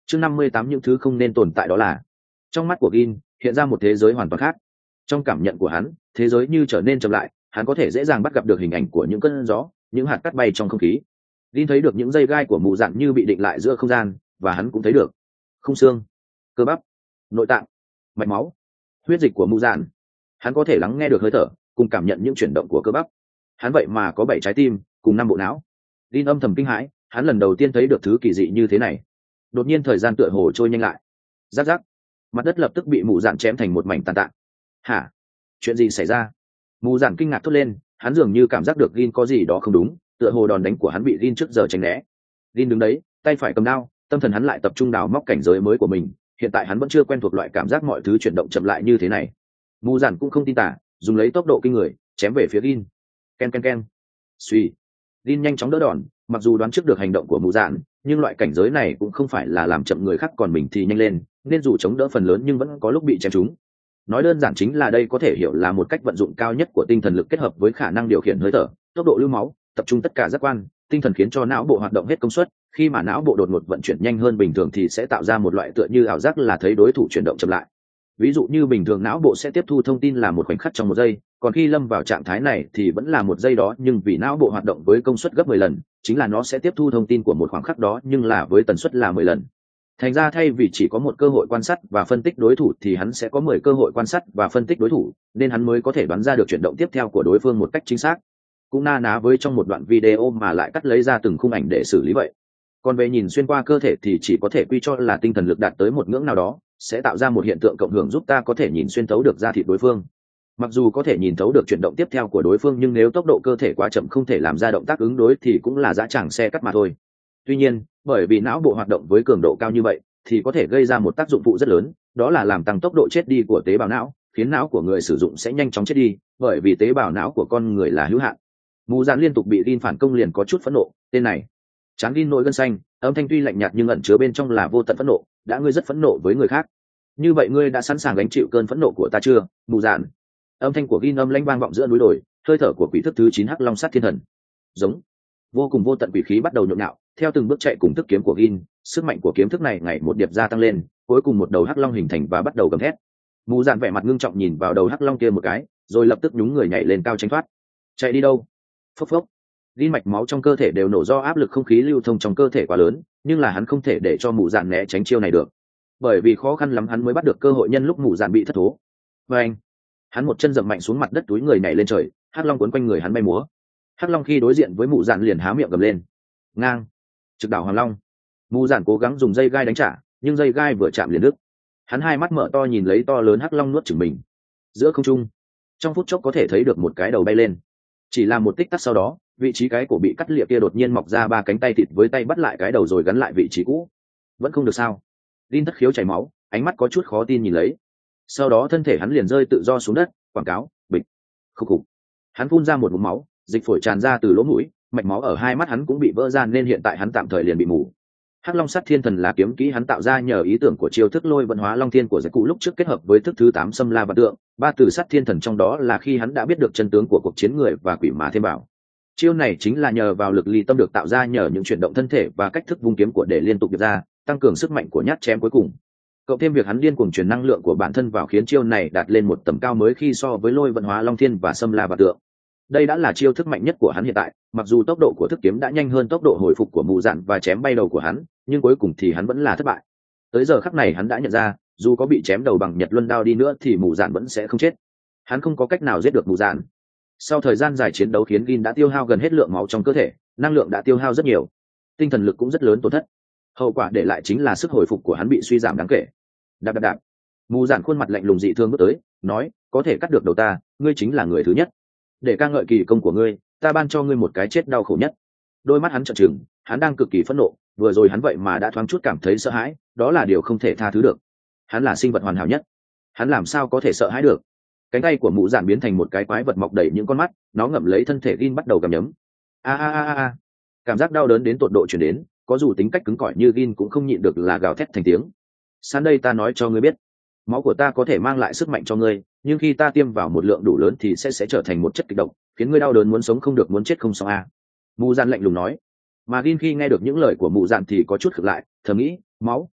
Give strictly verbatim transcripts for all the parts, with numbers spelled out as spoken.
chương năm mươi tám những thứ không nên tồn tại đó là trong mắt của Gin hiện ra một thế giới hoàn toàn khác. Trong cảm nhận của hắn, thế giới như trở nên chậm lại, hắn có thể dễ dàng bắt gặp được hình ảnh của những cơn gió, những hạt cát bay trong không khí. Gin thấy được những dây gai của mụ dạn như bị định lại giữa không gian, và hắn cũng thấy được khung xương, cơ bắp, nội tạng, mạch máu, huyết dịch của mụ dạn. Hắn có thể lắng nghe được hơi thở, cùng cảm nhận những chuyển động của cơ bắp. Hắn vậy mà có bảy trái tim, cùng năm bộ não. Gin âm thầm kinh hãi, hắn lần đầu tiên thấy được thứ kỳ dị như thế này. Đột nhiên thời gian tựa hồ trôi nhanh lại. Rắc rắc, mặt đất lập tức bị mụ dạn chém thành một mảnh tàn tạ. Hả? Chuyện gì xảy ra? Mụ dạn kinh ngạc thốt lên, hắn dường như cảm giác được Gin có gì đó không đúng, tựa hồ đòn đánh của hắn bị Gin trước giờ tránh né. Gin đứng đấy, tay phải cầm đao, tâm thần hắn lại tập trung đào móc cảnh giới mới của mình. Hiện tại hắn vẫn chưa quen thuộc loại cảm giác mọi thứ chuyển động chậm lại như thế này. Mụ dạn cũng không tin tả, dùng lấy tốc độ kinh người chém về phía Gin. Ken ken ken. Suy. Gin nhanh chóng đỡ đòn, mặc dù đoán trước được hành động của mụ dạn, nhưng loại cảnh giới này cũng không phải là làm chậm người khác còn mình thì nhanh lên, nên dù chống đỡ phần lớn nhưng vẫn có lúc bị chém trúng. Nói đơn giản chính là đây có thể hiểu là một cách vận dụng cao nhất của tinh thần lực kết hợp với khả năng điều khiển hơi thở, tốc độ lưu máu, tập trung tất cả giác quan, tinh thần khiến cho não bộ hoạt động hết công suất. Khi mà não bộ đột ngột vận chuyển nhanh hơn bình thường thì sẽ tạo ra một loại tựa như ảo giác là thấy đối thủ chuyển động chậm lại. Ví dụ như bình thường não bộ sẽ tiếp thu thông tin là một khoảnh khắc trong một giây, còn khi lâm vào trạng thái này thì vẫn là một giây đó, nhưng vì não bộ hoạt động với công suất gấp mười lần, chính là nó sẽ tiếp thu thông tin của một khoảng khắc đó nhưng là với tần suất là mười lần. Thành ra thay vì chỉ có một cơ hội quan sát và phân tích đối thủ thì hắn sẽ có mười cơ hội quan sát và phân tích đối thủ, nên hắn mới có thể đoán ra được chuyển động tiếp theo của đối phương một cách chính xác. Cũng na ná với trong một đoạn video mà lại cắt lấy ra từng khung ảnh để xử lý vậy. Còn về nhìn xuyên qua cơ thể thì chỉ có thể quy cho là tinh thần lực đạt tới một ngưỡng nào đó sẽ tạo ra một hiện tượng cộng hưởng giúp ta có thể nhìn xuyên thấu được da thịt đối phương. Mặc dù có thể nhìn thấu được chuyển động tiếp theo của đối phương, nhưng nếu tốc độ cơ thể quá chậm không thể làm ra động tác ứng đối thì cũng là dã tràng xe cắt mà thôi. Tuy nhiên, bởi vì não bộ hoạt động với cường độ cao như vậy thì có thể gây ra một tác dụng phụ rất lớn, đó là làm tăng tốc độ chết đi của tế bào não, khiến não của người sử dụng sẽ nhanh chóng chết đi, bởi vì tế bào não của con người là hữu hạn. Mù dạn liên tục bị Gin phản công liền có chút phẫn nộ, tên này chán Gin nổi gân xanh, âm thanh tuy lạnh nhạt nhưng ẩn chứa bên trong là vô tận phẫn nộ. Đã ngươi rất phẫn nộ với người khác, như vậy ngươi đã sẵn sàng gánh chịu cơn phẫn nộ của ta chưa, mù dạn? Âm thanh của Gin âm lãnh vang vọng giữa núi đồi, hơi thở của quỷ thức thứ chín hắc long sát thiên thần. Giống. Vô cùng vô tận quỷ khí bắt đầu nhộn nhạo, theo từng bước chạy cùng thức kiếm của Gin, sức mạnh của kiếm thức này ngày một điệp gia tăng lên, cuối cùng một đầu hắc long hình thành và bắt đầu gầm thét. Mù dạn vẻ mặt ngưng trọng nhìn vào đầu hắc long kia một cái, rồi lập tức nhúng người nhảy lên cao tránh thoát. Chạy đi đâu? Phốc phốc. Gin mạch máu trong cơ thể đều nổ do áp lực không khí lưu thông trong cơ thể quá lớn, nhưng là hắn không thể để cho mù dạn né tránh chiêu này được, bởi vì khó khăn lắm hắn mới bắt được cơ hội nhân lúc mù dạn bị thất thố. Và anh, hắn một chân dậm mạnh xuống mặt đất, túi người nhảy lên trời, hắc long cuốn quanh người hắn bay múa. Hắc long khi đối diện với mù dạn liền há miệng gầm lên, ngang, trực đảo hoàng long. Mù dạn cố gắng dùng dây gai đánh trả, nhưng dây gai vừa chạm liền đứt. Hắn hai mắt mở to nhìn lấy to lớn hắc long nuốt chửng mình. Giữa không trung, trong phút chốc có thể thấy được một cái đầu bay lên. Chỉ là một tích tắc sau đó, vị trí cái cổ bị cắt lìa kia đột nhiên mọc ra ba cánh tay thịt với tay bắt lại cái đầu rồi gắn lại vị trí cũ. Vẫn không được sao? Gin thất khiếu chảy máu, ánh mắt có chút khó tin nhìn lấy. Sau đó thân thể hắn liền rơi tự do xuống đất, quảng cáo, bịch, khúc khục. Hắn phun ra một ngụm máu, dịch phổi tràn ra từ lỗ mũi, mạch máu ở hai mắt hắn cũng bị vỡ ra nên hiện tại hắn tạm thời liền bị mù. Hắc Long Sát Thiên Thần là kiếm kỹ hắn tạo ra nhờ ý tưởng của chiêu thức Lôi Vận Hóa Long Thiên của Giải Cụ lúc trước kết hợp với thức thứ tám Xâm La Vạn Tượng, ba từ Sát Thiên Thần trong đó là khi hắn đã biết được chân tướng của cuộc chiến người và quỷ mà thêm bảo. Chiêu này chính là nhờ vào lực ly tâm được tạo ra nhờ những chuyển động thân thể và cách thức vung kiếm của để liên tục điệp ra, tăng cường sức mạnh của nhát chém cuối cùng. Cộng thêm việc hắn điên cuồng truyền năng lượng của bản thân vào khiến chiêu này đạt lên một tầm cao mới khi so với Lôi Vận Hóa Long Thiên và Xâm La Vạn Tượng. Đây đã là chiêu thức mạnh nhất của hắn hiện tại, mặc dù tốc độ của thức kiếm đã nhanh hơn tốc độ hồi phục của mù dạn và chém bay đầu của hắn, nhưng cuối cùng thì hắn vẫn là thất bại. Tới giờ khắc này hắn đã nhận ra, dù có bị chém đầu bằng Nhật Luân đao đi nữa thì mù dạn vẫn sẽ không chết. Hắn không có cách nào giết được mù dạn. Sau thời gian dài chiến đấu khiến Gin đã tiêu hao gần hết lượng máu trong cơ thể, năng lượng đã tiêu hao rất nhiều, tinh thần lực cũng rất lớn tổn thất. Hậu quả để lại chính là sức hồi phục của hắn bị suy giảm đáng kể. Đạp đạp đạp. Mù dạn khuôn mặt lạnh lùng dị thương bước tới, nói, có thể cắt được đầu ta, ngươi chính là người thứ nhất. Để ca ngợi kỳ công của ngươi, ta ban cho ngươi một cái chết đau khổ nhất. Đôi mắt hắn trợn trừng, hắn đang cực kỳ phẫn nộ, vừa rồi hắn vậy mà đã thoáng chút cảm thấy sợ hãi, đó là điều không thể tha thứ được. Hắn là sinh vật hoàn hảo nhất, hắn làm sao có thể sợ hãi được? Cánh tay của mụ dạn biến thành một cái quái vật mọc đầy những con mắt, nó ngậm lấy thân thể Gin bắt đầu gặm nhấm. A a a a, cảm giác đau đớn đến tột độ chuyển đến, có dù tính cách cứng cỏi như Gin cũng không nhịn được là gào thét thành tiếng. Sang đây ta nói cho ngươi biết, máu của ta có thể mang lại sức mạnh cho ngươi, nhưng khi ta tiêm vào một lượng đủ lớn thì sẽ sẽ trở thành một chất kịch độc, khiến ngươi đau đớn muốn sống không được muốn chết không xong a. Mụ dạn lạnh lùng nói. Mà Gin khi nghe được những lời của mụ dạn thì có chút khựng lại, thầm nghĩ, máu,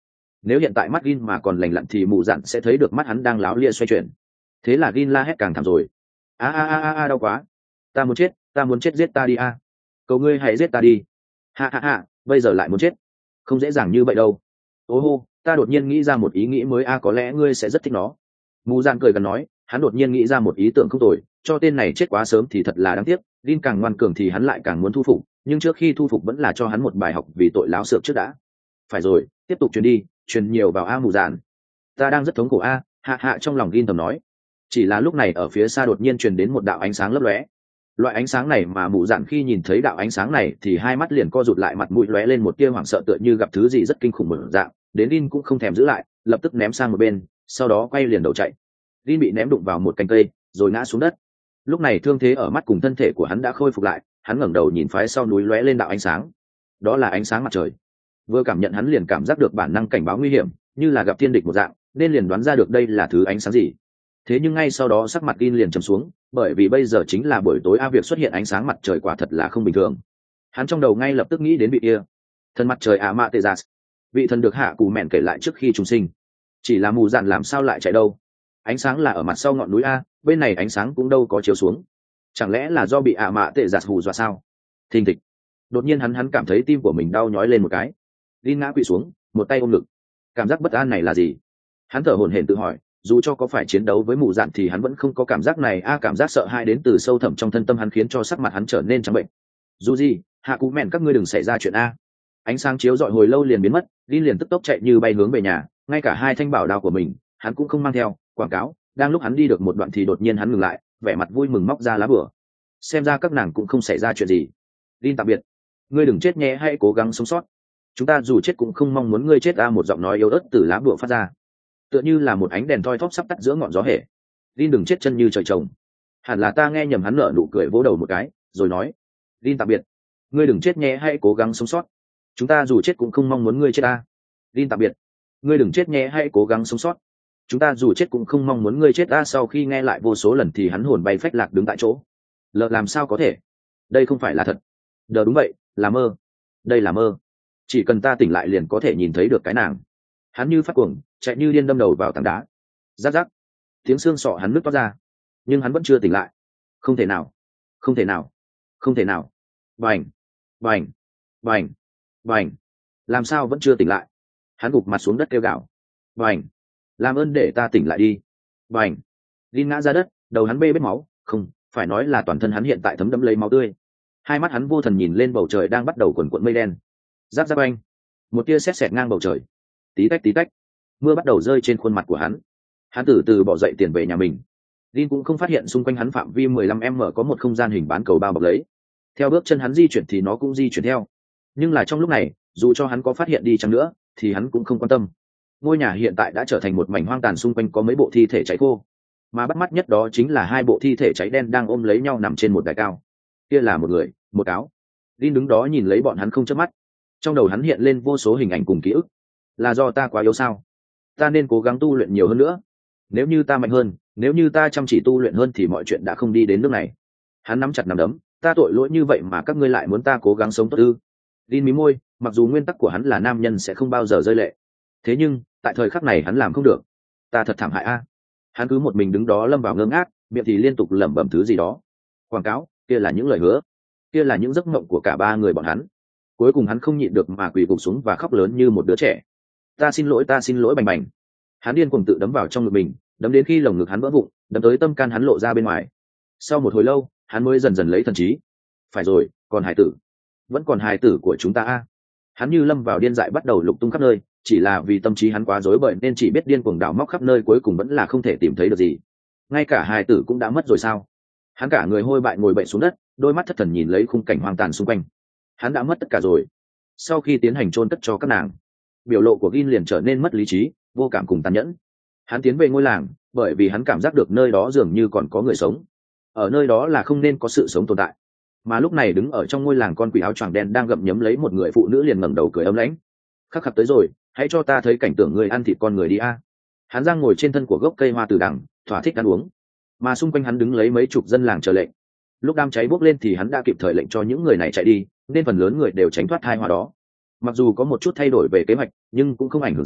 nếu hiện tại mắt Gin mà còn lành lặn thì mụ dặn sẽ thấy được mắt hắn đang láo lia xoay chuyển. Thế là Gin la hét càng thảm rồi. A a a a đau quá, ta muốn chết, ta muốn chết, giết ta đi a, cầu ngươi hãy giết ta đi. Ha ha ha, bây giờ lại muốn chết, không dễ dàng như vậy đâu. Ô hô, ta đột nhiên nghĩ ra một ý nghĩ mới a, có lẽ ngươi sẽ rất thích nó. Mù dạn cười gần nói, hắn đột nhiên nghĩ ra một ý tưởng không tồi, cho tên này chết quá sớm thì thật là đáng tiếc. Gin càng ngoan cường thì hắn lại càng muốn thu phục, nhưng trước khi thu phục vẫn là cho hắn một bài học vì tội láo xược trước đã. Phải rồi, tiếp tục truyền đi, truyền nhiều vào a mù dạn. Ta đang rất thống khổ a, hạ hạ trong lòng Gin thầm nói. Chỉ là lúc này ở phía xa đột nhiên truyền đến một đạo ánh sáng lấp lóe. Loại ánh sáng này mà mụ dạn khi nhìn thấy đạo ánh sáng này thì hai mắt liền co rụt lại, mặt mũi lóe lên một tia hoảng sợ tựa như gặp thứ gì rất kinh khủng mở dạng. Đến Gin cũng không thèm giữ lại, lập tức ném sang một bên, sau đó quay liền đầu chạy. Gin bị ném đụng vào một cành cây rồi ngã xuống đất. Lúc này thương thế ở mắt cùng thân thể của hắn đã khôi phục lại, hắn ngẩng đầu nhìn phía sau núi lóe lên đạo ánh sáng. Đó là ánh sáng mặt trời. Vừa cảm nhận hắn liền cảm giác được bản năng cảnh báo nguy hiểm, như là gặp thiên địch một dạng, nên liền đoán ra được đây là thứ ánh sáng gì. Thế nhưng ngay sau đó sắc mặt Gin liền trầm xuống, bởi vì bây giờ chính là buổi tối a, việc xuất hiện ánh sáng mặt trời quả thật là không bình thường. Hắn trong đầu ngay lập tức nghĩ đến vị kia, thần mặt trời ạ mạ tê gia, vị thần được hạ cù mẹn kể lại trước khi trùng sinh. Chỉ là mù dạn làm sao lại chạy đâu? Ánh sáng là ở mặt sau ngọn núi a, bên này ánh sáng cũng đâu có chiếu xuống. Chẳng lẽ là do bị ạ mạ tê gia hù dọa sao? Thình thịch. Đột nhiên hắn hắn cảm thấy tim của mình đau nhói lên một cái. Gin ngã quỵ xuống, một tay ôm ngực. Cảm giác bất an này là gì? Hắn thở hổn hển tự hỏi, dù cho có phải chiến đấu với mụ dạn thì hắn vẫn không có cảm giác này a, cảm giác sợ hãi đến từ sâu thẳm trong thân tâm hắn khiến cho sắc mặt hắn trở nên trắng bệnh. Dù gì, hạ cú mẹn các ngươi đừng xảy ra chuyện a. Ánh sáng chiếu rọi hồi lâu liền biến mất, Gin liền tức tốc chạy như bay hướng về nhà, ngay cả hai thanh bảo đao của mình hắn cũng không mang theo. Quảng cáo. Đang lúc hắn đi được một đoạn thì đột nhiên hắn ngừng lại, vẻ mặt vui mừng móc ra lá bửa. Xem ra các nàng cũng không xảy ra chuyện gì. Gin tạm biệt, ngươi đừng chết nhé, hãy cố gắng sống sót, chúng ta dù chết cũng không mong muốn ngươi chết a. Một giọng nói yếu ớt từ lá bửa phát ra, tựa như là một ánh đèn thoi thóp sắp tắt giữa ngọn gió hề. Gin đừng chết chân như trời trồng. Hẳn là ta nghe nhầm, hắn nở nụ cười vỗ đầu một cái rồi nói, Gin tạm biệt, ngươi đừng chết nhé, hãy cố gắng sống sót, chúng ta dù chết cũng không mong muốn ngươi chết a. Gin tạm biệt, ngươi đừng chết nhé, hãy cố gắng sống sót, chúng ta dù chết cũng không mong muốn ngươi chết a. Sau khi nghe lại vô số lần thì hắn hồn bay phách lạc đứng tại chỗ. Lờ, làm sao có thể, đây không phải là thật. Đờ, đúng vậy, là mơ, đây là mơ, chỉ cần ta tỉnh lại liền có thể nhìn thấy được cái nàng. Hắn như phát cuồng chạy như điên đâm đầu vào tảng đá. Rắc rắc, tiếng xương sọ hắn nứt toát ra, nhưng hắn vẫn chưa tỉnh lại. Không thể nào, không thể nào, không thể nào. Bành, bành, bành, bành, làm sao vẫn chưa tỉnh lại? Hắn gục mặt xuống đất kêu gào. Bành, làm ơn để ta tỉnh lại đi. Bành, Gin ngã ra đất, đầu hắn bê bết máu, không phải nói là toàn thân hắn hiện tại thấm đẫm lấy máu tươi. Hai mắt hắn vô thần nhìn lên bầu trời đang bắt đầu quần quận mây đen. Giáp giáp anh, một tia sét sẹt ngang bầu trời. Tí tách tí tách, mưa bắt đầu rơi trên khuôn mặt của hắn. Hắn từ từ bỏ dậy tiền về nhà mình. Gin cũng không phát hiện xung quanh hắn phạm vi mười lăm m có một không gian hình bán cầu bao bọc lấy. Theo bước chân hắn di chuyển thì nó cũng di chuyển theo. Nhưng là trong lúc này, dù cho hắn có phát hiện đi chăng nữa thì hắn cũng không quan tâm. Ngôi nhà hiện tại đã trở thành một mảnh hoang tàn, xung quanh có mấy bộ thi thể cháy khô, mà bắt mắt nhất đó chính là hai bộ thi thể cháy đen đang ôm lấy nhau nằm trên một đài cao. Kia là một người, một áo. Gin đứng đó nhìn lấy bọn hắn không chớp mắt. Trong đầu hắn hiện lên vô số hình ảnh cùng ký ức. Là do ta quá yếu sao? Ta nên cố gắng tu luyện nhiều hơn nữa. Nếu như ta mạnh hơn, nếu như ta chăm chỉ tu luyện hơn thì mọi chuyện đã không đi đến nước này. Hắn nắm chặt nắm đấm, ta tội lỗi như vậy mà các ngươi lại muốn ta cố gắng sống tốt ư? Gin mí môi, mặc dù nguyên tắc của hắn là nam nhân sẽ không bao giờ rơi lệ, thế nhưng tại thời khắc này hắn làm không được. Ta thật thảm hại a. Hắn cứ một mình đứng đó lâm vào ngơ ngác, miệng thì liên tục lẩm bẩm thứ gì đó. Quảng cáo, kia là những lời hứa, kia là những giấc mộng của cả ba người bọn hắn. Cuối cùng hắn không nhịn được mà quỳ gục xuống và khóc lớn như một đứa trẻ. Ta xin lỗi, ta xin lỗi, bành bành. Hắn điên cuồng tự đấm vào trong ngực mình, đấm đến khi lồng ngực hắn vỡ vụn, đấm tới tâm can hắn lộ ra bên ngoài. Sau một hồi lâu, hắn mới dần dần lấy thần trí. Phải rồi, còn hài tử, vẫn còn hài tử của chúng ta a. Hắn như lâm vào điên dại bắt đầu lục tung khắp nơi, chỉ là vì tâm trí hắn quá rối bời nên chỉ biết điên cuồng đào móc khắp nơi, cuối cùng vẫn là không thể tìm thấy được gì. Ngay cả hài tử cũng đã mất rồi sao? Hắn cả người hôi bại ngồi bậy xuống đất, đôi mắt thất thần nhìn lấy khung cảnh hoang tàn xung quanh. Hắn đã mất tất cả rồi. Sau khi tiến hành chôn cất cho các nàng, biểu lộ của Gin liền trở nên mất lý trí, vô cảm cùng tàn nhẫn. Hắn tiến về ngôi làng, bởi vì hắn cảm giác được nơi đó dường như còn có người sống. Ở nơi đó là không nên có sự sống tồn tại. Mà lúc này đứng ở trong ngôi làng, con quỷ áo choàng đen đang gặm nhấm lấy một người phụ nữ liền ngẩng đầu cười ấm lãnh. Khắc khắc tới rồi, hãy cho ta thấy cảnh tượng người ăn thịt con người đi a. Hắn giang ngồi trên thân của gốc cây hoa từ đằng, thỏa thích ăn uống. Mà xung quanh hắn đứng lấy mấy chục dân làng chờ lệnh. Lúc đám cháy bốc lên thì hắn đã kịp thời lệnh cho những người này chạy đi, nên phần lớn người đều tránh thoát tai họa đó. Mặc dù có một chút thay đổi về kế hoạch, nhưng cũng không ảnh hưởng gì,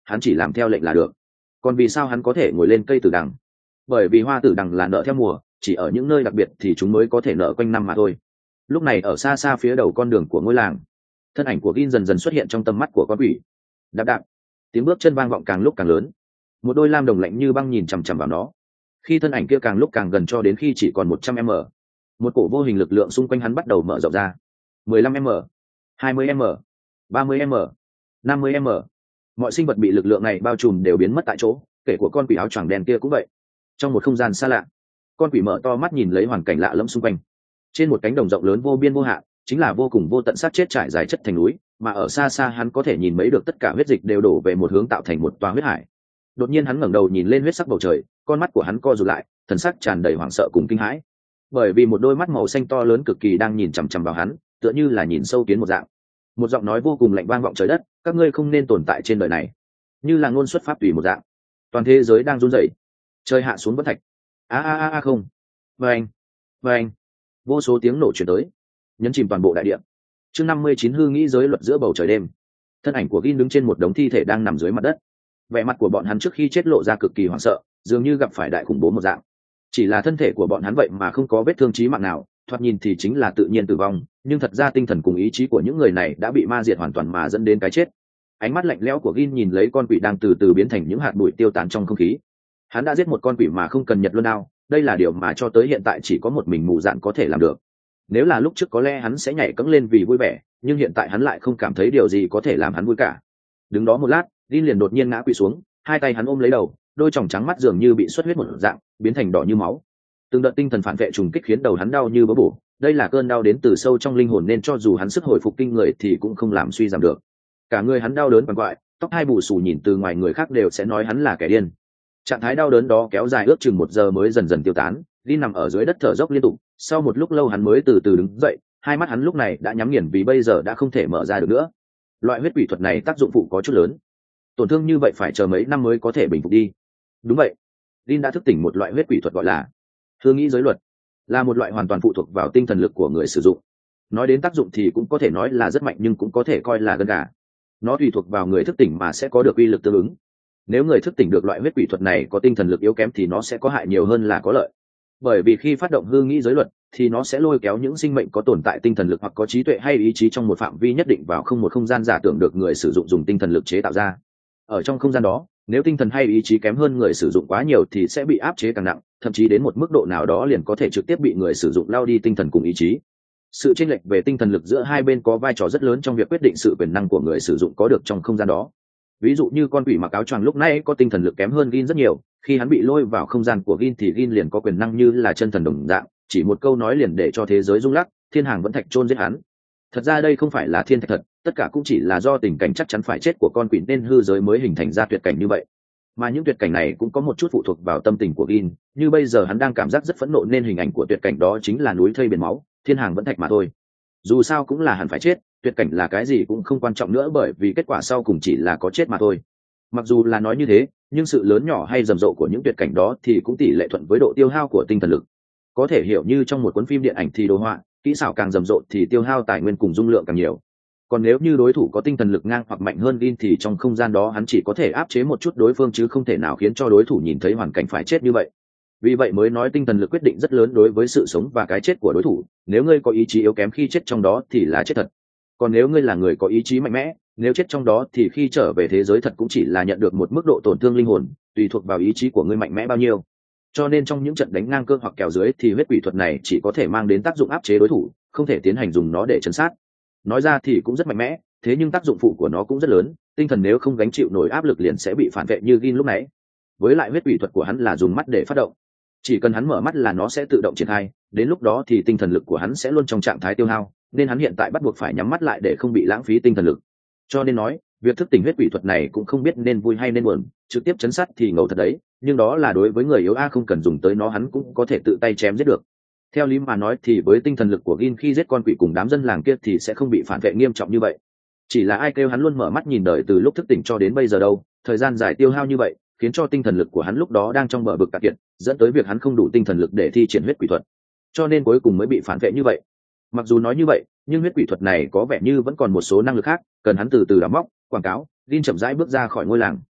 hắn chỉ làm theo lệnh là được. Còn vì sao hắn có thể ngồi lên cây tử đằng? Bởi vì hoa tử đằng là nở theo mùa, chỉ ở những nơi đặc biệt thì chúng mới có thể nở quanh năm mà thôi. Lúc này ở xa xa phía đầu con đường của ngôi làng, thân ảnh của Gin dần dần xuất hiện trong tầm mắt của con quỷ. Đạp đạp, tiếng bước chân vang vọng càng lúc càng lớn. Một đôi lam đồng lạnh như băng nhìn chằm chằm vào nó. Khi thân ảnh kia càng lúc càng gần cho đến khi chỉ còn một trăm mét, một cổ vô hình lực lượng xung quanh hắn bắt đầu mở rộng ra. mười lăm mét, hai mươi mét, ba mươi mét, năm mươi mét. Mọi sinh vật bị lực lượng này bao trùm đều biến mất tại chỗ, kể của con quỷ áo choàng đen kia cũng vậy. Trong một không gian xa lạ, con quỷ mở to mắt nhìn lấy hoàn cảnh lạ lẫm xung quanh. Trên một cánh đồng rộng lớn vô biên vô hạn, chính là vô cùng vô tận xác chết trải dài chất thành núi, mà ở xa xa hắn có thể nhìn mấy được tất cả huyết dịch đều đổ về một hướng tạo thành một toa huyết hải. Đột nhiên hắn ngẩng đầu nhìn lên huyết sắc bầu trời, con mắt của hắn co rụt lại, thần sắc tràn đầy hoảng sợ cùng kinh hãi. Bởi vì một đôi mắt màu xanh to lớn cực kỳ đang nhìn chằm chằm vào hắn, tựa như là nhìn sâu kiến một dạng. Một giọng nói vô cùng lạnh vang vọng trời đất, các ngươi không nên tồn tại trên đời này. Như là ngôn xuất pháp tùy một dạng. Toàn thế giới đang run rẩy. Trời hạ xuống vân thạch. A a a a không. Vâng, vâng. Vô số tiếng nổ truyền tới, nhấn chìm toàn bộ đại địa. Chương năm mươi chín hư nghĩ giới luật giữa bầu trời đêm. Thân ảnh của Gin đứng trên một đống thi thể đang nằm dưới mặt đất. Vẻ mặt của bọn hắn trước khi chết lộ ra cực kỳ hoảng sợ, dường như gặp phải đại khủng bố một dạng. Chỉ là thân thể của bọn hắn vậy mà không có vết thương chí mạng nào, thoạt nhìn thì chính là tự nhiên tử vong, nhưng thật ra tinh thần cùng ý chí của những người này đã bị ma diệt hoàn toàn mà dẫn đến cái chết. Ánh mắt lạnh lẽo của Gin nhìn lấy con quỷ đang từ từ biến thành những hạt bụi tiêu tán trong không khí. Hắn đã giết một con quỷ mà không cần nhật luân đao, đây là điều mà cho tới hiện tại chỉ có một mình mù dạn có thể làm được. Nếu là lúc trước có lẽ hắn sẽ nhảy cẫng lên vì vui vẻ, nhưng hiện tại hắn lại không cảm thấy điều gì có thể làm hắn vui cả. Đứng đó một lát, Gin liền đột nhiên ngã quỵ xuống, hai tay hắn ôm lấy đầu, đôi tròng trắng mắt dường như bị xuất huyết một dạng, biến thành đỏ như máu. Từng đợt tinh thần phản vệ trùng kích khiến đầu hắn đau như bớ bổ, đây là cơn đau đến từ sâu trong linh hồn nên cho dù hắn sức hồi phục kinh người thì cũng không làm suy giảm được. Cả người hắn đau đớn quằn quại, tóc hai bù xù nhìn từ ngoài người khác đều sẽ nói hắn là kẻ điên. Trạng thái đau đớn đó kéo dài ước chừng một giờ mới dần dần tiêu tán. Gin nằm ở dưới đất thở dốc liên tục, sau một lúc lâu hắn mới từ từ đứng dậy, hai mắt hắn lúc này đã nhắm nghiền vì bây giờ đã không thể mở ra được nữa. Loại huyết quỷ thuật này tác dụng phụ có chút lớn, tổn thương như vậy phải chờ mấy năm mới có thể bình phục đi. Đúng vậy, Gin đã thức tỉnh một loại huyết quỷ thuật gọi là hư nghĩ giới luật, là một loại hoàn toàn phụ thuộc vào tinh thần lực của người sử dụng. Nói đến tác dụng thì cũng có thể nói là rất mạnh nhưng cũng có thể coi là gân gà. Nó tùy thuộc vào người thức tỉnh mà sẽ có được uy lực tương ứng. Nếu người thức tỉnh được loại huyết quỷ thuật này có tinh thần lực yếu kém thì nó sẽ có hại nhiều hơn là có lợi. Bởi vì khi phát động hư nghĩ giới luật thì nó sẽ lôi kéo những sinh mệnh có tồn tại tinh thần lực hoặc có trí tuệ hay ý chí trong một phạm vi nhất định vào không một không gian giả tưởng được người sử dụng dùng tinh thần lực chế tạo ra. Ở trong không gian đó, nếu tinh thần hay ý chí kém hơn người sử dụng quá nhiều thì sẽ bị áp chế càng nặng, thậm chí đến một mức độ nào đó liền có thể trực tiếp bị người sử dụng lao đi tinh thần cùng ý chí. Sự chênh lệch về tinh thần lực giữa hai bên có vai trò rất lớn trong việc quyết định sự quyền năng của người sử dụng có được trong không gian đó. Ví dụ như con quỷ mặc áo choàng lúc nãy có tinh thần lực kém hơn Gin rất nhiều, khi hắn bị lôi vào không gian của Gin thì Gin liền có quyền năng như là chân thần đồng dạng, chỉ một câu nói liền để cho thế giới rung lắc, thiên hàng vẫn thạch chôn giết hắn. Thật ra đây không phải là thiên thạch thật, tất cả cũng chỉ là do tình cảnh chắc chắn phải chết của con quỷ nên hư giới mới hình thành ra tuyệt cảnh như vậy. Mà những tuyệt cảnh này cũng có một chút phụ thuộc vào tâm tình của Gin, như bây giờ hắn đang cảm giác rất phẫn nộ nên hình ảnh của tuyệt cảnh đó chính là núi thây biển máu, thiên hàng vẫn thạch mà thôi. Dù sao cũng là hẳn phải chết, tuyệt cảnh là cái gì cũng không quan trọng nữa bởi vì kết quả sau cùng chỉ là có chết mà thôi. Mặc dù là nói như thế, nhưng sự lớn nhỏ hay rầm rộ của những tuyệt cảnh đó thì cũng tỷ lệ thuận với độ tiêu hao của tinh thần lực. Có thể hiểu như trong một cuốn phim điện ảnh thì đồ họa, kỹ xảo càng rầm rộ thì tiêu hao tài nguyên cùng dung lượng càng nhiều. Còn nếu như đối thủ có tinh thần lực ngang hoặc mạnh hơn Gin thì trong không gian đó hắn chỉ có thể áp chế một chút đối phương chứ không thể nào khiến cho đối thủ nhìn thấy hoàn cảnh phải chết như vậy. Vì vậy mới nói tinh thần lực quyết định rất lớn đối với sự sống và cái chết của đối thủ. Nếu ngươi có ý chí yếu kém khi chết trong đó thì là chết thật. Còn nếu ngươi là người có ý chí mạnh mẽ, nếu chết trong đó thì khi trở về thế giới thật cũng chỉ là nhận được một mức độ tổn thương linh hồn, tùy thuộc vào ý chí của ngươi mạnh mẽ bao nhiêu. Cho nên trong những trận đánh ngang cơ hoặc kèo dưới thì huyết quỷ thuật này chỉ có thể mang đến tác dụng áp chế đối thủ, không thể tiến hành dùng nó để trấn sát. Nói ra thì cũng rất mạnh mẽ, thế nhưng tác dụng phụ của nó cũng rất lớn, tinh thần nếu không gánh chịu nổi áp lực liền sẽ bị phản vệ như Gin lúc nãy. Với lại huyết quỷ thuật của hắn là dùng mắt để phát động, chỉ cần hắn mở mắt là nó sẽ tự động triển khai, đến lúc đó thì tinh thần lực của hắn sẽ luôn trong trạng thái tiêu hao, nên hắn hiện tại bắt buộc phải nhắm mắt lại để không bị lãng phí tinh thần lực. Cho nên nói, việc thức tỉnh huyết quỷ thuật này cũng không biết nên vui hay nên buồn, trực tiếp chấn sát thì ngầu thật đấy, nhưng đó là đối với người yếu a không cần dùng tới nó hắn cũng có thể tự tay chém giết được. Theo lý mà nói thì với tinh thần lực của Gin khi giết con quỷ cùng đám dân làng kia thì sẽ không bị phản vệ nghiêm trọng như vậy. Chỉ là ai kêu hắn luôn mở mắt nhìn đời từ lúc thức tỉnh cho đến bây giờ đâu, thời gian dài tiêu hao như vậy, khiến cho tinh thần lực của hắn lúc đó đang trong bờ vực cạn kiệt, dẫn tới việc hắn không đủ tinh thần lực để thi triển huyết quỷ thuật. Cho nên cuối cùng mới bị phản vệ như vậy. Mặc dù nói như vậy, nhưng huyết quỷ thuật này có vẻ như vẫn còn một số năng lực khác, cần hắn từ từ đào móc, quảng cáo. Gin chậm rãi bước ra khỏi ngôi làng.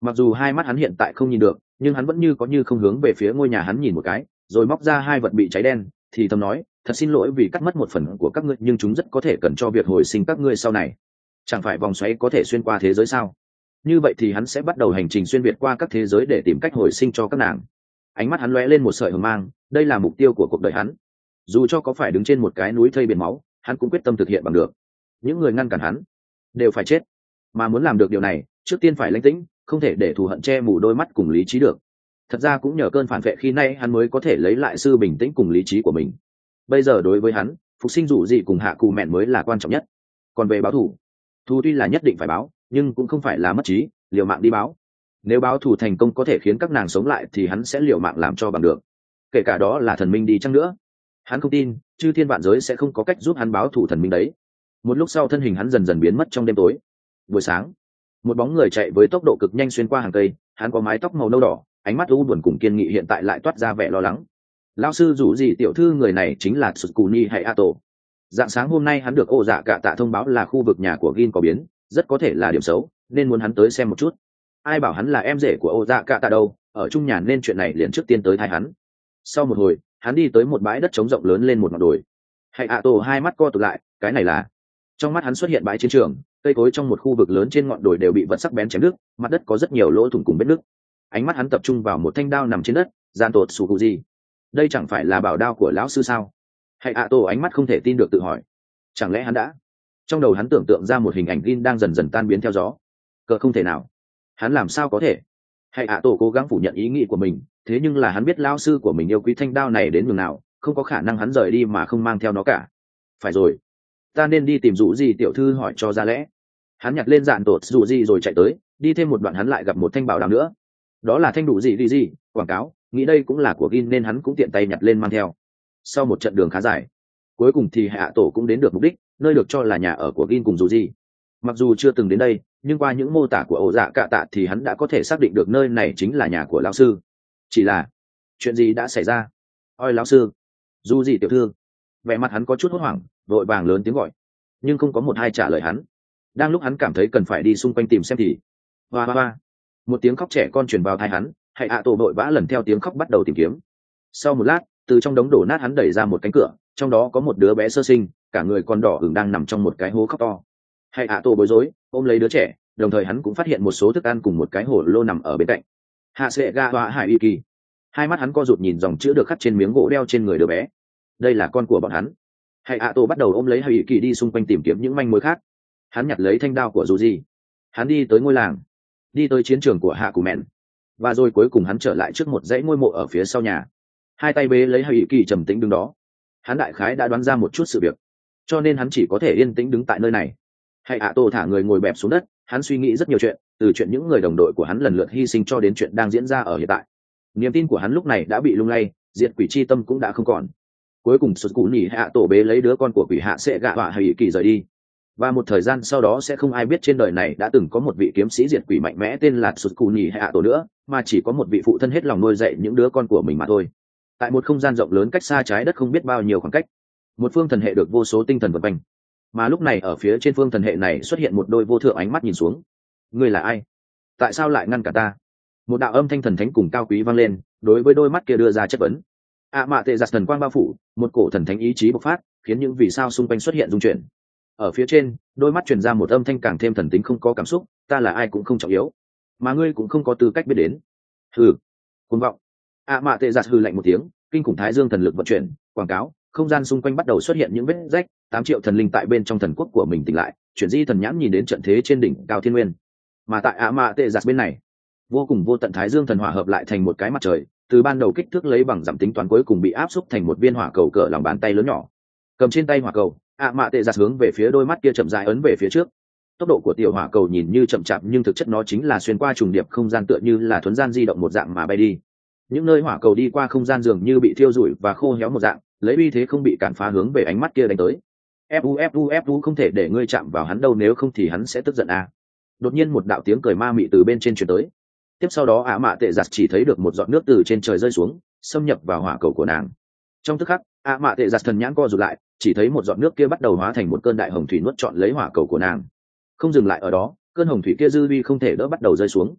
Mặc dù hai mắt hắn hiện tại không nhìn được, nhưng hắn vẫn như có như không hướng về phía ngôi nhà hắn nhìn một cái, rồi móc ra hai vật bị cháy đen, thì thầm nói, thật xin lỗi vì cắt mất một phần của các ngươi, nhưng chúng rất có thể cần cho việc hồi sinh các ngươi sau này. Chẳng phải vòng xoáy có thể xuyên qua thế giới sao? Như vậy thì hắn sẽ bắt đầu hành trình xuyên việt qua các thế giới để tìm cách hồi sinh cho các nàng. Ánh mắt hắn lóe lên một sợi hờ mang, đây là mục tiêu của cuộc đời hắn. Dù cho có phải đứng trên một cái núi thây biển máu, hắn cũng quyết tâm thực hiện bằng được. Những người ngăn cản hắn đều phải chết, mà muốn làm được điều này, trước tiên phải lãnh tĩnh, không thể để thù hận che mù đôi mắt cùng lý trí được. Thật ra cũng nhờ cơn phản vệ khi nay hắn mới có thể lấy lại sự bình tĩnh cùng lý trí của mình. Bây giờ đối với hắn, phục sinh dụ dị cùng hạ cù mẹn mới là quan trọng nhất. Còn về báo thù, thù tuy là nhất định phải báo, nhưng cũng không phải là mất trí liều mạng đi báo. Nếu báo thù thành công có thể khiến các nàng sống lại thì hắn sẽ liều mạng làm cho bằng được, kể cả đó là thần minh đi chăng nữa. Hắn không tin chư thiên vạn giới sẽ không có cách giúp hắn báo thù thần minh đấy. Một lúc sau thân hình hắn dần dần biến mất trong đêm tối. Buổi sáng, một bóng người chạy với tốc độ cực nhanh xuyên qua hàng cây. Hắn có mái tóc màu nâu đỏ, ánh mắt u buồn cùng kiên nghị hiện tại lại toát ra vẻ lo lắng. Lão sư rủ gì tiểu thư người này chính là Tsukuni Hayato. Dạng sáng hôm nay hắn được ô dạ cả tạ thông báo là khu vực nhà của Gin có biến, rất có thể là điểm xấu, nên muốn hắn tới xem một chút. Ai bảo hắn là em rể của ô dạ cả tạ đâu, ở chung nhà nên chuyện này liền trước tiên tới thay hắn. Sau một hồi, hắn đi tới một bãi đất trống rộng lớn lên một ngọn đồi. Hayato hai mắt co tụt lại, cái này là... Trong mắt hắn xuất hiện bãi chiến trường, cây cối trong một khu vực lớn trên ngọn đồi đều bị vật sắc bén chém đứt, mặt đất có rất nhiều lỗ thủng cùng vết nứt. Ánh mắt hắn tập trung vào một thanh đao nằm trên đất, gian tột Tsukuji. Đây chẳng phải là bảo đao của lão sư sao? Hayato ánh mắt không thể tin được tự hỏi. Chẳng lẽ hắn đã... Trong đầu hắn tưởng tượng ra một hình ảnh Gin đang dần dần tan biến theo gió. Cờ không thể nào. Hắn làm sao có thể? Hayato cố gắng phủ nhận ý nghĩ của mình, thế nhưng là hắn biết lão sư của mình yêu quý thanh đao này đến nhường nào, không có khả năng hắn rời đi mà không mang theo nó cả. Phải rồi, ta nên đi tìm dụ gì tiểu thư hỏi cho ra lẽ. Hắn nhặt lên dạn tột dụ gì rồi chạy tới, đi thêm một đoạn hắn lại gặp một thanh bảo đao nữa. Đó là thanh đủ gì đi gì quảng cáo, nghĩ đây cũng là của Gin nên hắn cũng tiện tay nhặt lên mang theo. Sau một trận đường khá dài, cuối cùng thì hạ tổ cũng đến được mục đích, nơi được cho là nhà ở của Gin cùng dù gì. Mặc dù chưa từng đến đây, nhưng qua những mô tả của ổ dạ cạ tạ thì hắn đã có thể xác định được nơi này chính là nhà của lão sư. Chỉ là chuyện gì đã xảy ra? Ôi lão sư, dù gì tiểu thư. Vẻ mặt hắn có chút hốt hoảng, vội vàng lớn tiếng gọi, nhưng không có một ai trả lời hắn. Đang lúc hắn cảm thấy cần phải đi xung quanh tìm xem thì hoa hoa hoa, một tiếng khóc trẻ con truyền vào tai hắn. Hãy ạ tổ vội vã lần theo tiếng khóc bắt đầu tìm kiếm. Sau một lát, từ trong đống đổ nát hắn đẩy ra một cánh cửa, trong đó có một đứa bé sơ sinh, cả người còn đỏ ửng đang nằm trong một cái hố khóc to. Hãy ạ tổ bối rối ôm lấy đứa trẻ, đồng thời hắn cũng phát hiện một số thức ăn cùng một cái hổ lô nằm ở bên cạnh. Hạ sệ ga hoa hải y kỳ. Hai mắt hắn co rụt nhìn dòng chữ được khắc trên miếng gỗ đeo trên người đứa bé. Đây là con của bọn hắn. Hãy ạ tổ bắt đầu ôm lấy hải y kỳ đi xung quanh tìm kiếm những manh mối khác. Hắn nhặt lấy thanh đao của dù gì. Hắn đi tới ngôi làng, đi tới chiến trường của hạ cù mẹn, và rồi cuối cùng hắn trở lại trước một dãy ngôi mộ ở phía sau nhà. Hai tay bế lấy hải y kỳ trầm tĩnh đứng đó. Hắn đại khái đã đoán ra một chút sự việc, cho nên hắn chỉ có thể yên tĩnh đứng tại nơi này. Hãy ạ tổ thả người ngồi bẹp xuống đất, hắn suy nghĩ rất nhiều chuyện, từ chuyện những người đồng đội của hắn lần lượt hy sinh cho đến chuyện đang diễn ra ở hiện tại. Niềm tin của hắn lúc này đã bị lung lay, diệt quỷ chi tâm cũng đã không còn. Cuối cùng sụt cú nhỉ hạ tổ bế lấy đứa con của quỷ hạ sẽ gạ họa hay kỳ rời đi. Và một thời gian sau đó sẽ không ai biết trên đời này đã từng có một vị kiếm sĩ diệt quỷ mạnh mẽ tên là sụt cú nhỉ hạ tổ nữa, mà chỉ có một vị phụ thân hết lòng nuôi dạy những đứa con của mình mà thôi. Tại một không gian rộng lớn cách xa trái đất không biết bao nhiêu khoảng cách, một phương thần hệ được vô số tinh thần vần quanh. Mà lúc này ở phía trên phương thần hệ này xuất hiện một đôi vô thượng ánh mắt nhìn xuống. Ngươi là ai? Tại sao lại ngăn cả ta? Một đạo âm thanh thần thánh cùng cao quý vang lên, đối với đôi mắt kia đưa ra chất vấn. ạ mạ tệ giặt thần quang bao phủ, một cổ thần thánh ý chí bộc phát, khiến những vì sao xung quanh xuất hiện rung chuyển. Ở phía trên, đôi mắt truyền ra một âm thanh càng thêm thần tính không có cảm xúc, ta là ai cũng không trọng yếu, mà ngươi cũng không có tư cách biết đến. Hừ, cuồng vọng. ạ mạ tệ giặt hừ lạnh một tiếng, kinh khủng thái dương thần lực vận chuyển, quảng cáo, không gian xung quanh bắt đầu xuất hiện những vết rách, tám triệu thần linh tại bên trong thần quốc của mình tỉnh lại, chuyển di thần nhãn nhìn đến trận thế trên đỉnh cao thiên nguyên. Mà tại ạ mạ tệ giặt bên này, vô cùng vô tận thái dương thần hỏa hợp lại thành một cái mặt trời, từ ban đầu kích thước lấy bằng giảm tính toán cuối cùng bị áp xúc thành một viên hỏa cầu cỡ lòng bàn tay lớn nhỏ. Cầm trên tay hỏa cầu, ạ mạ tệ giặt hướng về phía đôi mắt kia chậm rãi ấn về phía trước. Tốc độ của tiểu hỏa cầu nhìn như chậm chạp nhưng thực chất nó chính là xuyên qua trùng điệp không gian, tựa như là thuấn gian di động một dạng mà bay đi. Những nơi hỏa cầu đi qua không gian dường như bị thiêu rụi và khô héo một dạng, lấy uy thế không bị cản phá hướng về ánh mắt kia đánh tới. Fu fu fu không thể để ngươi chạm vào hắn đâu, nếu không thì hắn sẽ tức giận à. Đột nhiên một đạo tiếng cười ma mị từ bên trên truyền tới. Tiếp sau đó ạ mạ tệ giặt chỉ thấy được một giọt nước từ trên trời rơi xuống, xâm nhập vào hỏa cầu của nàng. Trong tức khắc, ạ mạ tệ giặt thần nhãn co rụt lại, chỉ thấy một giọt nước kia bắt đầu hóa thành một cơn đại hồng thủy nuốt trọn lấy hỏa cầu của nàng. Không dừng lại ở đó, cơn hồng thủy kia dư vi không thể đỡ bắt đầu rơi xuống.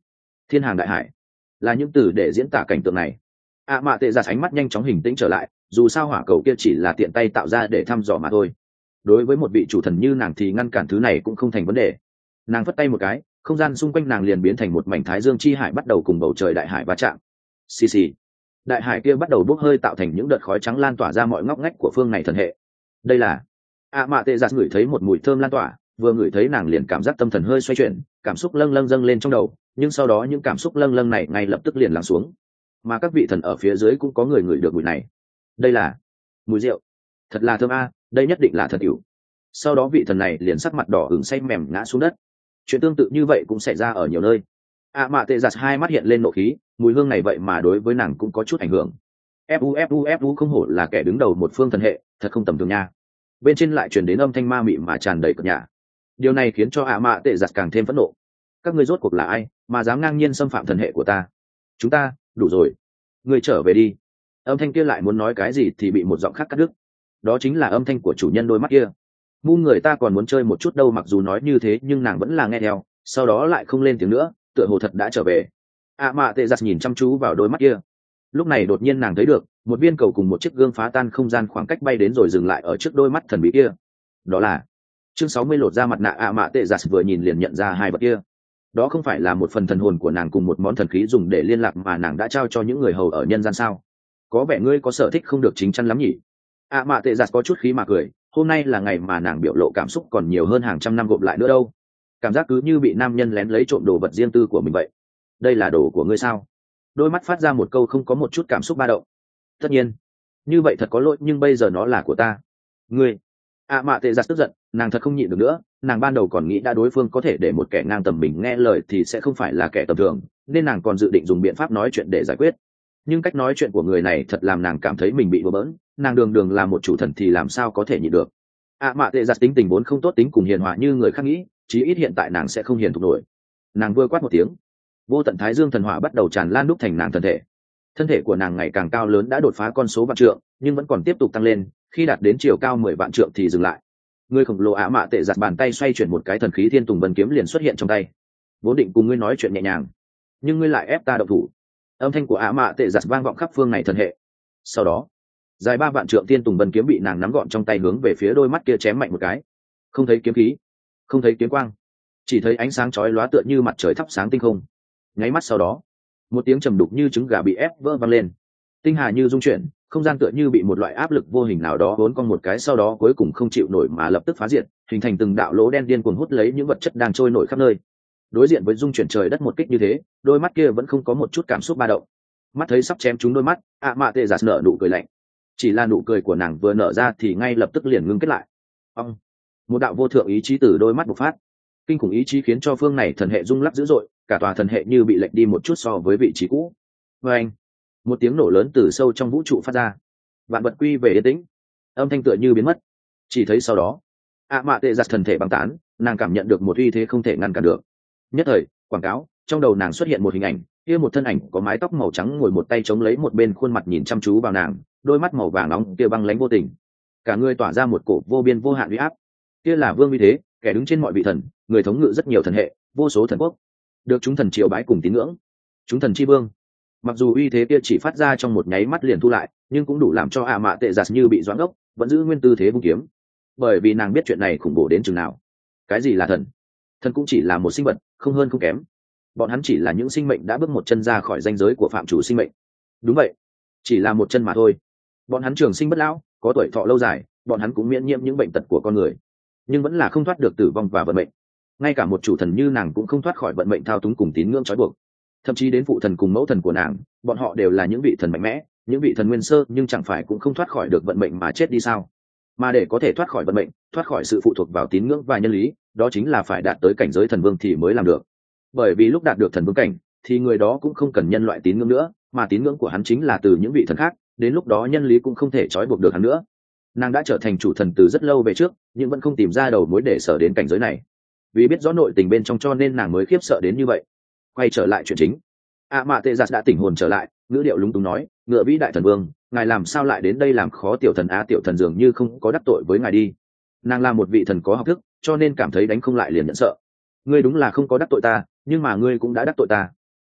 thiên hàng đại hải là những từ để diễn tả cảnh tượng này. ạ mạ tệ giặt ánh mắt nhanh chóng hình tĩnh trở lại, dù sao hỏa cầu kia chỉ là tiện tay tạo ra để thăm dò mà thôi. Đối với một vị chủ thần như nàng thì ngăn cản thứ này cũng không thành vấn đề. Nàng phất tay một cái, không gian xung quanh nàng liền biến thành một mảnh thái dương chi hải, bắt đầu cùng bầu trời đại hải va chạm. Xì xì, đại hải kia bắt đầu bốc hơi tạo thành những đợt khói trắng lan tỏa ra mọi ngóc ngách của phương này thần hệ. Đây là ạ mạ tệ giặt ngửi thấy một mùi thơm lan tỏa, vừa ngửi thấy nàng liền cảm giác tâm thần hơi xoay chuyển, cảm xúc lâng lâng dâng lên trong đầu, nhưng sau đó những cảm xúc lâng lâng này ngay lập tức liền lắng xuống. Mà các vị thần ở phía dưới cũng có người ngửi được mùi này. Đây là mùi rượu, thật là thơm a, đây nhất định là thật ỉu. Sau đó vị thần này liền sắc mặt đỏ ửng say mềm ngã xuống đất. Chuyện tương tự như vậy cũng xảy ra ở nhiều nơi. ạ mạ tệ giặt hai mắt hiện lên nộ khí, mùi hương này vậy mà đối với nàng cũng có chút ảnh hưởng. fu fu fu không hổ là kẻ đứng đầu một phương thần hệ, thật không tầm thường nha. Bên trên lại truyền đến âm thanh ma mị mà tràn đầy cợt nhả. Điều này khiến cho ạ mạ tệ giặt càng thêm phẫn nộ. Các ngươi rốt cuộc là ai mà dám ngang nhiên xâm phạm thần hệ của ta? Chúng ta đủ rồi, ngươi trở về đi. Âm thanh kia lại muốn nói cái gì thì bị một giọng khác cắt đứt. Đó chính là âm thanh của chủ nhân đôi mắt kia. Mu người ta còn muốn chơi một chút đâu. Mặc dù nói như thế nhưng nàng vẫn là nghe theo, sau đó lại không lên tiếng nữa, tựa hồ thật đã trở về. ạ mạ tệ giặt nhìn chăm chú vào đôi mắt kia. Lúc này đột nhiên nàng thấy được một viên cầu cùng một chiếc gương phá tan không gian khoảng cách bay đến rồi dừng lại ở trước đôi mắt thần bí kia. Đó là chương sáu mươi lột ra mặt nạ. ạ mạ tệ giặt vừa nhìn liền nhận ra hai vật kia. Đó không phải là một phần thần hồn của nàng cùng một món thần khí dùng để liên lạc mà nàng đã trao cho những người hầu ở nhân gian sao? Có vẻ ngươi có sở thích không được chính chắn lắm nhỉ? ạ mạ tệ giặt có chút khí mà cười. Hôm nay là ngày mà nàng biểu lộ cảm xúc còn nhiều hơn hàng trăm năm gộp lại nữa đâu. Cảm giác cứ như bị nam nhân lén lấy trộm đồ vật riêng tư của mình vậy. Đây là đồ của ngươi sao? Đôi mắt phát ra một câu không có một chút cảm xúc ba động. Tất nhiên, như vậy thật có lỗi, nhưng bây giờ nó là của ta. Ngươi ạ mạ tệ giặt tức giận, nàng thật không nhịn được nữa. Nàng ban đầu còn nghĩ đã đối phương có thể để một kẻ ngang tầm mình nghe lời thì sẽ không phải là kẻ tầm thường, nên nàng còn dự định dùng biện pháp nói chuyện để giải quyết. Nhưng cách nói chuyện của người này thật làm nàng cảm thấy mình bị bừa bỡn. Nàng đường đường là một chủ thần thì làm sao có thể nhịn được. ạ mạ tệ giặt tính tình vốn không tốt, tính cùng hiền hòa như người khác nghĩ, chí ít hiện tại nàng sẽ không hiền thục nổi. Nàng vừa quát một tiếng, vô tận thái dương thần hỏa bắt đầu tràn lan đúc thành nàng thân thể. Thân thể của nàng ngày càng cao lớn, đã đột phá con số vạn trượng nhưng vẫn còn tiếp tục tăng lên, khi đạt đến chiều cao mười vạn trượng thì dừng lại. Người khổng lồ ạ mạ tệ giặt bàn tay xoay chuyển một cái, thần khí thiên tùng vân kiếm liền xuất hiện trong tay. Vốn định cùng ngươi nói chuyện nhẹ nhàng, nhưng ngươi lại ép ta động thủ. Âm thanh của ạ mạ tệ giặt vang vọng khắp phương này thần hệ. Sau đó dài ba vạn trượng thiên tùng vân kiếm bị nàng nắm gọn trong tay, hướng về phía đôi mắt kia chém mạnh một cái. Không thấy kiếm khí, không thấy kiếm quang, chỉ thấy ánh sáng chói lóa tựa như mặt trời thắp sáng tinh không. Nháy mắt sau đó, một tiếng trầm đục như trứng gà bị ép vỡ vang lên. Tinh hà như rung chuyển, không gian tựa như bị một loại áp lực vô hình nào đó vốn con một cái, sau đó cuối cùng không chịu nổi mà lập tức phá diệt, hình thành từng đạo lỗ đen điên cuồng hút lấy những vật chất đang trôi nổi khắp nơi. Đối diện với rung chuyển trời đất một kích như thế, đôi mắt kia vẫn không có một chút cảm xúc ba động. Mắt thấy sắp chém trúng đôi mắt, ạ mạ tệ giặt nở nụ cười lạnh. Chỉ là nụ cười của nàng vừa nở ra thì ngay lập tức liền ngưng kết lại. Ông, một đạo vô thượng ý chí từ đôi mắt bộc phát. Kinh khủng ý chí khiến cho phương này thần hệ rung lắc dữ dội, cả tòa thần hệ như bị lệch đi một chút so với vị trí cũ. Và anh, một tiếng nổ lớn từ sâu trong vũ trụ phát ra. Vạn vật quy về yên tĩnh, âm thanh tựa như biến mất. Chỉ thấy sau đó, ạ mạ tệ giặt thần thể băng tán, nàng cảm nhận được một uy thế không thể ngăn cản được. Nhất thời, quảng cáo trong đầu nàng xuất hiện một hình ảnh, kia một thân ảnh có mái tóc màu trắng ngồi một tay chống lấy một bên khuôn mặt nhìn chăm chú vào nàng, đôi mắt màu vàng nóng kia băng lãnh vô tình, cả người tỏa ra một cổ vô biên vô hạn uy áp. Kia là vương uy thế, kẻ đứng trên mọi vị thần, người thống ngự rất nhiều thần hệ, vô số thần quốc, được chúng thần triều bái cùng tín ngưỡng. Chúng thần chi vương. Mặc dù uy thế kia chỉ phát ra trong một nháy mắt liền thu lại, nhưng cũng đủ làm cho ạ mạ tệ giặt như bị doãn ốc, vẫn giữ nguyên tư thế vung kiếm. Bởi vì nàng biết chuyện này khủng bố đến chừng nào. Cái gì là thần? Thần cũng chỉ là một sinh vật, không hơn không kém. Bọn hắn chỉ là những sinh mệnh đã bước một chân ra khỏi ranh giới của phạm chủ sinh mệnh. Đúng vậy, chỉ là một chân mà thôi. Bọn hắn trường sinh bất lão, có tuổi thọ lâu dài, bọn hắn cũng miễn nhiễm những bệnh tật của con người, nhưng vẫn là không thoát được tử vong và vận mệnh. Ngay cả một chủ thần như nàng cũng không thoát khỏi vận mệnh thao túng cùng tín ngưỡng trói buộc. Thậm chí đến phụ thần cùng mẫu thần của nàng, bọn họ đều là những vị thần mạnh mẽ, những vị thần nguyên sơ, nhưng chẳng phải cũng không thoát khỏi được vận mệnh mà chết đi sao? Mà để có thể thoát khỏi vận mệnh, thoát khỏi sự phụ thuộc vào tín ngưỡng và nhân lý, đó chính là phải đạt tới cảnh giới thần vương thì mới làm được. Bởi vì lúc đạt được thần vương cảnh, thì người đó cũng không cần nhân loại tín ngưỡng nữa, mà tín ngưỡng của hắn chính là từ những vị thần khác, đến lúc đó nhân lý cũng không thể trói buộc được hắn nữa. Nàng đã trở thành chủ thần từ rất lâu về trước, nhưng vẫn không tìm ra đầu mối để sở đến cảnh giới này. Vì biết rõ nội tình bên trong cho nên nàng mới khiếp sợ đến như vậy. Quay trở lại chuyện chính, ạ mạ tệ giặt đã tỉnh hồn trở lại, ngữ điệu lúng túng nói, ngựa vĩ đại thần vương, ngài làm sao lại đến đây làm khó tiểu thần? Á, tiểu thần dường như không có đắc tội với ngài đi. Nàng là một vị thần có học thức, cho nên cảm thấy đánh không lại liền nhận sợ. Ngươi đúng là không có đắc tội ta, nhưng mà ngươi cũng đã đắc tội ta.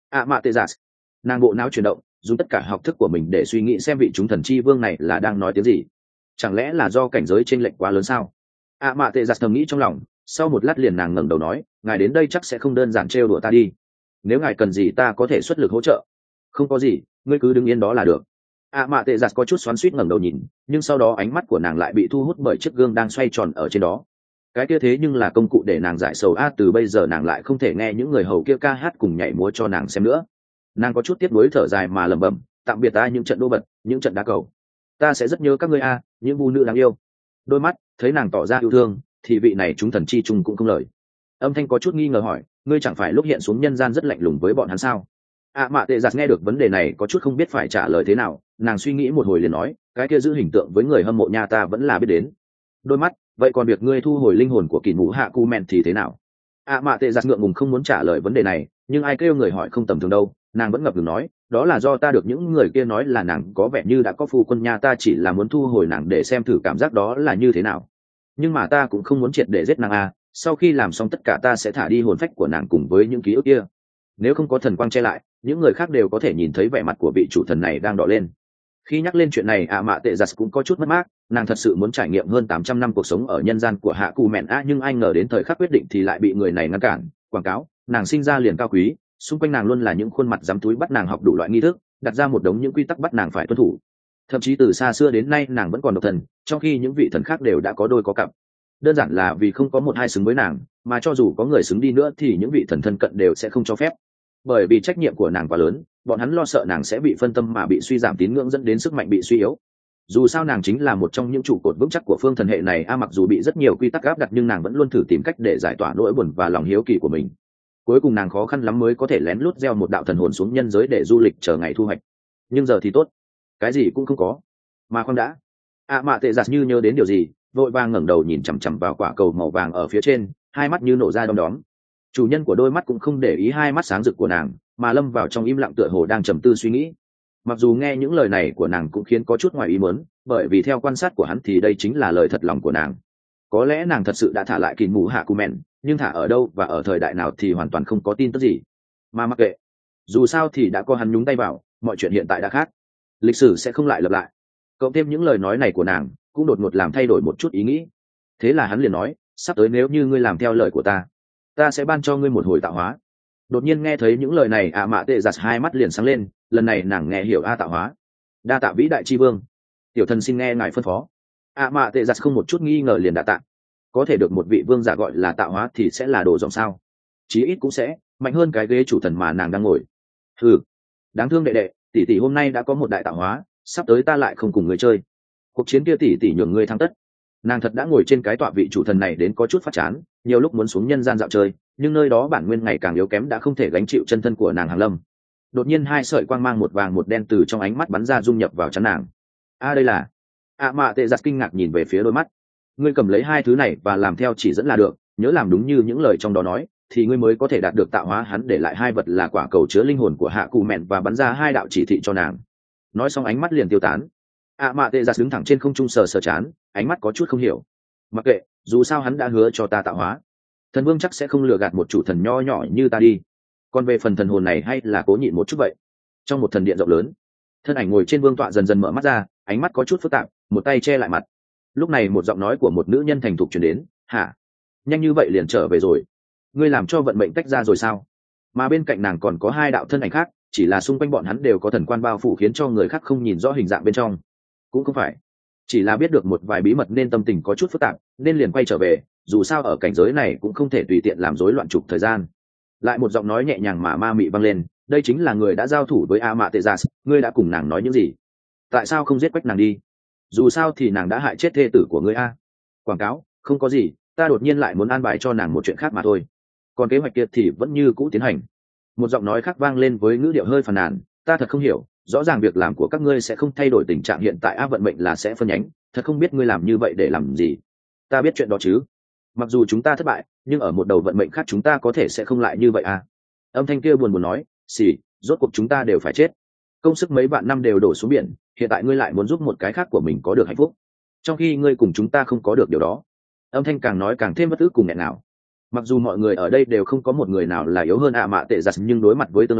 ạ mạ tê giạt. Nàng bộ não chuyển động, dùng tất cả học thức của mình để suy nghĩ xem vị chúng thần chi vương này là đang nói tiếng gì. Chẳng lẽ là do cảnh giới chênh lệch quá lớn sao? ạ mạ tê giạt thầm nghĩ trong lòng. Sau một lát liền nàng ngẩng đầu nói, ngài đến đây chắc sẽ không đơn giản trêu đùa ta đi. Nếu ngài cần gì ta có thể xuất lực hỗ trợ. Không có gì, ngươi cứ đứng yên đó là được. ạ mạ tệ giặt có chút xoắn xuýt ngẩng đầu nhìn, nhưng sau đó ánh mắt của nàng lại bị thu hút bởi chiếc gương đang xoay tròn ở trên đó. Cái kia thế nhưng là công cụ để nàng giải sầu a, từ bây giờ nàng lại không thể nghe những người hầu kia ca hát cùng nhảy múa cho nàng xem nữa. Nàng có chút tiếc nuối thở dài mà lẩm bẩm, tạm biệt ta những trận đô bật, những trận đá cầu. Ta sẽ rất nhớ các ngươi a, những vu nữ đáng yêu. Đôi mắt thấy nàng tỏ ra yêu thương, thì vị này chúng thần chi chung cũng không lời. Âm thanh có chút nghi ngờ hỏi, ngươi chẳng phải lúc hiện xuống nhân gian rất lạnh lùng với bọn hắn sao? ạ mạ tệ giặt nghe được vấn đề này có chút không biết phải trả lời thế nào. Nàng suy nghĩ một hồi liền nói, cái kia giữ hình tượng với người hâm mộ nhà ta vẫn là biết đến. Đôi mắt, vậy còn việc ngươi thu hồi linh hồn của kỳ mũ hạ cu men thì thế nào? ạ mạ tệ giặt ngượng ngùng không muốn trả lời vấn đề này, nhưng ai kêu người hỏi không tầm thường đâu. Nàng vẫn ngập ngừng nói, đó là do ta được những người kia nói là nàng có vẻ như đã có phu quân, nhà ta chỉ là muốn thu hồi nàng để xem thử cảm giác đó là như thế nào. Nhưng mà ta cũng không muốn triệt để giết nàng a, sau khi làm xong tất cả ta sẽ thả đi hồn phách của nàng cùng với những ký ức kia. Nếu không có thần quang che lại, những người khác đều có thể nhìn thấy vẻ mặt của vị chủ thần này đang đỏ lên. Khi nhắc lên chuyện này, ạ mạ tệ giặt cũng có chút mất mát. Nàng thật sự muốn trải nghiệm hơn tám trăm năm cuộc sống ở nhân gian của hạ cù mẹn a, nhưng ai ngờ đến thời khắc quyết định thì lại bị người này ngăn cản. Quảng cáo, nàng sinh ra liền cao quý, xung quanh nàng luôn là những khuôn mặt dám túi bắt nàng học đủ loại nghi thức, đặt ra một đống những quy tắc bắt nàng phải tuân thủ. Thậm chí từ xa xưa đến nay nàng vẫn còn độc thần, trong khi những vị thần khác đều đã có đôi có cặp. Đơn giản là vì không có một hai xứng với nàng, mà cho dù có người xứng đi nữa thì những vị thần thân cận đều sẽ không cho phép. Bởi vì trách nhiệm của nàng quá lớn, bọn hắn lo sợ nàng sẽ bị phân tâm mà bị suy giảm tín ngưỡng, dẫn đến sức mạnh bị suy yếu. Dù sao nàng chính là một trong những trụ cột vững chắc của phương thần hệ này a, mặc dù bị rất nhiều quy tắc áp đặt nhưng nàng vẫn luôn thử tìm cách để giải tỏa nỗi buồn và lòng hiếu kỳ của mình. Cuối cùng nàng khó khăn lắm mới có thể lén lút gieo một đạo thần hồn xuống nhân giới để du lịch chờ ngày thu hoạch. Nhưng giờ thì tốt, cái gì cũng không có. Mà khoan đã, ạ mạ tệ giặt như nhớ đến điều gì, vội vàng ngẩng đầu nhìn chằm chằm vào quả cầu màu vàng ở phía trên, hai mắt như nổ ra đom đóm. Chủ nhân của đôi mắt cũng không để ý hai mắt sáng rực của nàng, mà lâm vào trong im lặng tựa hồ đang trầm tư suy nghĩ. Mặc dù nghe những lời này của nàng cũng khiến có chút ngoài ý muốn, bởi vì theo quan sát của hắn thì đây chính là lời thật lòng của nàng. Có lẽ nàng thật sự đã thả lại kỳ mù hạ cù mẹn, nhưng thả ở đâu và ở thời đại nào thì hoàn toàn không có tin tức gì. Mà mặc kệ, dù sao thì đã có hắn nhúng tay vào, mọi chuyện hiện tại đã khác, lịch sử sẽ không lại lặp lại. Cộng thêm những lời nói này của nàng cũng đột ngột làm thay đổi một chút ý nghĩ. Thế là hắn liền nói, sắp tới nếu như ngươi làm theo lời của ta, ta sẽ ban cho ngươi một hồi tạo hóa. Đột nhiên nghe thấy những lời này, ạ mạ tệ giặt hai mắt liền sáng lên. Lần này nàng nghe hiểu a, tạo hóa. Đa tạ vĩ đại tri vương, tiểu thần xin nghe ngài phân phó. ạ mạ tệ giặt không một chút nghi ngờ liền đa tạ. Có thể được một vị vương giả gọi là tạo hóa thì sẽ là đồ rộng sao? Chí ít cũng sẽ mạnh hơn cái ghế chủ thần mà nàng đang ngồi. Ừ, đáng thương đệ đệ, tỷ tỷ hôm nay đã có một đại tạo hóa, sắp tới ta lại không cùng người chơi. Cuộc chiến kia tỷ tỷ nhường ngươi thắng tất. Nàng thật đã ngồi trên cái tọa vị chủ thần này đến có chút phát chán, nhiều lúc muốn xuống nhân gian dạo chơi, nhưng nơi đó bản nguyên ngày càng yếu kém đã không thể gánh chịu chân thân của nàng hàng lâm. Đột nhiên hai sợi quang mang một vàng một đen từ trong ánh mắt bắn ra dung nhập vào trán nàng. A đây là... ạ mạ tệ giặt kinh ngạc nhìn về phía đôi mắt. Ngươi cầm lấy hai thứ này và làm theo chỉ dẫn là được, nhớ làm đúng như những lời trong đó nói thì ngươi mới có thể đạt được tạo hóa. Hắn để lại hai vật là quả cầu chứa linh hồn của hạ cù mẹn và bắn ra hai đạo chỉ thị cho nàng. Nói xong ánh mắt liền tiêu tán. ạ mạ tệ giặt đứng thẳng trên không trung sờ sờ chán, ánh mắt có chút không hiểu. Mặc kệ, dù sao hắn đã hứa cho ta tạo hóa, thần vương chắc sẽ không lừa gạt một chủ thần nho nhỏ như ta đi. Còn về phần thần hồn này hay là cố nhịn một chút vậy. Trong một thần điện rộng lớn, thân ảnh ngồi trên vương tọa dần dần mở mắt ra, ánh mắt có chút phức tạp, một tay che lại mặt. Lúc này một giọng nói của một nữ nhân thành thục truyền đến. Hả? Nhanh như vậy liền trở về rồi? Ngươi làm cho vận mệnh tách ra rồi sao? Mà bên cạnh nàng còn có hai đạo thân ảnh khác, chỉ là xung quanh bọn hắn đều có thần quan bao phủ khiến cho người khác không nhìn rõ hình dạng bên trong. Cũng không phải, chỉ là biết được một vài bí mật nên tâm tình có chút phức tạp, nên liền quay trở về. Dù sao ở cảnh giới này cũng không thể tùy tiện làm rối loạn trục thời gian. Lại một giọng nói nhẹ nhàng mà ma mị vang lên. Đây chính là người đã giao thủ với A Mạ Tệ Gia. Ngươi đã cùng nàng nói những gì? Tại sao không giết quách nàng đi? Dù sao thì nàng đã hại chết thê tử của ngươi a. Quảng cáo, không có gì, ta đột nhiên lại muốn an bài cho nàng một chuyện khác mà thôi. Còn kế hoạch kia thì vẫn như cũ tiến hành. Một giọng nói khác vang lên với ngữ điệu hơi phàn nàn. Ta thật không hiểu, rõ ràng việc làm của các ngươi sẽ không thay đổi tình trạng hiện tại a, vận mệnh là sẽ phân nhánh, thật không biết ngươi làm như vậy để làm gì. Ta biết chuyện đó chứ. Mặc dù chúng ta thất bại, nhưng ở một đầu vận mệnh khác chúng ta có thể sẽ không lại như vậy a. Âm thanh kia buồn buồn nói, xì, rốt cuộc chúng ta đều phải chết. Công sức mấy vạn năm đều đổ xuống biển, hiện tại ngươi lại muốn giúp một cái khác của mình có được hạnh phúc, trong khi ngươi cùng chúng ta không có được điều đó. Âm thanh càng nói càng thêm bất ức cùng nghẹn ngào. Mặc dù mọi người ở đây đều không có một người nào là yếu hơn ạ mạ tệ giặt, nhưng đối mặt với tương lai,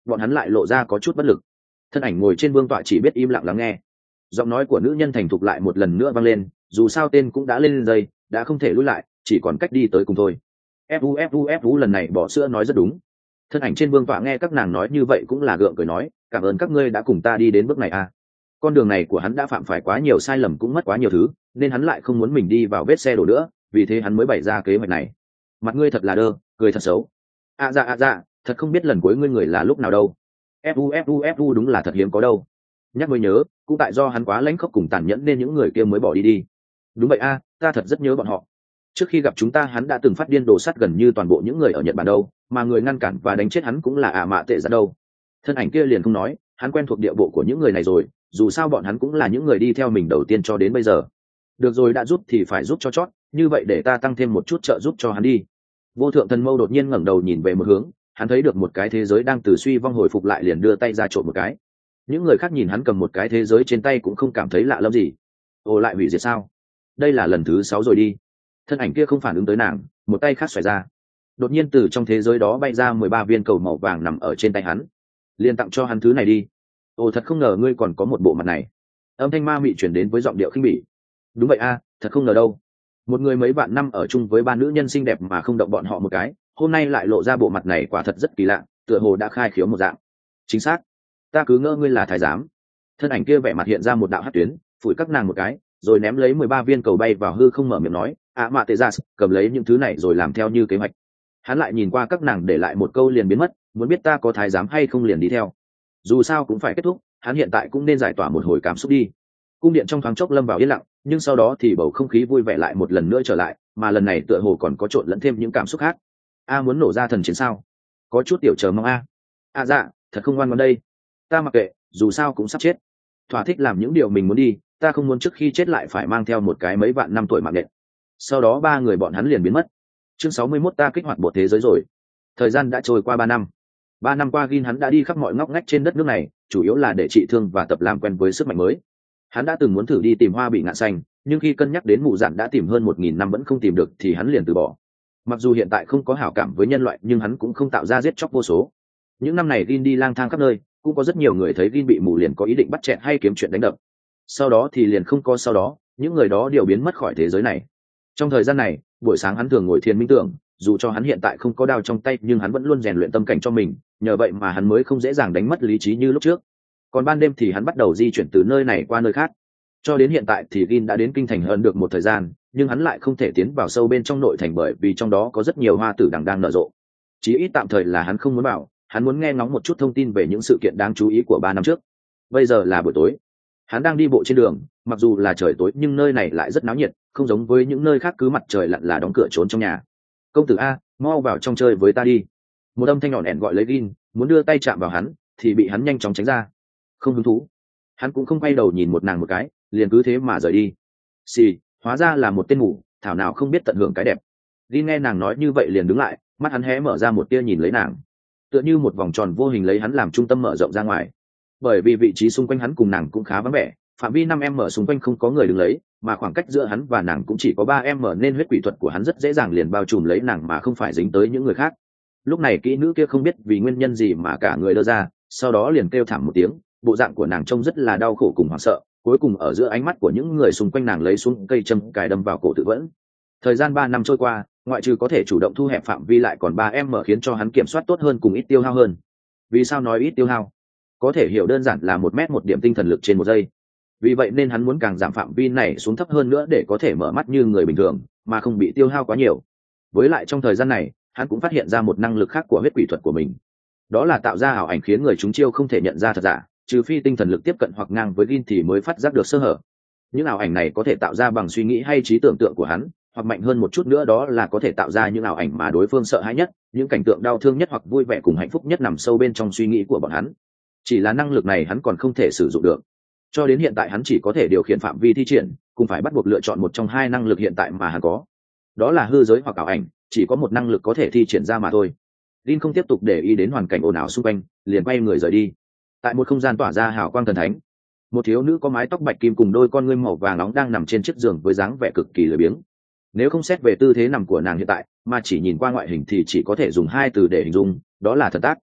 bọn hắn lại lộ ra có chút bất lực. Thân ảnh ngồi trên vương tọa chỉ biết im lặng lắng nghe. Giọng nói của nữ nhân thành thục lại một lần nữa vang lên, dù sao tên cũng đã lên dây, đã không thể lùi lại, chỉ còn cách đi tới cùng thôi. Fu Fu Fu lần này bỏ sữa nói rất đúng. Thân ảnh trên vương tọa nghe các nàng nói như vậy cũng là gượng cười nói, cảm ơn các ngươi đã cùng ta đi đến bước này à. Con đường này của hắn đã phạm phải quá nhiều sai lầm, cũng mất quá nhiều thứ, nên hắn lại không muốn mình đi vào vết xe đổ nữa, vì thế hắn mới bày ra kế hoạch này. Mặt ngươi thật là đơ, cười thật xấu. À dạ à dạ, thật không biết lần cuối ngươi người là lúc nào đâu. Fu Fu Fu đúng là thật hiếm có đâu. Nhắc mới nhớ, cũng tại do hắn quá lãnh khốc cùng tàn nhẫn nên những người kia mới bỏ đi đi. Đúng vậy a, à, ta thật rất nhớ bọn họ. Trước khi gặp chúng ta hắn đã từng phát điên đồ sắt gần như toàn bộ những người ở Nhật Bản đâu, mà người ngăn cản và đánh chết hắn cũng là ả mạ tệ ra đâu. Thân ảnh kia liền không nói, hắn quen thuộc địa bộ của những người này rồi, dù sao bọn hắn cũng là những người đi theo mình đầu tiên cho đến bây giờ. Được rồi, đã giúp thì phải giúp cho chót, như vậy để ta tăng thêm một chút trợ giúp cho hắn đi. Vô thượng thần mâu đột nhiên ngẩng đầu nhìn về một hướng, hắn thấy được một cái thế giới đang từ suy vong hồi phục lại, liền đưa tay ra trộm một cái. Những người khác nhìn hắn cầm một cái thế giới trên tay cũng không cảm thấy lạ lẫm gì. Ồ, lại hủy diệt sao? Đây là lần thứ sáu rồi đi. Thân ảnh kia không phản ứng tới nàng, một tay khác xoài ra, đột nhiên từ trong thế giới đó bay ra mười ba viên cầu màu vàng nằm ở trên tay hắn. Liền tặng cho hắn thứ này đi. Ồ, thật không ngờ ngươi còn có một bộ mặt này. Âm thanh ma mị chuyển đến với giọng điệu khinh bỉ. Đúng vậy a, thật không ngờ đâu. Một người mấy vạn năm ở chung với ba nữ nhân xinh đẹp mà không động bọn họ một cái, hôm nay lại lộ ra bộ mặt này, quả thật rất kỳ lạ, tựa hồ đã khai khiếu một dạng. Chính xác, ta cứ ngỡ ngươi là thái giám. Thân ảnh kia vẻ mặt hiện ra một đạo hắc tuyến, phủi các nàng một cái, rồi ném lấy mười ba viên cầu bay vào hư không, mở miệng nói, ạ mạ tê gia, cầm lấy những thứ này rồi làm theo như kế hoạch. Hắn lại nhìn qua các nàng để lại một câu liền biến mất, muốn biết ta có thái giám hay không liền đi theo. Dù sao cũng phải kết thúc, hắn hiện tại cũng nên giải tỏa một hồi cảm xúc đi. Cung điện trong thoáng chốc lâm vào yên lặng, nhưng sau đó thì bầu không khí vui vẻ lại một lần nữa trở lại, mà lần này tựa hồ còn có trộn lẫn thêm những cảm xúc khác. A muốn nổ ra thần chiến sao? Có chút tiểu chờ mong a. À dạ, thật không ngoan ngoãn đây. Ta mặc kệ, dù sao cũng sắp chết. Thỏa thích làm những điều mình muốn đi, ta không muốn trước khi chết lại phải mang theo một cái mấy vạn năm tuổi mạng nện. Sau đó ba người bọn hắn liền biến mất. Chương sáu mươi mốt, ta kích hoạt bộ thế giới rồi. Thời gian đã trôi qua ba năm. Ba năm qua Gin hắn đã đi khắp mọi ngóc ngách trên đất nước này, chủ yếu là để trị thương và tập làm quen với sức mạnh mới. Hắn đã từng muốn thử đi tìm hoa bị ngạn xanh, nhưng khi cân nhắc đến mụ dạn đã tìm hơn một nghìn năm vẫn không tìm được thì hắn liền từ bỏ. Mặc dù hiện tại không có hảo cảm với nhân loại, nhưng hắn cũng không tạo ra giết chóc vô số. Những năm này Gin đi lang thang khắp nơi, cũng có rất nhiều người thấy Gin bị mù liền có ý định bắt chẹt hay kiếm chuyện đánh đập. Sau đó thì liền không có sau đó, những người đó đều biến mất khỏi thế giới này. Trong thời gian này, buổi sáng hắn thường ngồi thiền minh tưởng, dù cho hắn hiện tại không có đao trong tay nhưng hắn vẫn luôn rèn luyện tâm cảnh cho mình, nhờ vậy mà hắn mới không dễ dàng đánh mất lý trí như lúc trước. Còn ban đêm thì hắn bắt đầu di chuyển từ nơi này qua nơi khác. Cho đến hiện tại thì Gin đã đến kinh thành hơn được một thời gian, nhưng hắn lại không thể tiến vào sâu bên trong nội thành bởi vì trong đó có rất nhiều hoa tử đằng đang nở rộ. Chí ít tạm thời là hắn không muốn bảo, hắn muốn nghe ngóng một chút thông tin về những sự kiện đáng chú ý của ba năm trước. Bây giờ là buổi tối, hắn đang đi bộ trên đường, mặc dù là trời tối nhưng nơi này lại rất náo nhiệt, không giống với những nơi khác cứ mặt trời lặn là đóng cửa trốn trong nhà. Công tử a, mau vào trong chơi với ta đi. Một âm thanh nhỏ nẻn gọi lấy Gin, muốn đưa tay chạm vào hắn thì bị hắn nhanh chóng tránh ra. Không hứng thú. Hắn cũng không quay đầu nhìn một nàng một cái, liền cứ thế mà rời đi. Xì, hóa ra là một tên ngủ, thảo nào không biết tận hưởng cái đẹp. Gin nghe nàng nói như vậy liền đứng lại, mắt hắn hé mở ra một tia nhìn lấy nàng, tựa như một vòng tròn vô hình lấy hắn làm trung tâm mở rộng ra ngoài. Bởi vì vị trí xung quanh hắn cùng nàng cũng khá vắng vẻ, phạm vi năm em xung quanh không có người đứng lấy, mà khoảng cách giữa hắn và nàng cũng chỉ có ba em nên huyết quỷ thuật của hắn rất dễ dàng liền bao trùm lấy nàng mà không phải dính tới những người khác. Lúc này kỹ nữ kia không biết vì nguyên nhân gì mà cả người đơ ra, sau đó liền kêu thảm một tiếng, bộ dạng của nàng trông rất là đau khổ cùng hoảng sợ, cuối cùng ở giữa ánh mắt của những người xung quanh nàng lấy xuống cây châm cài đâm vào cổ tự vẫn. Thời gian ba năm trôi qua, ngoại trừ có thể chủ động thu hẹp phạm vi lại còn ba em khiến cho hắn kiểm soát tốt hơn cùng ít tiêu hao hơn. Vì sao nói ít tiêu hao? Có thể hiểu đơn giản là một mét một điểm tinh thần lực trên một giây. Vì vậy nên hắn muốn càng giảm phạm vi này xuống thấp hơn nữa để có thể mở mắt như người bình thường mà không bị tiêu hao quá nhiều. Với lại trong thời gian này hắn cũng phát hiện ra một năng lực khác của huyết quỷ thuật của mình, đó là tạo ra ảo ảnh khiến người chúng chiêu không thể nhận ra thật giả, trừ phi tinh thần lực tiếp cận hoặc ngang với Gin thì mới phát giác được sơ hở. Những ảo ảnh này có thể tạo ra bằng suy nghĩ hay trí tưởng tượng của hắn, hoặc mạnh hơn một chút nữa đó là có thể tạo ra những ảo ảnh mà đối phương sợ hãi nhất, những cảnh tượng đau thương nhất hoặc vui vẻ cùng hạnh phúc nhất nằm sâu bên trong suy nghĩ của bọn hắn. Chỉ là năng lực này hắn còn không thể sử dụng được. Cho đến hiện tại hắn chỉ có thể điều khiển phạm vi thi triển, cũng phải bắt buộc lựa chọn một trong hai năng lực hiện tại mà hắn có. Đó là hư giới hoặc ảo ảnh, chỉ có một năng lực có thể thi triển ra mà thôi. Gin không tiếp tục để ý đến hoàn cảnh ồn ào xung quanh, liền quay người rời đi. Tại một không gian tỏa ra hào quang thần thánh, một thiếu nữ có mái tóc bạch kim cùng đôi con ngươi màu vàng nóng đang nằm trên chiếc giường với dáng vẻ cực kỳ lười biếng. Nếu không xét về tư thế nằm của nàng hiện tại, mà chỉ nhìn qua ngoại hình thì chỉ có thể dùng hai từ để hình dung, đó là thần tác.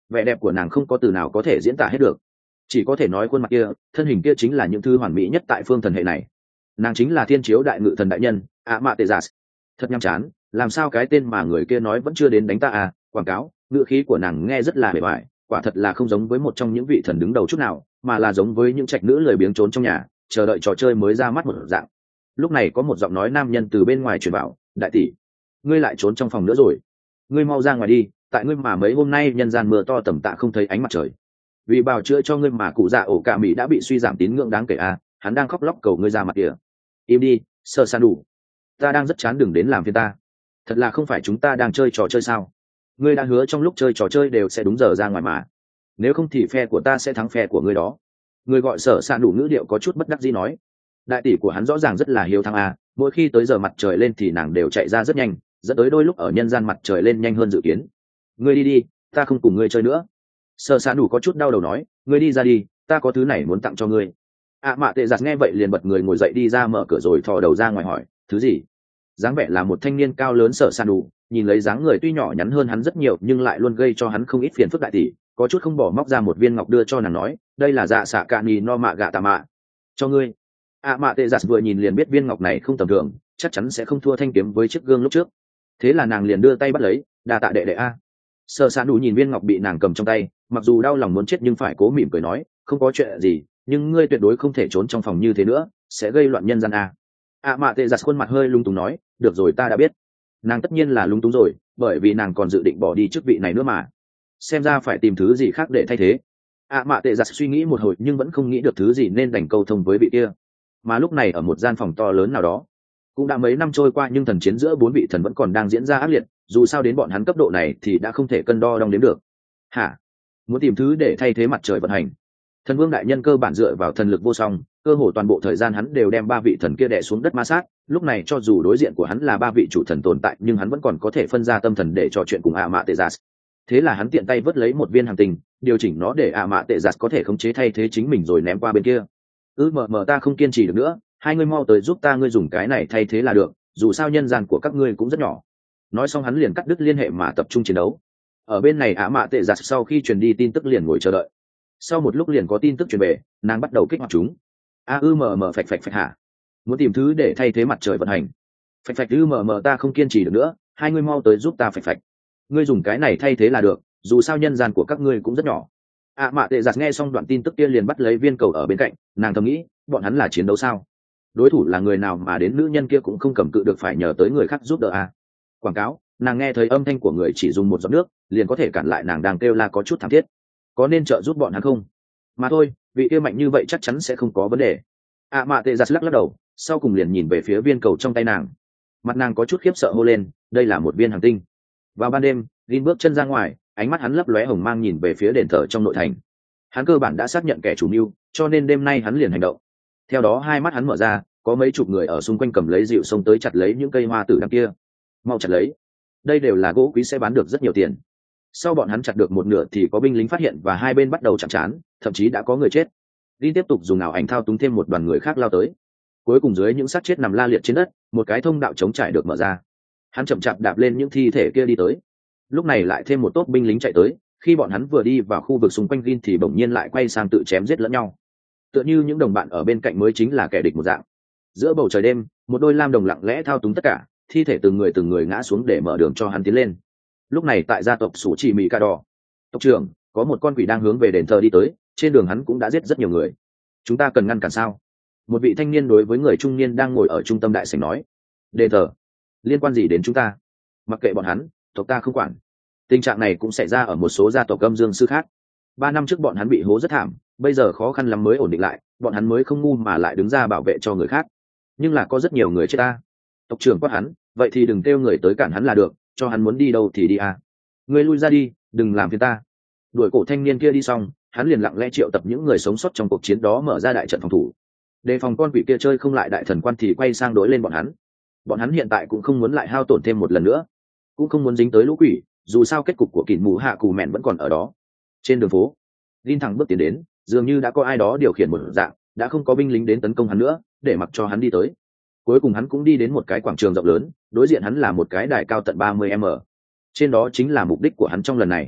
vẻ đẹp của nàng không có từ nào có thể diễn tả hết được, chỉ có thể nói khuôn mặt kia, thân hình kia chính là những thứ hoàn mỹ nhất tại phương thần hệ này. Nàng chính là thiên chiếu đại ngự thần đại nhân ạ mạ tệ giả. Thật nhăm chán, làm sao cái tên mà người kia nói vẫn chưa đến đánh ta à? Quảng cáo, ngữ khí của nàng nghe rất là bề bại, quả thật là không giống với một trong những vị thần đứng đầu chút nào, mà là giống với những trạch nữ lười biếng trốn trong nhà chờ đợi trò chơi mới ra mắt một dạng. Lúc này có một giọng nói nam nhân từ bên ngoài truyền vào, đại tỷ, ngươi lại trốn trong phòng nữa rồi, ngươi mau ra ngoài đi, tại ngươi mà mấy hôm nay nhân gian mưa to tầm tạ không thấy ánh mặt trời, vì bào chữa cho ngươi mà cụ già ổ cả mỹ đã bị suy giảm tín ngưỡng đáng kể à, hắn đang khóc lóc cầu ngươi ra mặt kìa. Im đi, sơ san đủ, ta đang rất chán, đừng đến làm phiền ta, thật là không phải chúng ta đang chơi trò chơi sao? Ngươi đã hứa trong lúc chơi trò chơi đều sẽ đúng giờ ra ngoài mà, nếu không thì phe của ta sẽ thắng phe của ngươi đó. Người gọi sở san đủ ngữ điệu có chút bất đắc dĩ nói. Đại tỷ của hắn rõ ràng rất là hiếu thắng à, mỗi khi tới giờ mặt trời lên thì nàng đều chạy ra rất nhanh, dẫn tới đôi lúc ở nhân gian mặt trời lên nhanh hơn dự kiến. Ngươi đi đi, ta không cùng ngươi chơi nữa. Sở san đủ có chút đau đầu nói, ngươi đi ra đi, ta có thứ này muốn tặng cho ngươi. ạ mạ tệ giặt nghe vậy liền bật người ngồi dậy đi ra mở cửa rồi thò đầu ra ngoài hỏi, thứ gì? Dáng vẻ là một thanh niên cao lớn sở san đủ, nhìn lấy dáng người tuy nhỏ nhắn hơn hắn rất nhiều nhưng lại luôn gây cho hắn không ít phiền phức. Đại tỷ có chút không bỏ móc ra một viên ngọc đưa cho nàng nói, đây là dạ xạ cạn nì no mạ gạ tà mạ, cho ngươi. ạ mạ tệ giặt vừa nhìn liền biết viên ngọc này không tầm thường, chắc chắn sẽ không thua thanh kiếm với chiếc gương lúc trước, thế là nàng liền đưa tay bắt lấy, đa tạ đệ đệ a. Sở san đủ nhìn viên ngọc bị nàng cầm trong tay, mặc dù đau lòng muốn chết nhưng phải cố mỉm cười nói, không có chuyện gì, nhưng ngươi tuyệt đối không thể trốn trong phòng như thế nữa, sẽ gây loạn nhân gian a. ạ mạ tệ giặt khuôn mặt hơi lung túng nói, được rồi, ta đã biết. Nàng tất nhiên là lung túng rồi, bởi vì nàng còn dự định bỏ đi chức vị này nữa mà, xem ra phải tìm thứ gì khác để thay thế. ạ mạ tệ giặt suy nghĩ một hồi nhưng vẫn không nghĩ được thứ gì nên đành câu thông với vị kia. Mà lúc này ở một gian phòng to lớn nào đó, cũng đã mấy năm trôi qua nhưng thần chiến giữa bốn vị thần vẫn còn đang diễn ra ác liệt, dù sao đến bọn hắn cấp độ này thì đã không thể cân đo đong đếm được. Hả? Muốn tìm thứ để thay thế mặt trời vận hành? Thần vương đại nhân cơ bản dựa vào thần lực vô song, cơ hồ toàn bộ thời gian hắn đều đem ba vị thần kia đè xuống đất ma sát. Lúc này cho dù đối diện của hắn là ba vị chủ thần tồn tại nhưng hắn vẫn còn có thể phân ra tâm thần để trò chuyện cùng ạ mạ tệ giặt. Thế là hắn tiện tay vớt lấy một viên hành tinh, điều chỉnh nó để ạ mạ tệ giặt có thể khống chế thay thế chính mình rồi ném qua bên kia. ư mờ mờ ta không kiên trì được nữa, hai ngươi mau tới giúp ta, ngươi dùng cái này thay thế là được, dù sao nhân gian của các ngươi cũng rất nhỏ. Nói xong hắn liền cắt đứt liên hệ mà tập trung chiến đấu. Ở bên này ạ mạ tệ giặt sau khi truyền đi tin tức liền ngồi chờ đợi. Sau một lúc liền có tin tức truyền về, nàng bắt đầu kích hoạt chúng. a ư mờ mờ phạch phạch phạch hả? Muốn tìm thứ để thay thế mặt trời vận hành? Phạch phạch ư mờ mờ ta không kiên trì được nữa, hai ngươi mau tới giúp ta phạch phạch. Ngươi dùng cái này thay thế là được, dù sao nhân gian của các ngươi cũng rất nhỏ. ạ mạ tệ giặt nghe xong đoạn tin tức kia liền bắt lấy viên cầu ở bên cạnh, nàng thầm nghĩ, bọn hắn là chiến đấu sao? Đối thủ là người nào mà đến nữ nhân kia cũng không cầm cự được, phải nhờ tới người khác giúp đỡ à? Quảng cáo, nàng nghe thấy âm thanh của người chỉ dùng một giọt nước liền có thể cản lại nàng đang kêu la có chút thảm thiết, có nên trợ giúp bọn hắn không? Mà thôi, vị kia mạnh như vậy chắc chắn sẽ không có vấn đề. ạ mạ tệ giặt lắc lắc đầu, sau cùng liền nhìn về phía viên cầu trong tay nàng. Mặt nàng có chút khiếp sợ hô lên, đây là một viên hành tinh. Vào ban đêm, Gin bước chân ra ngoài, ánh mắt hắn lấp lóe hồng mang nhìn về phía đền thờ trong nội thành. Hắn cơ bản đã xác nhận kẻ chủ mưu, cho nên đêm nay hắn liền hành động. Theo đó hai mắt hắn mở ra, có mấy chục người ở xung quanh cầm lấy dịu xông tới chặt lấy những cây hoa tử đằng kia. Mau chặt lấy, đây đều là gỗ quý, sẽ bán được rất nhiều tiền. Sau bọn hắn chặt được một nửa thì có binh lính phát hiện và hai bên bắt đầu chạm trán, thậm chí đã có người chết. Gin tiếp tục dùng ảo ảnh thao túng thêm một đoàn người khác lao tới. Cuối cùng dưới những xác chết nằm la liệt trên đất, một cái thông đạo trống trải được mở ra. Hắn chậm chạp đạp lên những thi thể kia đi tới. Lúc này lại thêm một tốp binh lính chạy tới, khi bọn hắn vừa đi vào khu vực xung quanh Gin thì bỗng nhiên lại quay sang tự chém giết lẫn nhau, tựa như những đồng bạn ở bên cạnh mới chính là kẻ địch một dạng. Giữa bầu trời đêm, một đôi lam đồng lặng lẽ thao túng tất cả, thi thể từng người từng người ngã xuống để mở đường cho hắn tiến lên. Lúc này tại gia tộc Sủ Chỉ Mị Ca Đỏ, tộc trưởng, có một con quỷ đang hướng về đền thờ đi tới, trên đường hắn cũng đã giết rất nhiều người. Chúng ta cần ngăn cản sao? Một vị thanh niên đối với người trung niên đang ngồi ở trung tâm đại sảnh nói. Đền thờ liên quan gì đến chúng ta? Mặc kệ bọn hắn, tộc ta không quản. Tình trạng này cũng xảy ra ở một số gia tộc âm dương sư khác. Ba năm trước bọn hắn bị hố rất thảm, bây giờ khó khăn lắm mới ổn định lại, bọn hắn mới không ngu mà lại đứng ra bảo vệ cho người khác. Nhưng là có rất nhiều người chết ta. Tộc trưởng quát hắn, vậy thì đừng kêu người tới cản hắn là được, cho hắn muốn đi đâu thì đi à. Ngươi lui ra đi, đừng làm phiền ta. Đuổi cổ thanh niên kia đi xong, hắn liền lặng lẽ triệu tập những người sống sót trong cuộc chiến đó mở ra đại trận phòng thủ. Đề phòng con quỷ kia chơi không lại đại thần quan thì quay sang đối lên bọn hắn. Bọn hắn hiện tại cũng không muốn lại hao tổn thêm một lần nữa, cũng không muốn dính tới lũ quỷ, dù sao kết cục của kỷ mù hạ cù mẹn vẫn còn ở đó. Trên đường phố, Linh thẳng bước tiến đến, dường như đã có ai đó điều khiển một dạng, đã không có binh lính đến tấn công hắn nữa, để mặc cho hắn đi tới. Cuối cùng hắn cũng đi đến một cái quảng trường rộng lớn, đối diện hắn là một cái đài cao tận ba mươi mét, trên đó chính là mục đích của hắn trong lần này.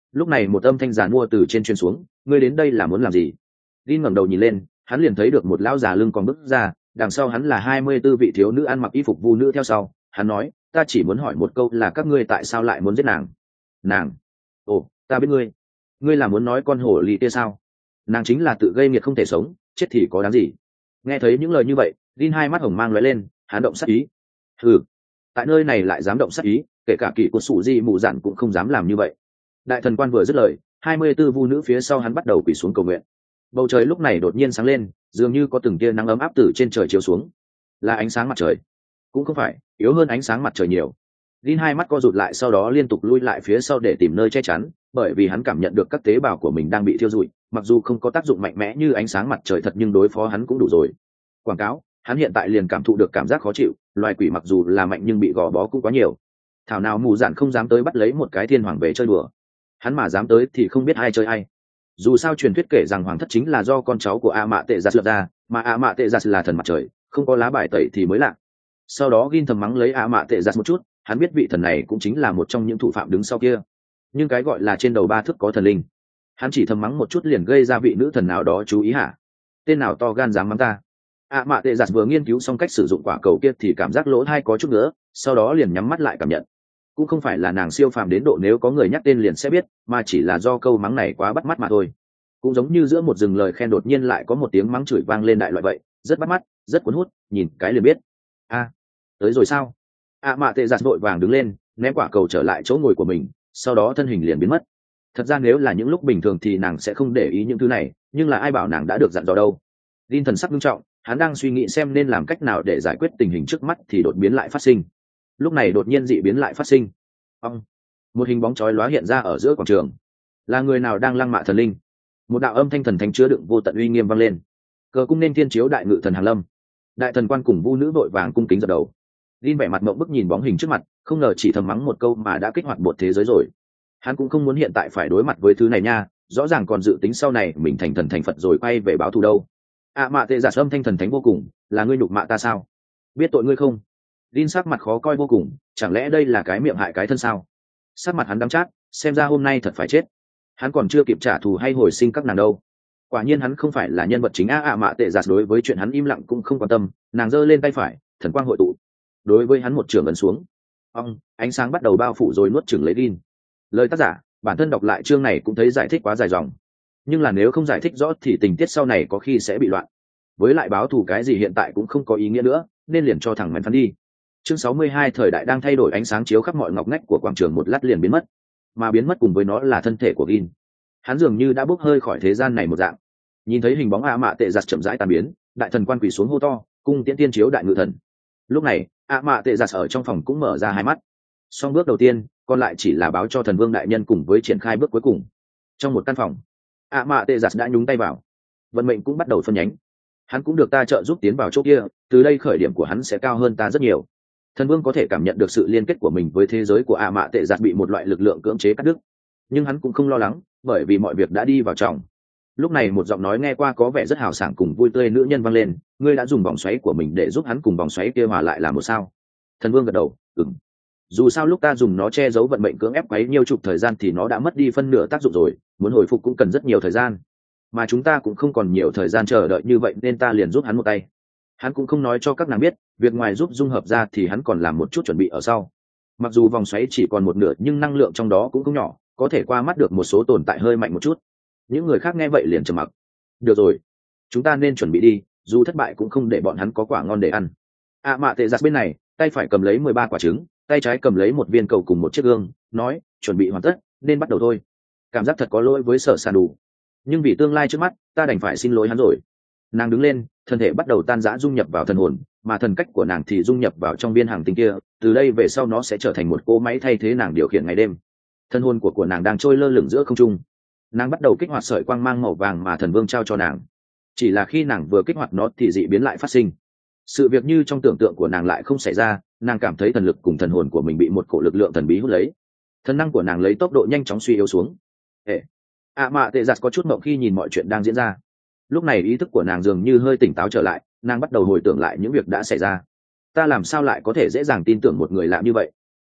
Lúc này một âm thanh giàn mua từ trên truyền xuống, ngươi đến đây là muốn làm gì? Gin ngẩng đầu nhìn lên, hắn liền thấy được một lão già lưng còn bước ra, đằng sau hắn là hai mươi tư vị thiếu nữ ăn mặc y phục vu nữ theo sau. Hắn nói, ta chỉ muốn hỏi một câu là các ngươi tại sao lại muốn giết nàng? Nàng? Ồ, ta biết ngươi. Ngươi là muốn nói con hổ ly kia sao? Nàng chính là tự gây nghiệt không thể sống, chết thì có đáng gì? Nghe thấy những lời như vậy, Gin hai mắt hồng mang lóe lên, hắn động sát ý. Hừ, tại nơi này lại dám động sát ý, kể cả kỳ của sủ di mù dạn cũng không dám làm như vậy. Đại thần quan vừa dứt lời, hai mươi tư vu nữ phía sau hắn bắt đầu quỳ xuống cầu nguyện. Bầu trời lúc này đột nhiên sáng lên, dường như có từng tia nắng ấm áp từ trên trời chiếu xuống. Là ánh sáng mặt trời? Cũng không phải, yếu hơn ánh sáng mặt trời nhiều. Gin hai mắt co rụt lại, sau đó liên tục lui lại phía sau để tìm nơi che chắn, bởi vì hắn cảm nhận được các tế bào của mình đang bị thiêu rụi, mặc dù không có tác dụng mạnh mẽ như ánh sáng mặt trời thật nhưng đối phó hắn cũng đủ rồi. Quảng cáo, hắn hiện tại liền cảm thụ được cảm giác khó chịu, loài quỷ mặc dù là mạnh nhưng bị gò bó cũng quá nhiều. Thảo nào mù dạn không dám tới bắt lấy một cái thiên hoàng về chơi đùa. Hắn mà dám tới thì không biết ai chơi ai. Dù sao truyền thuyết kể rằng hoàng thất chính là do con cháu của a mạ tệ giặt lập ra, mà a mạ tệ giặt là thần mặt trời, không có lá bài tẩy thì mới lạ. Sau đó Gin thầm mắng lấy a mạ tệ giặt một chút, hắn biết vị thần này cũng chính là một trong những thủ phạm đứng sau kia. Nhưng cái gọi là trên đầu ba thước có thần linh, hắn chỉ thầm mắng một chút liền gây ra vị nữ thần nào đó chú ý hả? Tên nào to gan dám mắng ta? A mạ tệ giặt vừa nghiên cứu xong cách sử dụng quả cầu kia thì cảm giác lỗ tai có chút nữa, sau đó liền nhắm mắt lại cảm nhận. Cũng không phải là nàng siêu phàm đến độ nếu có người nhắc tên liền sẽ biết, mà chỉ là do câu mắng này quá bắt mắt mà thôi. Cũng giống như giữa một rừng lời khen đột nhiên lại có một tiếng mắng chửi vang lên đại loại vậy, rất bắt mắt, rất cuốn hút, nhìn cái liền biết. A, tới rồi sao? A mạ tệ giặt vội vàng đứng lên, ném quả cầu trở lại chỗ ngồi của mình, sau đó thân hình liền biến mất. Thật ra nếu là những lúc bình thường thì nàng sẽ không để ý những thứ này, nhưng là ai bảo nàng đã được dặn dò đâu. Linh thần sắc nghiêm trọng, hắn đang suy nghĩ xem nên làm cách nào để giải quyết tình hình trước mắt thì đột biến lại phát sinh. Lúc này đột nhiên dị biến lại phát sinh. Ông, một hình bóng chói lóa hiện ra ở giữa quảng trường. Là người nào đang lăng mạ thần linh? Một đạo âm thanh thần thánh chứa đựng vô tận uy nghiêm vang lên. Cờ cung nên thiên chiếu đại ngự thần hàng lâm. Đại thần quan cùng vu nữ vội vàng cung kính dập đầu. Linh vẻ mặt mộng bức nhìn bóng hình trước mặt, không ngờ chỉ thầm mắng một câu mà đã kích hoạt một thế giới rồi. Hắn cũng không muốn hiện tại phải đối mặt với thứ này nha, rõ ràng còn dự tính sau này mình thành thần thành Phật rồi quay về báo thù đâu. À mạ tệ giả âm thanh thần thánh vô cùng, là ngươi nhục mạ ta sao? Biết tội ngươi không? Linh sắc mặt khó coi vô cùng, chẳng lẽ đây là cái miệng hại cái thân sao? Sắc mặt hắn đắng chát, xem ra hôm nay thật phải chết. Hắn còn chưa kịp trả thù hay hồi sinh các nàng đâu. Quả nhiên hắn không phải là nhân vật chính. A ạ mạ tệ giạt đối với chuyện hắn im lặng cũng không quan tâm, nàng giơ lên tay phải, thần quang hội tụ, đối với hắn một trường ấn xuống. Ông, ánh sáng bắt đầu bao phủ rồi nuốt chửng lấy Gin. Lời tác giả, bản thân đọc lại chương này cũng thấy giải thích quá dài dòng, nhưng là nếu không giải thích rõ thì tình tiết sau này có khi sẽ bị loạn. Với lại báo thù cái gì hiện tại cũng không có ý nghĩa nữa, nên liền cho thẳng mảnh phán đi. Chương sáu mươi hai, thời đại đang thay đổi, ánh sáng chiếu khắp mọi ngóc ngách của quảng trường một lát liền biến mất, mà biến mất cùng với nó là thân thể của Gin. Hắn dường như đã bốc hơi khỏi thế gian này một dạng. Nhìn thấy hình bóng A mạ tệ giặt chậm rãi tan biến, đại thần quan quỳ xuống hô to, cung tiễn tiên chiếu đại ngự thần. Lúc này, A mạ tệ giặt ở trong phòng cũng mở ra hai mắt. Xong bước đầu tiên, còn lại chỉ là báo cho thần vương đại nhân cùng với triển khai bước cuối cùng. Trong một căn phòng, A mạ tệ giặt đã nhúng tay vào, vận mệnh cũng bắt đầu phân nhánh. Hắn cũng được ta trợ giúp tiến vào chỗ kia, từ đây khởi điểm của hắn sẽ cao hơn ta rất nhiều. Thần vương có thể cảm nhận được sự liên kết của mình với thế giới của A mạ tệ giặt bị một loại lực lượng cưỡng chế cắt đứt, nhưng hắn cũng không lo lắng, bởi vì mọi việc đã đi vào trọng. Lúc này một giọng nói nghe qua có vẻ rất hào sảng cùng vui tươi nữ nhân vang lên, ngươi đã dùng vòng xoáy của mình để giúp hắn cùng vòng xoáy kia hòa lại làm một sao? Thần vương gật đầu, ừm. Dù sao lúc ta dùng nó che giấu vận mệnh cưỡng ép quấy nhiều chục thời gian thì nó đã mất đi phân nửa tác dụng rồi, muốn hồi phục cũng cần rất nhiều thời gian, mà chúng ta cũng không còn nhiều thời gian chờ đợi như vậy nên ta liền giúp hắn một tay. Hắn cũng không nói cho các nàng biết, việc ngoài giúp dung hợp ra thì hắn còn làm một chút chuẩn bị ở sau. Mặc dù vòng xoáy chỉ còn một nửa nhưng năng lượng trong đó cũng không nhỏ, có thể qua mắt được một số tồn tại hơi mạnh một chút. Những người khác nghe vậy liền trầm mặc. Được rồi, chúng ta nên chuẩn bị đi, dù thất bại cũng không để bọn hắn có quả ngon để ăn. À mạ tệ giặt bên này, tay phải cầm lấy mười ba quả trứng, tay trái cầm lấy một viên cầu cùng một chiếc gương, nói, chuẩn bị hoàn tất, nên bắt đầu thôi. Cảm giác thật có lỗi với Sở Sàn Đủ, nhưng vì tương lai trước mắt, ta đành phải xin lỗi hắn rồi. Nàng đứng lên, thân thể bắt đầu tan rã dung nhập vào thần hồn, mà thần cách của nàng thì dung nhập vào trong viên hàng tinh kia, từ đây về sau nó sẽ trở thành một cỗ máy thay thế nàng điều khiển ngày đêm. Thân hồn của của nàng đang trôi lơ lửng giữa không trung. Nàng bắt đầu kích hoạt sợi quang mang màu vàng mà thần vương trao cho nàng. Chỉ là khi nàng vừa kích hoạt nó thì dị biến lại phát sinh. Sự việc như trong tưởng tượng của nàng lại không xảy ra, nàng cảm thấy thần lực cùng thần hồn của mình bị một cổ lực lượng thần bí hút lấy. Thần năng của nàng lấy tốc độ nhanh chóng suy yếu xuống. Ê, à mạ tệ giặt có chút mộng khi nhìn mọi chuyện đang diễn ra. Lúc này ý thức của nàng dường như hơi tỉnh táo trở lại, nàng bắt đầu hồi tưởng lại những việc đã xảy ra. Ta làm sao lại có thể dễ dàng tin tưởng một người lạ như vậy?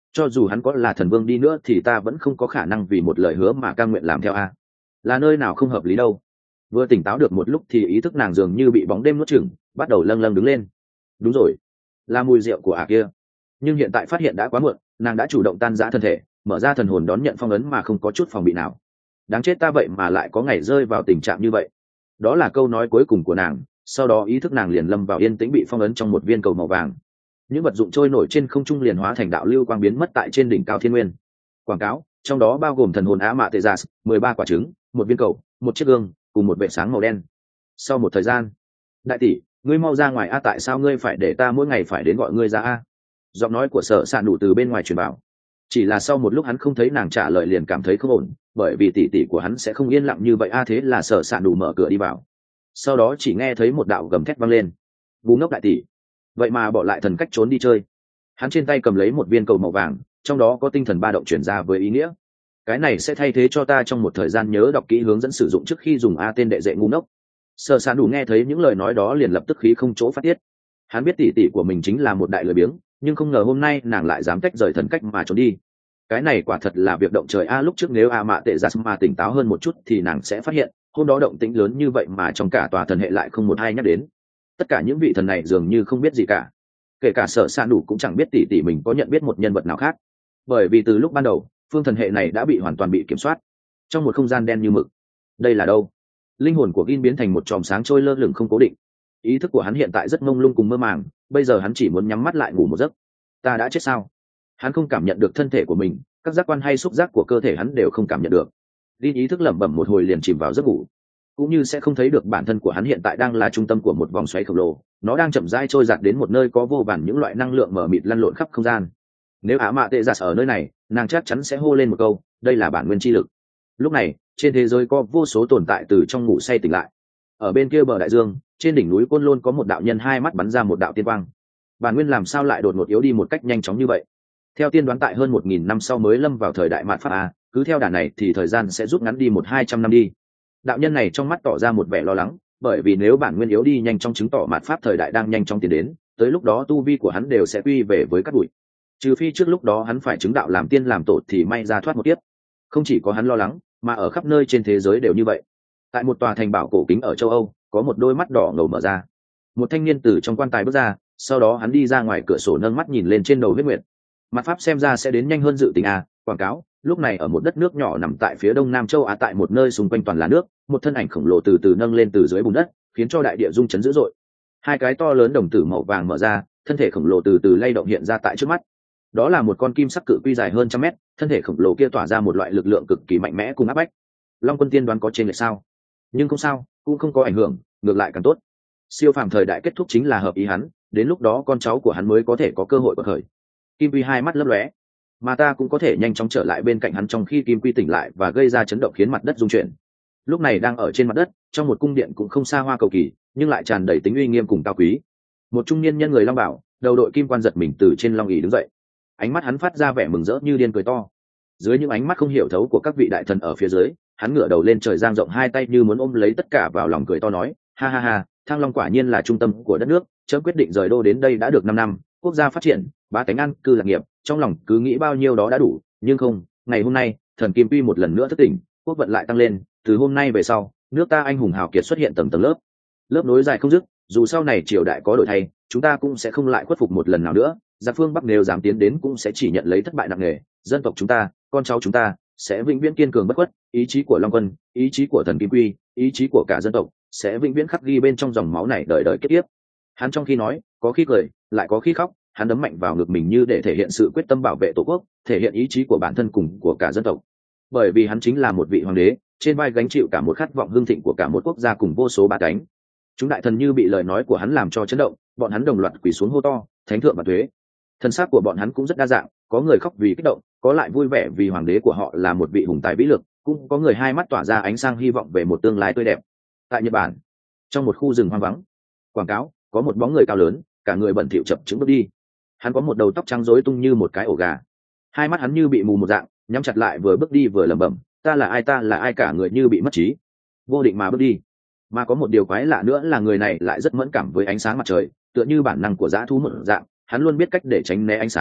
cho dù hắn có là thần vương đi nữa thì ta vẫn không có khả năng vì một lời hứa mà cam nguyện làm theo a. Là nơi nào không hợp lý đâu. Vừa tỉnh táo được một lúc thì ý thức nàng dường như bị bóng đêm nuốt chửng, bắt đầu lâng lâng đứng lên. Đúng rồi, là mùi rượu của ả kia. Nhưng hiện tại phát hiện đã quá muộn, nàng đã chủ động tan rã thân thể, mở ra thần hồn đón nhận phong ấn mà không có chút phòng bị nào. Đáng chết ta vậy mà lại có ngày rơi vào tình trạng như vậy. Đó là câu nói cuối cùng của nàng, sau đó ý thức nàng liền lâm vào yên tĩnh bị phong ấn trong một viên cầu màu vàng. Những vật dụng trôi nổi trên không trung liền hóa thành đạo lưu quang biến mất tại trên đỉnh cao thiên nguyên. Quảng cáo, trong đó bao gồm thần hồn á mạ tê gia, mười ba quả trứng, một viên cầu, một chiếc gương, cùng một vệ sáng màu đen. Sau một thời gian, đại tỷ, ngươi mau ra ngoài a, tại sao ngươi phải để ta mỗi ngày phải đến gọi ngươi ra a? Giọng nói của Sở Sạn đủ từ bên ngoài truyền vào. Chỉ là sau một lúc hắn không thấy nàng trả lời liền cảm thấy không ổn, bởi vì tỷ tỷ của hắn sẽ không yên lặng như vậy a, thế là Sở Sạn đủ mở cửa đi vào. Sau đó chỉ nghe thấy một đạo gầm thét vang lên. Ngu ngốc đại tỷ, vậy mà bỏ lại thần cách trốn đi chơi. Hắn trên tay cầm lấy một viên cầu màu vàng, trong đó có tinh thần ba động chuyển ra với ý nghĩa cái này sẽ thay thế cho ta trong một thời gian nhớ đọc kỹ hướng dẫn sử dụng trước khi dùng a tên đệ dệ ngu ngốc. Sở Sạn đủ nghe thấy những lời nói đó liền lập tức khí không chỗ phát tiết. Hắn biết tỷ tỷ của mình chính là một đại lười biếng, nhưng không ngờ hôm nay nàng lại dám tách rời thần cách mà trốn đi. Cái này quả thật là việc động trời a. Lúc trước nếu a mạ tệ giặt mà tỉnh táo hơn một chút thì nàng sẽ phát hiện hôm đó động tĩnh lớn như vậy mà trong cả tòa thần hệ lại không một ai nhắc đến. Tất cả những vị thần này dường như không biết gì cả, kể cả Sở Sạn đủ cũng chẳng biết tỷ tỷ mình có nhận biết một nhân vật nào khác, bởi vì từ lúc ban đầu phương thần hệ này đã bị hoàn toàn bị kiểm soát trong một không gian đen như mực. Đây là đâu? Linh hồn của Gin biến thành một chòm sáng trôi lơ lửng không cố định. Ý thức của hắn hiện tại rất mông lung cùng mơ màng, bây giờ hắn chỉ muốn nhắm mắt lại ngủ một giấc. Ta đã chết sao? Hắn không cảm nhận được thân thể của mình, các giác quan hay xúc giác của cơ thể hắn đều không cảm nhận được. Gin ý thức lẩm bẩm một hồi liền chìm vào giấc ngủ, cũng như sẽ không thấy được bản thân của hắn hiện tại đang là trung tâm của một vòng xoáy khổng lồ, nó đang chậm rãi trôi giạt đến một nơi có vô vàn những loại năng lượng mờ mịt lăn lộn khắp không gian. Nếu Á Mạ Tệ Giặt ở nơi này, nàng chắc chắn sẽ hô lên một câu, đây là bản nguyên chi lực. Lúc này trên thế giới có vô số tồn tại từ trong ngủ say tỉnh lại. Ở bên kia bờ đại dương, trên đỉnh núi Côn Lôn có một đạo nhân hai mắt bắn ra một đạo tiên quang. Bản nguyên làm sao lại đột ngột yếu đi một cách nhanh chóng như vậy? Theo tiên đoán tại hơn một nghìn năm sau mới lâm vào thời đại mạt pháp a, cứ theo đà này thì thời gian sẽ rút ngắn đi một hai trăm năm đi. Đạo nhân này trong mắt tỏ ra một vẻ lo lắng, bởi vì nếu bản nguyên yếu đi nhanh chóng chứng tỏ mạt pháp thời đại đang nhanh chóng tiến đến, tới lúc đó tu vi của hắn đều sẽ quy về với cát bụi. Trừ phi trước lúc đó hắn phải chứng đạo làm tiên làm tổ thì may ra thoát một tiếp. Không chỉ có hắn lo lắng, mà ở khắp nơi trên thế giới đều như vậy. Tại một tòa thành bảo cổ kính ở châu Âu, có một đôi mắt đỏ ngầu mở ra. Một thanh niên từ trong quan tài bước ra, sau đó hắn đi ra ngoài cửa sổ nâng mắt nhìn lên trên đầu huyết nguyệt. Mặt pháp xem ra sẽ đến nhanh hơn dự tính à. Quảng cáo, lúc này ở một đất nước nhỏ nằm tại phía đông nam châu Á, tại một nơi xung quanh toàn là nước, một thân ảnh khổng lồ từ từ nâng lên từ dưới bùn đất, khiến cho đại địa rung chấn dữ dội. Hai cái to lớn đồng tử màu vàng mở ra, thân thể khổng lồ từ từ lay động hiện ra tại trước mắt. Đó là một con kim sắc cự quy dài hơn trăm mét, thân thể khổng lồ kia tỏa ra một loại lực lượng cực kỳ mạnh mẽ cùng áp bách. Long Quân tiên đoán có trên lệch sao? Nhưng không sao, cũng không có ảnh hưởng, ngược lại càng tốt. Siêu phàm thời đại kết thúc chính là hợp ý hắn, đến lúc đó con cháu của hắn mới có thể có cơ hội bật khởi. Kim Quy hai mắt lấp lóe, mà ta cũng có thể nhanh chóng trở lại bên cạnh hắn trong khi Kim Quy tỉnh lại và gây ra chấn động khiến mặt đất rung chuyển. Lúc này đang ở trên mặt đất, trong một cung điện cũng không xa hoa cầu kỳ, nhưng lại tràn đầy tính uy nghiêm cùng cao quý. Một trung niên nhân người long bảo, đầu đội kim quan giật mình từ trên long ỷ đứng dậy. Ánh mắt hắn phát ra vẻ mừng rỡ như điên cười to. Dưới những ánh mắt không hiểu thấu của các vị đại thần ở phía dưới, hắn ngửa đầu lên trời giang rộng hai tay như muốn ôm lấy tất cả vào lòng cười to nói, ha ha ha, Thăng Long quả nhiên là trung tâm của đất nước, chớ quyết định rời đô đến đây đã được năm năm, quốc gia phát triển, bá tánh ăn cư lạc nghiệp, trong lòng cứ nghĩ bao nhiêu đó đã đủ, nhưng không, ngày hôm nay, thần Kim Quy một lần nữa thức tỉnh, quốc vận lại tăng lên, từ hôm nay về sau, nước ta anh hùng hào kiệt xuất hiện tầng tầng lớp, lớp nối dài không dứt, dù sau này triều đại có đổi thay, chúng ta cũng sẽ không lại khuất phục một lần nào nữa, giặc phương Bắc nếu dám tiến đến cũng sẽ chỉ nhận lấy thất bại nặng nề, dân tộc chúng ta, con cháu chúng ta sẽ vĩnh viễn kiên cường bất khuất, ý chí của Long Quân, ý chí của thần Kim Quy, ý chí của cả dân tộc sẽ vĩnh viễn khắc ghi bên trong dòng máu này đời đời kiếp kiếp. Hắn trong khi nói, có khi cười, lại có khi khóc, hắn đấm mạnh vào ngực mình như để thể hiện sự quyết tâm bảo vệ tổ quốc, thể hiện ý chí của bản thân cùng của cả dân tộc. Bởi vì hắn chính là một vị hoàng đế, trên vai gánh chịu cả một khát vọng hưng thịnh của cả một quốc gia cùng vô số ba cánh. Chúng đại thần như bị lời nói của hắn làm cho chấn động, bọn hắn đồng loạt quỳ xuống hô to, thánh thượng và thuế. Thân xác của bọn hắn cũng rất đa dạng, có người khóc vì kích động, có lại vui vẻ vì hoàng đế của họ là một vị hùng tài vĩ lực, cũng có người hai mắt tỏa ra ánh sáng hy vọng về một tương lai tươi đẹp. Tại Nhật Bản, trong một khu rừng hoang vắng, quảng cáo, có một bóng người cao lớn, cả người bẩn thỉu chập chững bước đi. Hắn có một đầu tóc trắng rối tung như một cái ổ gà, hai mắt hắn như bị mù một dạng, nhắm chặt lại vừa bước đi vừa lẩm bẩm, ta là ai, ta là ai, cả người như bị mất trí, vô định mà bước đi. Mà có một điều quái lạ nữa là người này lại rất mẫn cảm với ánh sáng mặt trời, tựa như bản năng của dã thú một dạng, hắn luôn biết cách để tránh né ánh sáng,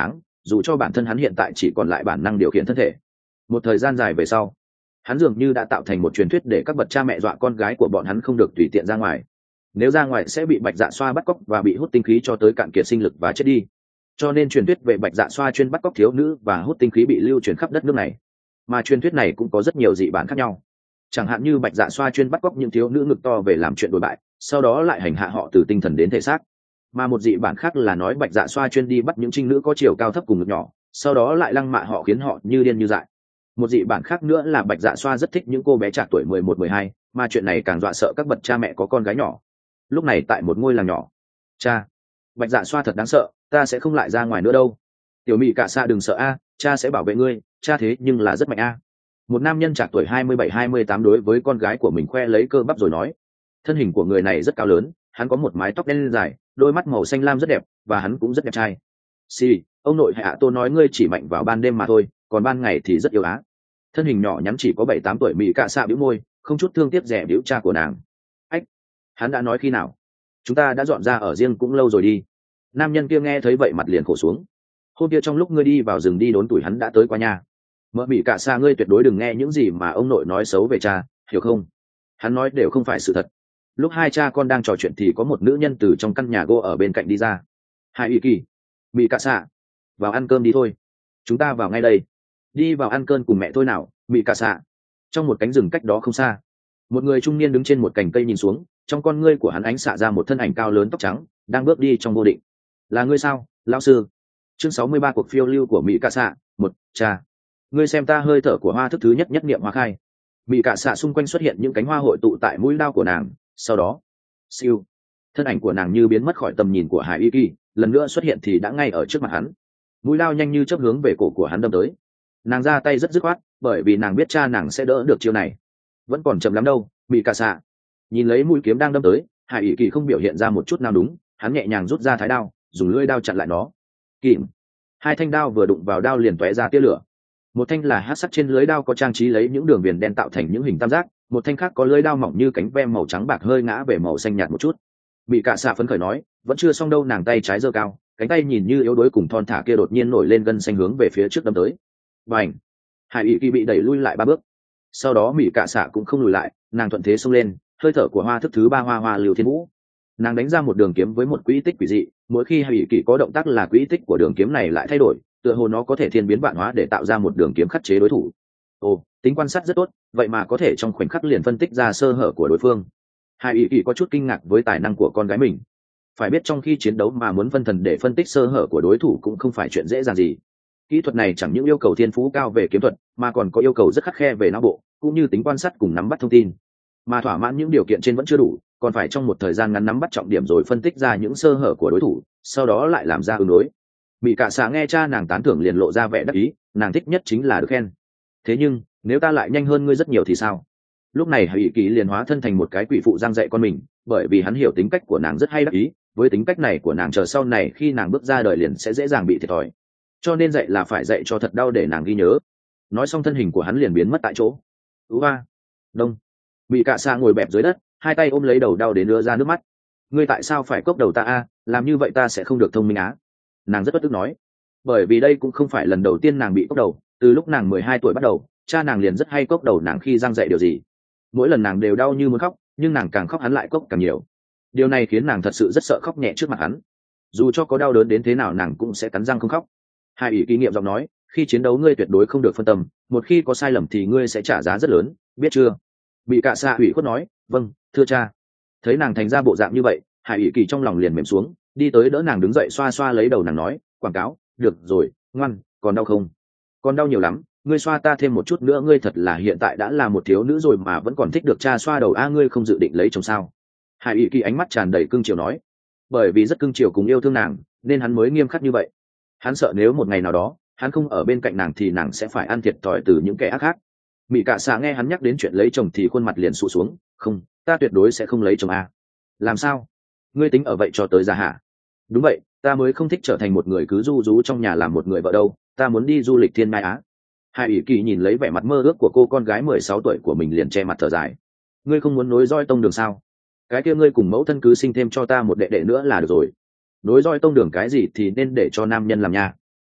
dù cho bản thân hắn hiện tại chỉ còn lại bản năng điều khiển thân thể. Một thời gian dài về sau, hắn dường như đã tạo thành một truyền thuyết để các bậc cha mẹ dọa con gái của bọn hắn không được tùy tiện ra ngoài, nếu ra ngoài sẽ bị bạch dạ xoa bắt cóc và bị hút tinh khí cho tới cạn kiệt sinh lực và chết đi. Cho nên truyền thuyết về bạch dạ xoa chuyên bắt cóc thiếu nữ và hút tinh khí bị lưu truyền khắp đất nước này. Mà truyền thuyết này cũng có rất nhiều dị bản khác nhau, chẳng hạn như bạch dạ xoa chuyên bắt cóc những thiếu nữ ngực to về làm chuyện đổi bại, sau đó lại hành hạ họ từ tinh thần đến thể xác. Mà một dị bản khác là nói bạch dạ xoa chuyên đi bắt những trinh nữ có chiều cao thấp cùng ngực nhỏ, sau đó lại lăng mạ họ khiến họ như điên như dại. Một dị bản khác nữa là bạch dạ xoa rất thích những cô bé trạc tuổi mười một mười hai, mà chuyện này càng dọa sợ các bậc cha mẹ có con gái nhỏ. Lúc này tại một ngôi làng nhỏ, cha, bạch dạ xoa thật đáng sợ, ta sẽ không lại ra ngoài nữa đâu. Tiểu Mị Cả Xạ đừng sợ a, cha sẽ bảo vệ ngươi, cha thế nhưng là rất mạnh a. Một nam nhân trạc tuổi hai mươi bảy hai mươi tám đối với con gái của mình khoe lấy cơ bắp rồi nói. Thân hình của người này rất cao lớn, hắn có một mái tóc đen dài, đôi mắt màu xanh lam rất đẹp, và hắn cũng rất đẹp trai. Xì, ông nội Hạ Tô nói ngươi chỉ mạnh vào ban đêm mà thôi, còn ban ngày thì rất yếu á. Thân hình nhỏ nhắn chỉ có bảy tám tuổi Mị Cả Xạ bĩu môi, không chút thương tiếc rẻ bĩu cha của nàng. Ách, hắn đã nói khi nào? Chúng ta đã dọn ra ở riêng cũng lâu rồi đi. Nam nhân kia nghe thấy vậy mặt liền khổ xuống. Hôm kia trong lúc ngươi đi vào rừng đi đốn tuổi hắn đã tới qua nhà. Mợ Mị Cả Xạ ngươi tuyệt đối đừng nghe những gì mà ông nội nói xấu về cha, hiểu không? Hắn nói đều không phải sự thật. Lúc hai cha con đang trò chuyện thì có một nữ nhân từ trong căn nhà gỗ ở bên cạnh đi ra. Hai ủy kỳ, Mị Cả Xạ, vào ăn cơm đi thôi. Chúng ta vào ngay đây. Đi vào ăn cơm cùng mẹ thôi nào, Mị Cả Xạ. Trong một cánh rừng cách đó không xa, một người trung niên đứng trên một cành cây nhìn xuống, trong con ngươi của hắn ánh xạ ra một thân ảnh cao lớn tóc trắng, đang bước đi trong vô định. Là ngươi sao, lão sư? Chương sáu mươi ba cuộc phiêu lưu của Mị Cả Xạ. Một, cha. Ngươi xem ta hơi thở của hoa thức thứ nhất nhất niệm hoa khai. Mị Cả Xạ xung quanh xuất hiện những cánh hoa hội tụ tại mũi đao của nàng, sau đó, siêu, thân ảnh của nàng như biến mất khỏi tầm nhìn của Hải Y Kỳ, lần nữa xuất hiện thì đã ngay ở trước mặt hắn. Mũi đao nhanh như chớp hướng về cổ của hắn đâm tới. Nàng ra tay rất dứt khoát, bởi vì nàng biết cha nàng sẽ đỡ được chiêu này. Vẫn còn chậm lắm đâu, Mị Cả Xạ. Nhìn lấy mũi kiếm đang đâm tới, Hải Y Kỳ không biểu hiện ra một chút nào đúng, hắn nhẹ nhàng rút ra thái đao, dùng lưỡi đao chặn lại nó. Kìm. Hai thanh đao vừa đụng vào đao liền tóe ra tia lửa. Một thanh là hắc sắc trên lưỡi đao có trang trí lấy những đường viền đen tạo thành những hình tam giác, một thanh khác có lưỡi đao mỏng như cánh ve màu trắng bạc hơi ngã về màu xanh nhạt một chút. Mị Cả Xạ phấn khởi nói, vẫn chưa xong đâu, nàng tay trái giơ cao, cánh tay nhìn như yếu đuối cùng thon thả kia đột nhiên nổi lên gân xanh hướng về phía trước đâm tới. Bành! Hải Y Kỳ bị đẩy lui lại ba bước. Sau đó Mị Cả Xạ cũng không lùi lại, nàng thuận thế xông lên, hơi thở của hoa thức thứ ba hoa hoa lưu thiên vũ. Nàng đánh ra một đường kiếm với một quỹ tích quỷ dị, mỗi khi Hải Y Kỳ có động tác là quỹ tích của đường kiếm này lại thay đổi, tựa hồ nó có thể thiên biến vạn hóa để tạo ra một đường kiếm khắc chế đối thủ. Ồ, tính quan sát rất tốt, vậy mà có thể trong khoảnh khắc liền phân tích ra sơ hở của đối phương. Hải Y Kỳ có chút kinh ngạc với tài năng của con gái mình. Phải biết trong khi chiến đấu mà muốn phân thần để phân tích sơ hở của đối thủ cũng không phải chuyện dễ dàng gì. Kỹ thuật này chẳng những yêu cầu thiên phú cao về kiếm thuật, mà còn có yêu cầu rất khắt khe về não bộ, cũng như tính quan sát cùng nắm bắt thông tin. Mà thỏa mãn những điều kiện trên vẫn chưa đủ, còn phải trong một thời gian ngắn nắm bắt trọng điểm rồi phân tích ra những sơ hở của đối thủ, sau đó lại làm ra ứng đối. Mị Cả Xạ nghe cha nàng tán thưởng liền lộ ra vẻ đắc ý, nàng thích nhất chính là được khen. Thế nhưng, nếu ta lại nhanh hơn ngươi rất nhiều thì sao? Lúc này Hải Y Kỳ liền hóa thân thành một cái quỷ phụ giang dạy con mình, bởi vì hắn hiểu tính cách của nàng rất hay đắc ý, với tính cách này của nàng chờ sau này khi nàng bước ra đời liền sẽ dễ dàng bị thiệt thòi. Cho nên dạy là phải dạy cho thật đau để nàng ghi nhớ. Nói xong thân hình của hắn liền biến mất tại chỗ. Ú va, đông. Mị Cả Xạ ngồi bẹp dưới đất, hai tay ôm lấy đầu đau đến đưa ra nước mắt. Ngươi tại sao phải cốc đầu ta a? Làm như vậy ta sẽ không được thông minh á. Nàng rất bất tức nói, bởi vì đây cũng không phải lần đầu tiên nàng bị cốc đầu, từ lúc nàng mười hai tuổi bắt đầu, cha nàng liền rất hay cốc đầu nàng khi giang dạy điều gì. Mỗi lần nàng đều đau như muốn khóc, nhưng nàng càng khóc hắn lại cốc càng nhiều. Điều này khiến nàng thật sự rất sợ khóc nhẹ trước mặt hắn. Dù cho có đau đớn đến thế nào nàng cũng sẽ cắn răng không khóc. Hai ủy kinh nghiệm giọng nói, khi chiến đấu ngươi tuyệt đối không được phân tâm, một khi có sai lầm thì ngươi sẽ trả giá rất lớn, biết chưa? Bị Cả Xạ ủy khuất nói, vâng, thưa cha. Thấy nàng thành ra bộ dạng như vậy, Hải Y Kỳ trong lòng liền mềm xuống, đi tới đỡ nàng đứng dậy xoa xoa lấy đầu nàng nói, quảng cáo, được rồi, ngoan, còn đau không? Còn đau nhiều lắm, ngươi xoa ta thêm một chút nữa, ngươi thật là hiện tại đã là một thiếu nữ rồi mà vẫn còn thích được cha xoa đầu a, ngươi không dự định lấy chồng sao? Hải Y Kỳ ánh mắt tràn đầy cưng chiều nói, bởi vì rất cưng chiều cùng yêu thương nàng, nên hắn mới nghiêm khắc như vậy. Hắn sợ nếu một ngày nào đó hắn không ở bên cạnh nàng thì nàng sẽ phải ăn thiệt thòi từ những kẻ ác khác. Mị Cả Xạ nghe hắn nhắc đến chuyện lấy chồng thì khuôn mặt liền sụ xuống, không, ta tuyệt đối sẽ không lấy chồng a. Làm sao? Ngươi tính ở vậy cho tới già hả? Đúng vậy, ta mới không thích trở thành một người cứ ru rú trong nhà làm một người vợ đâu, ta muốn đi du lịch thiên ngai á. Hải Y Kỳ nhìn lấy vẻ mặt mơ ước của cô con gái mười sáu tuổi của mình liền che mặt thở dài. Ngươi không muốn nối roi tông đường sao? Cái kia ngươi cùng mẫu thân cứ sinh thêm cho ta một đệ đệ nữa là được rồi. Nối roi tông đường cái gì thì nên để cho nam nhân làm nha.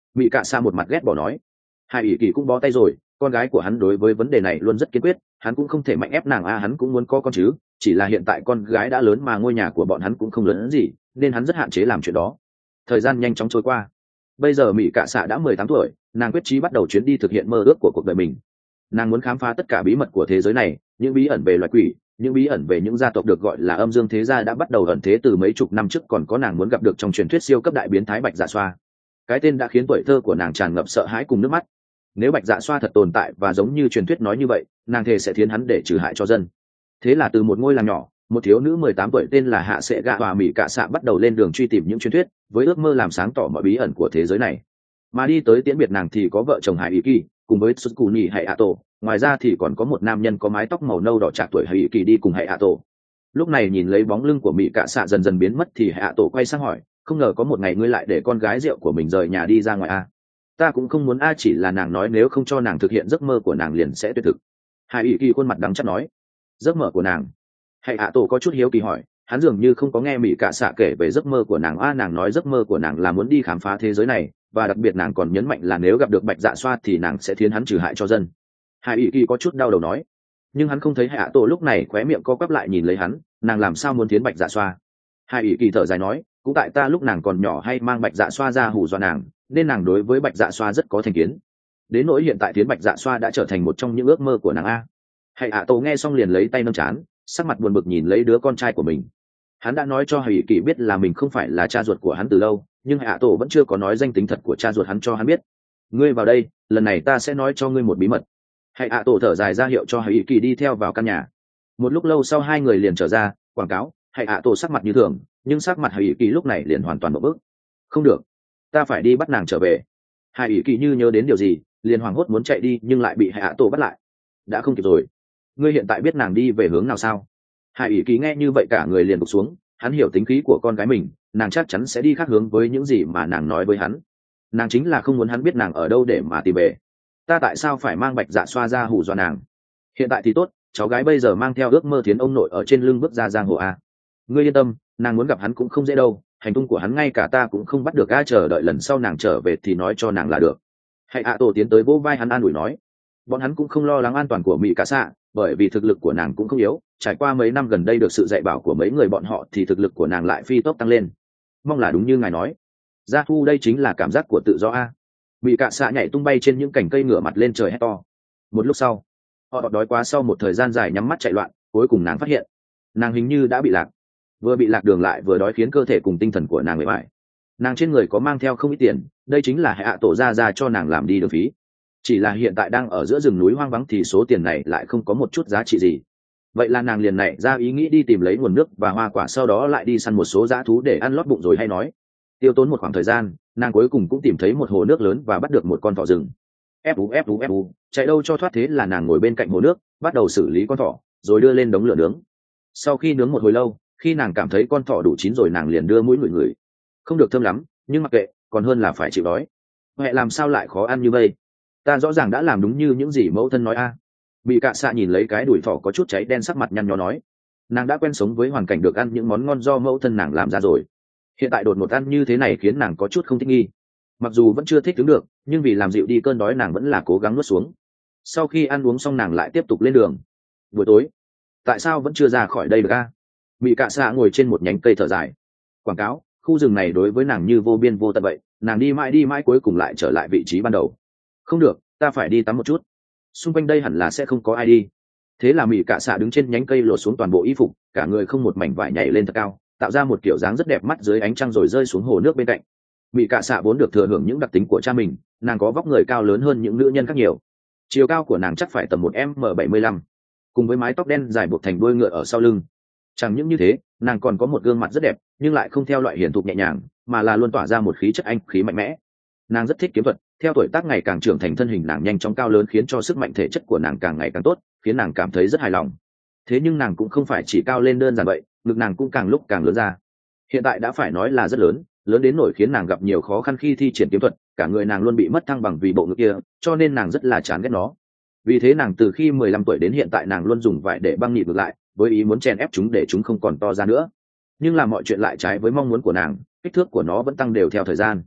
Mị Cạ Xạ một mặt ghét bỏ nói. Hải ỷ kỳ cũng bó tay rồi, con gái của hắn đối với vấn đề này luôn rất kiên quyết, hắn cũng không thể mạnh ép nàng a, hắn cũng muốn có con chứ, chỉ là hiện tại con gái đã lớn mà ngôi nhà của bọn hắn cũng không lớn hơn gì, nên hắn rất hạn chế làm chuyện đó. Thời gian nhanh chóng trôi qua. Bây giờ Mị Cạ Xạ đã mười tám tuổi, nàng quyết chí bắt đầu chuyến đi thực hiện mơ ước của cuộc đời mình. Nàng muốn khám phá tất cả bí mật của thế giới này, những bí ẩn về loài quỷ, những bí ẩn về những gia tộc được gọi là âm dương thế gia đã bắt đầu ẩn thế từ mấy chục năm trước, còn có nàng muốn gặp được trong truyền thuyết siêu cấp đại biến thái Bạch Dạ Xoa. Cái tên đã khiến tuổi thơ của nàng tràn ngập sợ hãi cùng nước mắt. Nếu Bạch Dạ Xoa thật tồn tại và giống như truyền thuyết nói như vậy, nàng thề sẽ thiến hắn để trừ hại cho dân. Thế là từ một ngôi làng nhỏ, một thiếu nữ mười tám tuổi tên là Hạ Sệ Gạ và Mị Cạ Xạ bắt đầu lên đường truy tìm những truyền thuyết, với ước mơ làm sáng tỏ mọi bí ẩn của thế giới này. Mà đi tới tiễn biệt nàng thì có vợ chồng Hải Ý Kỳ cùng với Tsukuni Hay Ato, ngoài ra thì còn có một nam nhân có mái tóc màu nâu đỏ trạc tuổi Hải Ý Kỳ đi cùng Hay Ato. Lúc này nhìn lấy bóng lưng của Mị Cạ Xạ dần dần biến mất thì Hay Ato quay sang hỏi, không ngờ có một ngày ngươi lại để con gái rượu của mình rời nhà đi ra ngoài a? Ta cũng không muốn a, chỉ là nàng nói nếu không cho nàng thực hiện giấc mơ của nàng liền sẽ tuyệt thực. Hải Ý Kỳ khuôn mặt đắng chắt nói. Giấc mơ của nàng? Hay Ato có chút hiếu kỳ hỏi, hắn dường như không có nghe Mị Cạ Xạ kể về giấc mơ của nàng a. Nàng nói giấc mơ của nàng là muốn đi khám phá thế giới này, và đặc biệt nàng còn nhấn mạnh là nếu gặp được Bạch Dạ Xoa thì nàng sẽ thiến hắn trừ hại cho dân. Hải Ý Kỳ có chút đau đầu nói. Nhưng hắn không thấy Hạ Tổ lúc này khóe miệng co quắp lại nhìn lấy hắn, nàng làm sao muốn thiến Bạch Dạ Xoa? Hải Ý Kỳ thở dài nói, cũng tại ta lúc nàng còn nhỏ hay mang Bạch Dạ Xoa ra hù dọa nàng, nên nàng đối với Bạch Dạ Xoa rất có thành kiến. Đến nỗi hiện tại thiến Bạch Dạ Xoa đã trở thành một trong những ước mơ của nàng a. Hải Hạ Tổ nghe xong liền lấy tay nâng trán, sắc mặt buồn bực nhìn lấy đứa con trai của mình. Hắn đã nói cho Hải Ý Kỳ biết là mình không phải là cha ruột của hắn từ lâu, nhưng Hạ Tổ vẫn chưa có nói danh tính thật của cha ruột hắn cho hắn biết. Ngươi vào đây, lần này ta sẽ nói cho ngươi một bí mật. Hạ Tổ thở dài ra hiệu cho Hải Ý Kỳ đi theo vào căn nhà. Một lúc lâu sau hai người liền trở ra, quảng cáo. Hạ Tổ sắc mặt như thường, nhưng sắc mặt Hải Ý Kỳ lúc này liền hoàn toàn một bước. Không được, ta phải đi bắt nàng trở về. Hải Ý Kỳ như nhớ đến điều gì, liền hoảng hốt muốn chạy đi nhưng lại bị Hạ Tổ bắt lại. Đã không kịp rồi. Ngươi hiện tại biết nàng đi về hướng nào sao? Hải Ý Kỳ nghe như vậy cả người liền gục xuống, hắn hiểu tính khí của con gái mình, nàng chắc chắn sẽ đi khác hướng với những gì mà nàng nói với hắn. Nàng chính là không muốn hắn biết nàng ở đâu để mà tìm về. Ta tại sao phải mang Bạch Dạ Xoa ra hù dọa nàng? Hiện tại thì tốt, cháu gái bây giờ mang theo ước mơ thiến ông nội ở trên lưng bước ra giang hồ a. Ngươi yên tâm, nàng muốn gặp hắn cũng không dễ đâu, hành tung của hắn ngay cả ta cũng không bắt được a, chờ đợi lần sau nàng trở về thì nói cho nàng là được. Hãy ạ tổ tiến tới vỗ vai hắn an ủi nói. Bọn hắn cũng không lo lắng an toàn của Mị Cạ Xạ, bởi vì thực lực của nàng cũng không yếu, trải qua mấy năm gần đây được sự dạy bảo của mấy người bọn họ thì thực lực của nàng lại phi tốc tăng lên. Mong là đúng như ngài nói. Gia Thu, đây chính là cảm giác của tự do a. Mị Cạ Xạ nhảy tung bay trên những cành cây ngửa mặt lên trời hét to. Một lúc sau, họ đói quá sau một thời gian dài nhắm mắt chạy loạn, cuối cùng nàng phát hiện nàng hình như đã bị lạc. Vừa bị lạc đường lại vừa đói khiến cơ thể cùng tinh thần của nàng mệt mỏi. Nàng trên người có mang theo không ít tiền, đây chính là Hạ Tổ ra ra cho nàng làm đi đường phí. Chỉ là hiện tại đang ở giữa rừng núi hoang vắng thì số tiền này lại không có một chút giá trị gì. Vậy là nàng liền nảy ra ý nghĩ đi tìm lấy nguồn nước và hoa quả, sau đó lại đi săn một số dã thú để ăn lót bụng rồi hay nói. Tiêu tốn một khoảng thời gian, nàng cuối cùng cũng tìm thấy một hồ nước lớn và bắt được một con thỏ rừng. Ép ú ép ú ép ú, chạy đâu cho thoát, thế là nàng ngồi bên cạnh hồ nước, bắt đầu xử lý con thỏ, rồi đưa lên đống lửa nướng. Sau khi nướng một hồi lâu, khi nàng cảm thấy con thỏ đủ chín rồi, nàng liền đưa mũi ngửi ngửi. Không được thơm lắm, nhưng mặc kệ, còn hơn là phải chịu đói. Mẹ làm sao lại khó ăn như vậy? Ta rõ ràng đã làm đúng như những gì mẫu thân nói a. Mị Cạ Xạ nhìn lấy cái đùi thỏ có chút cháy đen, sắc mặt nhăn nhó nói. Nàng đã quen sống với hoàn cảnh được ăn những món ngon do mẫu thân nàng làm ra rồi. Hiện tại đột ngột ăn như thế này khiến nàng có chút không thích nghi. Mặc dù vẫn chưa thích ứng được, nhưng vì làm dịu đi cơn đói nàng vẫn là cố gắng nuốt xuống. Sau khi ăn uống xong nàng lại tiếp tục lên đường. Buổi tối, tại sao vẫn chưa ra khỏi đây được a? Mị Cạ Xạ ngồi trên một nhánh cây thở dài. Quảng cáo, khu rừng này đối với nàng như vô biên vô tận vậy, nàng đi mãi đi mãi cuối cùng lại trở lại vị trí ban đầu. Không được, ta phải đi tắm một chút. Xung quanh đây hẳn là sẽ không có ai đi. Thế là Mị Cạ Xạ đứng trên nhánh cây lột xuống toàn bộ y phục, cả người không một mảnh vải nhảy lên thật cao, tạo ra một kiểu dáng rất đẹp mắt dưới ánh trăng rồi rơi xuống hồ nước bên cạnh. Mị Cạ Xạ vốn được thừa hưởng những đặc tính của cha mình, nàng có vóc người cao lớn hơn những nữ nhân khác nhiều. Chiều cao của nàng chắc phải tầm một m bảy mươi lăm, cùng với mái tóc đen dài buộc thành đuôi ngựa ở sau lưng. Chẳng những như thế, nàng còn có một gương mặt rất đẹp, nhưng lại không theo loại hiển thục nhẹ nhàng, mà là luôn tỏa ra một khí chất anh khí mạnh mẽ. Nàng rất thích kiếm thuật, theo tuổi tác ngày càng trưởng thành thân hình nàng nhanh chóng cao lớn khiến cho sức mạnh thể chất của nàng càng ngày càng tốt, khiến nàng cảm thấy rất hài lòng. Thế nhưng nàng cũng không phải chỉ cao lên đơn giản vậy, ngực nàng cũng càng lúc càng lớn ra. Hiện tại đã phải nói là rất lớn, lớn đến nỗi khiến nàng gặp nhiều khó khăn khi thi triển kiếm thuật, cả người nàng luôn bị mất thăng bằng vì bộ ngực kia, cho nên nàng rất là chán ghét nó. Vì thế nàng từ khi mười lăm tuổi đến hiện tại nàng luôn dùng vải để băng nhịn ngược lại, với ý muốn chèn ép chúng để chúng không còn to ra nữa. Nhưng làm mọi chuyện lại trái với mong muốn của nàng, kích thước của nó vẫn tăng đều theo thời gian.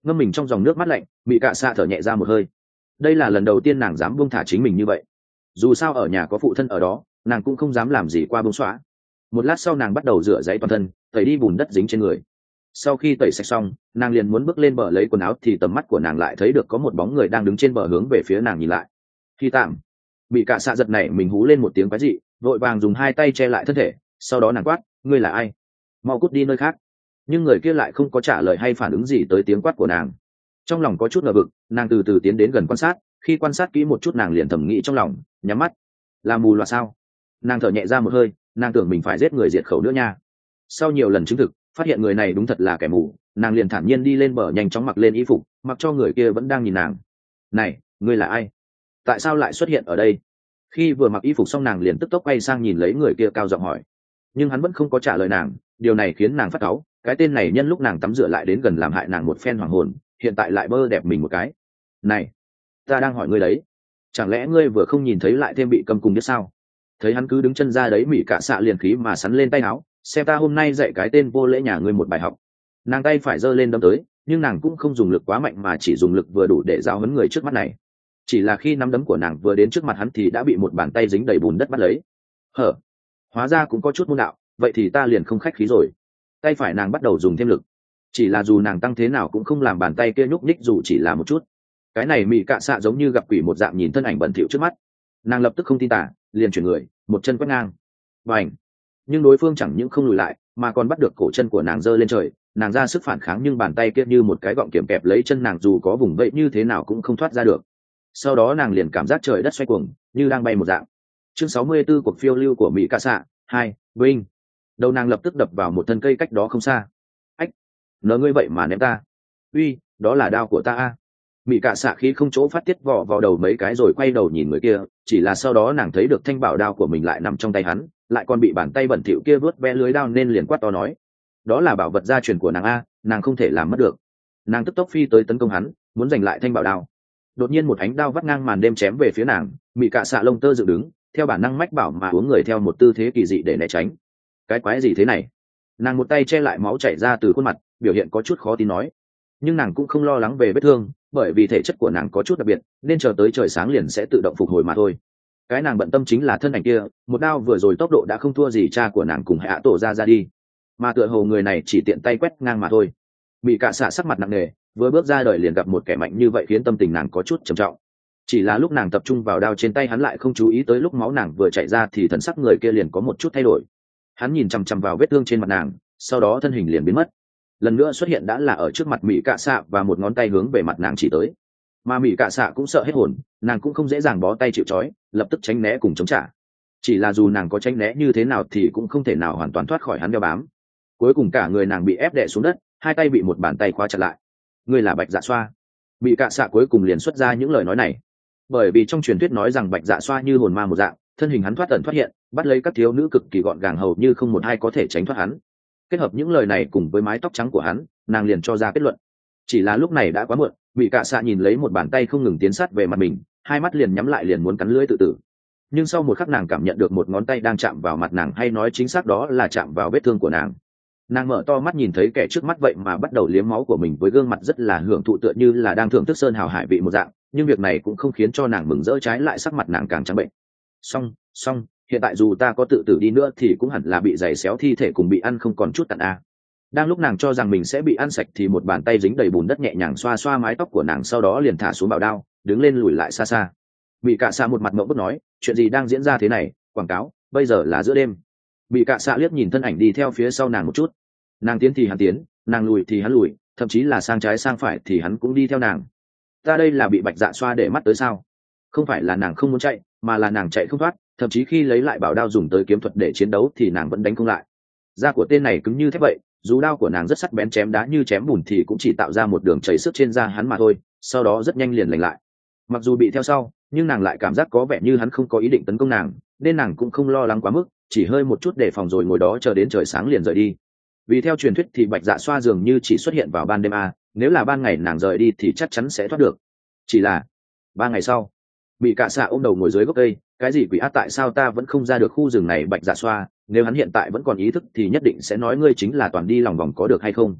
ngâm mình trong dòng nước mát lạnh, mỹ cạ xạ thở nhẹ ra một hơi. Đây là lần đầu tiên nàng dám buông thả chính mình như vậy. Dù sao ở nhà có phụ thân ở đó, nàng cũng không dám làm gì qua buông xõa. Một lát sau nàng bắt đầu rửa giấy toàn thân, tẩy đi bùn đất dính trên người. Sau khi tẩy sạch xong, nàng liền muốn bước lên bờ lấy quần áo thì tầm mắt của nàng lại thấy được có một bóng người đang đứng trên bờ hướng về phía nàng nhìn lại. Khi tạm, bị cạ xạ giật này mình hú lên một tiếng quái dị, vội vàng dùng hai tay che lại thân thể, sau đó nàng quát, ngươi là ai? Mau cút đi nơi khác. Nhưng người kia lại không có trả lời hay phản ứng gì tới tiếng quát của nàng. Trong lòng có chút ngờ vực, nàng từ từ tiến đến gần quan sát, khi quan sát kỹ một chút nàng liền thầm nghĩ trong lòng, nhắm mắt. Là mù loà sao? Nàng thở nhẹ ra một hơi, nàng tưởng mình phải giết người diệt khẩu nữa nha. Sau nhiều lần chứng thực, phát hiện người này đúng thật là kẻ mù, nàng liền thản nhiên đi lên bờ nhanh chóng mặc lên y phục, mặc cho người kia vẫn đang nhìn nàng. Này, ngươi là ai? Tại sao lại xuất hiện ở đây? Khi vừa mặc y phục xong nàng liền tức tốc quay sang nhìn lấy người kia cao giọng hỏi. Nhưng hắn vẫn không có trả lời nàng, điều này khiến nàng phát cáu, cái tên này nhân lúc nàng tắm rửa lại đến gần làm hại nàng một phen hoàng hồn, hiện tại lại bơ đẹp mình một cái. Này, ta đang hỏi ngươi đấy, chẳng lẽ ngươi vừa không nhìn thấy lại thêm bị cầm cùng biết sao? Thấy hắn cứ đứng chân ra đấy, mỹ cạ xạ liền khí mà sắn lên tay áo, xem ta hôm nay dạy cái tên vô lễ nhà ngươi một bài học. Nàng tay phải giơ lên đâm tới, nhưng nàng cũng không dùng lực quá mạnh mà chỉ dùng lực vừa đủ để giáo huấn người trước mắt này. Chỉ là khi nắm đấm của nàng vừa đến trước mặt hắn thì đã bị một bàn tay dính đầy bùn đất bắt lấy. Hở, hóa ra cũng có chút môn đạo, vậy thì ta liền không khách khí rồi. Tay phải nàng bắt đầu dùng thêm lực, chỉ là dù nàng tăng thế nào cũng không làm bàn tay kia nhúc nhích dù chỉ là một chút. Cái này mỹ cạ xạ giống như gặp quỷ một dạng nhìn thân ảnh bẩn thỉu trước mắt, nàng lập tức không tin tả, liền chuyển người, một chân quét ngang. Bành! Nhưng đối phương chẳng những không lùi lại mà còn bắt được cổ chân của nàng giơ lên trời, nàng ra sức phản kháng nhưng bàn tay kia như một cái gọng kiểm kẹp lấy chân nàng, dù có vùng vẫy như thế nào cũng không thoát ra được. Sau đó nàng liền cảm giác trời đất xoay cuồng, như đang bay một dạng. Chương sáu mươi 64 cuộc phiêu lưu của mỹ cạ xạ hai, Vinh. Đầu nàng lập tức đập vào một thân cây cách đó không xa. Ách, nỡ ngươi vậy mà ném ta? Uy, đó là đao của ta a. Mỹ cạ xạ khí không chỗ phát tiết vò vào đầu mấy cái rồi quay đầu nhìn người kia, chỉ là sau đó nàng thấy được thanh bảo đao của mình lại nằm trong tay hắn, lại còn bị bàn tay bẩn thỉu kia vớt ve lưới đao nên liền quát to nói, đó là bảo vật gia truyền của nàng a, nàng không thể làm mất được. Nàng tức tốc phi tới tấn công hắn, muốn giành lại thanh bảo đao. Đột nhiên một ánh đao vắt ngang màn đêm chém về phía nàng, Mỹ cạ xạ lông tơ dựng đứng, theo bản năng mách bảo mà uống người theo một tư thế kỳ dị để né tránh. Cái quái gì thế này? Nàng một tay che lại máu chảy ra từ khuôn mặt, biểu hiện có chút khó tin nói. Nhưng nàng cũng không lo lắng về vết thương, bởi vì thể chất của nàng có chút đặc biệt, nên chờ tới trời sáng liền sẽ tự động phục hồi mà thôi. Cái nàng bận tâm chính là thân ảnh kia, một đao vừa rồi tốc độ đã không thua gì cha của nàng cùng hạ tổ ra ra đi, mà tựa hồ người này chỉ tiện tay quét ngang mà thôi. Mỹ cạ xạ sắc mặt nặng nề, vừa bước ra đời liền gặp một kẻ mạnh như vậy khiến tâm tình nàng có chút trầm trọng. Chỉ là lúc nàng tập trung vào đao trên tay hắn lại không chú ý tới lúc máu nàng vừa chảy ra thì thần sắc người kia liền có một chút thay đổi. Hắn nhìn chằm chằm vào vết thương trên mặt nàng, sau đó thân hình liền biến mất. Lần nữa xuất hiện đã là ở trước mặt mỹ cạ xạ và một ngón tay hướng về mặt nàng chỉ tới. Mà mỹ cạ xạ cũng sợ hết hồn, nàng cũng không dễ dàng bó tay chịu trói, lập tức tránh né cùng chống trả. Chỉ là dù nàng có tránh né như thế nào thì cũng không thể nào hoàn toàn thoát khỏi hắn đeo bám. Cuối cùng cả người nàng bị ép đè xuống đất, hai tay bị một bàn tay khóa chặt lại. Ngươi là Bạch Dạ Xoa. Mỹ cạ xạ cuối cùng liền xuất ra những lời nói này, bởi vì trong truyền thuyết nói rằng Bạch Dạ Xoa như hồn ma một dạng, thân hình hắn thoát ẩn thoát hiện, bắt lấy các thiếu nữ cực kỳ gọn gàng, hầu như không một ai có thể tránh thoát hắn. Kết hợp những lời này cùng với mái tóc trắng của hắn, nàng liền cho ra kết luận. Chỉ là lúc này đã quá muộn, Mỹ cạ xạ nhìn lấy một bàn tay không ngừng tiến sát về mặt mình, hai mắt liền nhắm lại liền muốn cắn lưỡi tự tử. Nhưng sau một khắc nàng cảm nhận được một ngón tay đang chạm vào mặt nàng, hay nói chính xác đó là chạm vào vết thương của nàng. Nàng mở to mắt nhìn thấy kẻ trước mắt vậy mà bắt đầu liếm máu của mình với gương mặt rất là hưởng thụ, tựa như là đang thưởng thức sơn hào hải vị một dạng. Nhưng việc này cũng không khiến cho nàng mừng rỡ, trái lại sắc mặt nàng càng trắng bệnh. Xong, xong, hiện tại dù ta có tự tử đi nữa thì cũng hẳn là bị giày xéo thi thể cùng bị ăn không còn chút tận a. Đang lúc nàng cho rằng mình sẽ bị ăn sạch thì một bàn tay dính đầy bùn đất nhẹ nhàng xoa xoa mái tóc của nàng, sau đó liền thả xuống bảo đao, đứng lên lùi lại xa xa. Bị cạ xạ một mặt ngậm bức nói, chuyện gì đang diễn ra thế này? Quảng cáo, bây giờ là giữa đêm. Bị cạ xạ liếc nhìn thân ảnh đi theo phía sau nàng một chút, nàng tiến thì hắn tiến, nàng lùi thì hắn lùi, thậm chí là sang trái sang phải thì hắn cũng đi theo nàng. Ta đây là bị Bạch Dạ Xoa để mắt tới sao? Không phải là nàng không muốn chạy, mà là nàng chạy không thoát, thậm chí khi lấy lại bảo đao dùng tới kiếm thuật để chiến đấu thì nàng vẫn đánh không lại. Da của tên này cứng như thép vậy, dù đao của nàng rất sắc bén, chém đá như chém bùn thì cũng chỉ tạo ra một đường chảy sức trên da hắn mà thôi, sau đó rất nhanh liền lành lại. Mặc dù bị theo sau, nhưng nàng lại cảm giác có vẻ như hắn không có ý định tấn công nàng, nên nàng cũng không lo lắng quá mức, chỉ hơi một chút để phòng rồi ngồi đó chờ đến trời sáng liền rời đi. Vì theo truyền thuyết thì Bạch Dạ Xoa dường như chỉ xuất hiện vào ban đêm a, nếu là ban ngày nàng rời đi thì chắc chắn sẽ thoát được. Chỉ là ba ngày sau, bị cạ xạ ôm đầu ngồi dưới gốc cây, cái gì quỷ ác, tại sao ta vẫn không ra được khu rừng này? Bạch Dạ Xoa, nếu hắn hiện tại vẫn còn ý thức thì nhất định sẽ nói ngươi chính là toàn đi lòng vòng, có được hay không?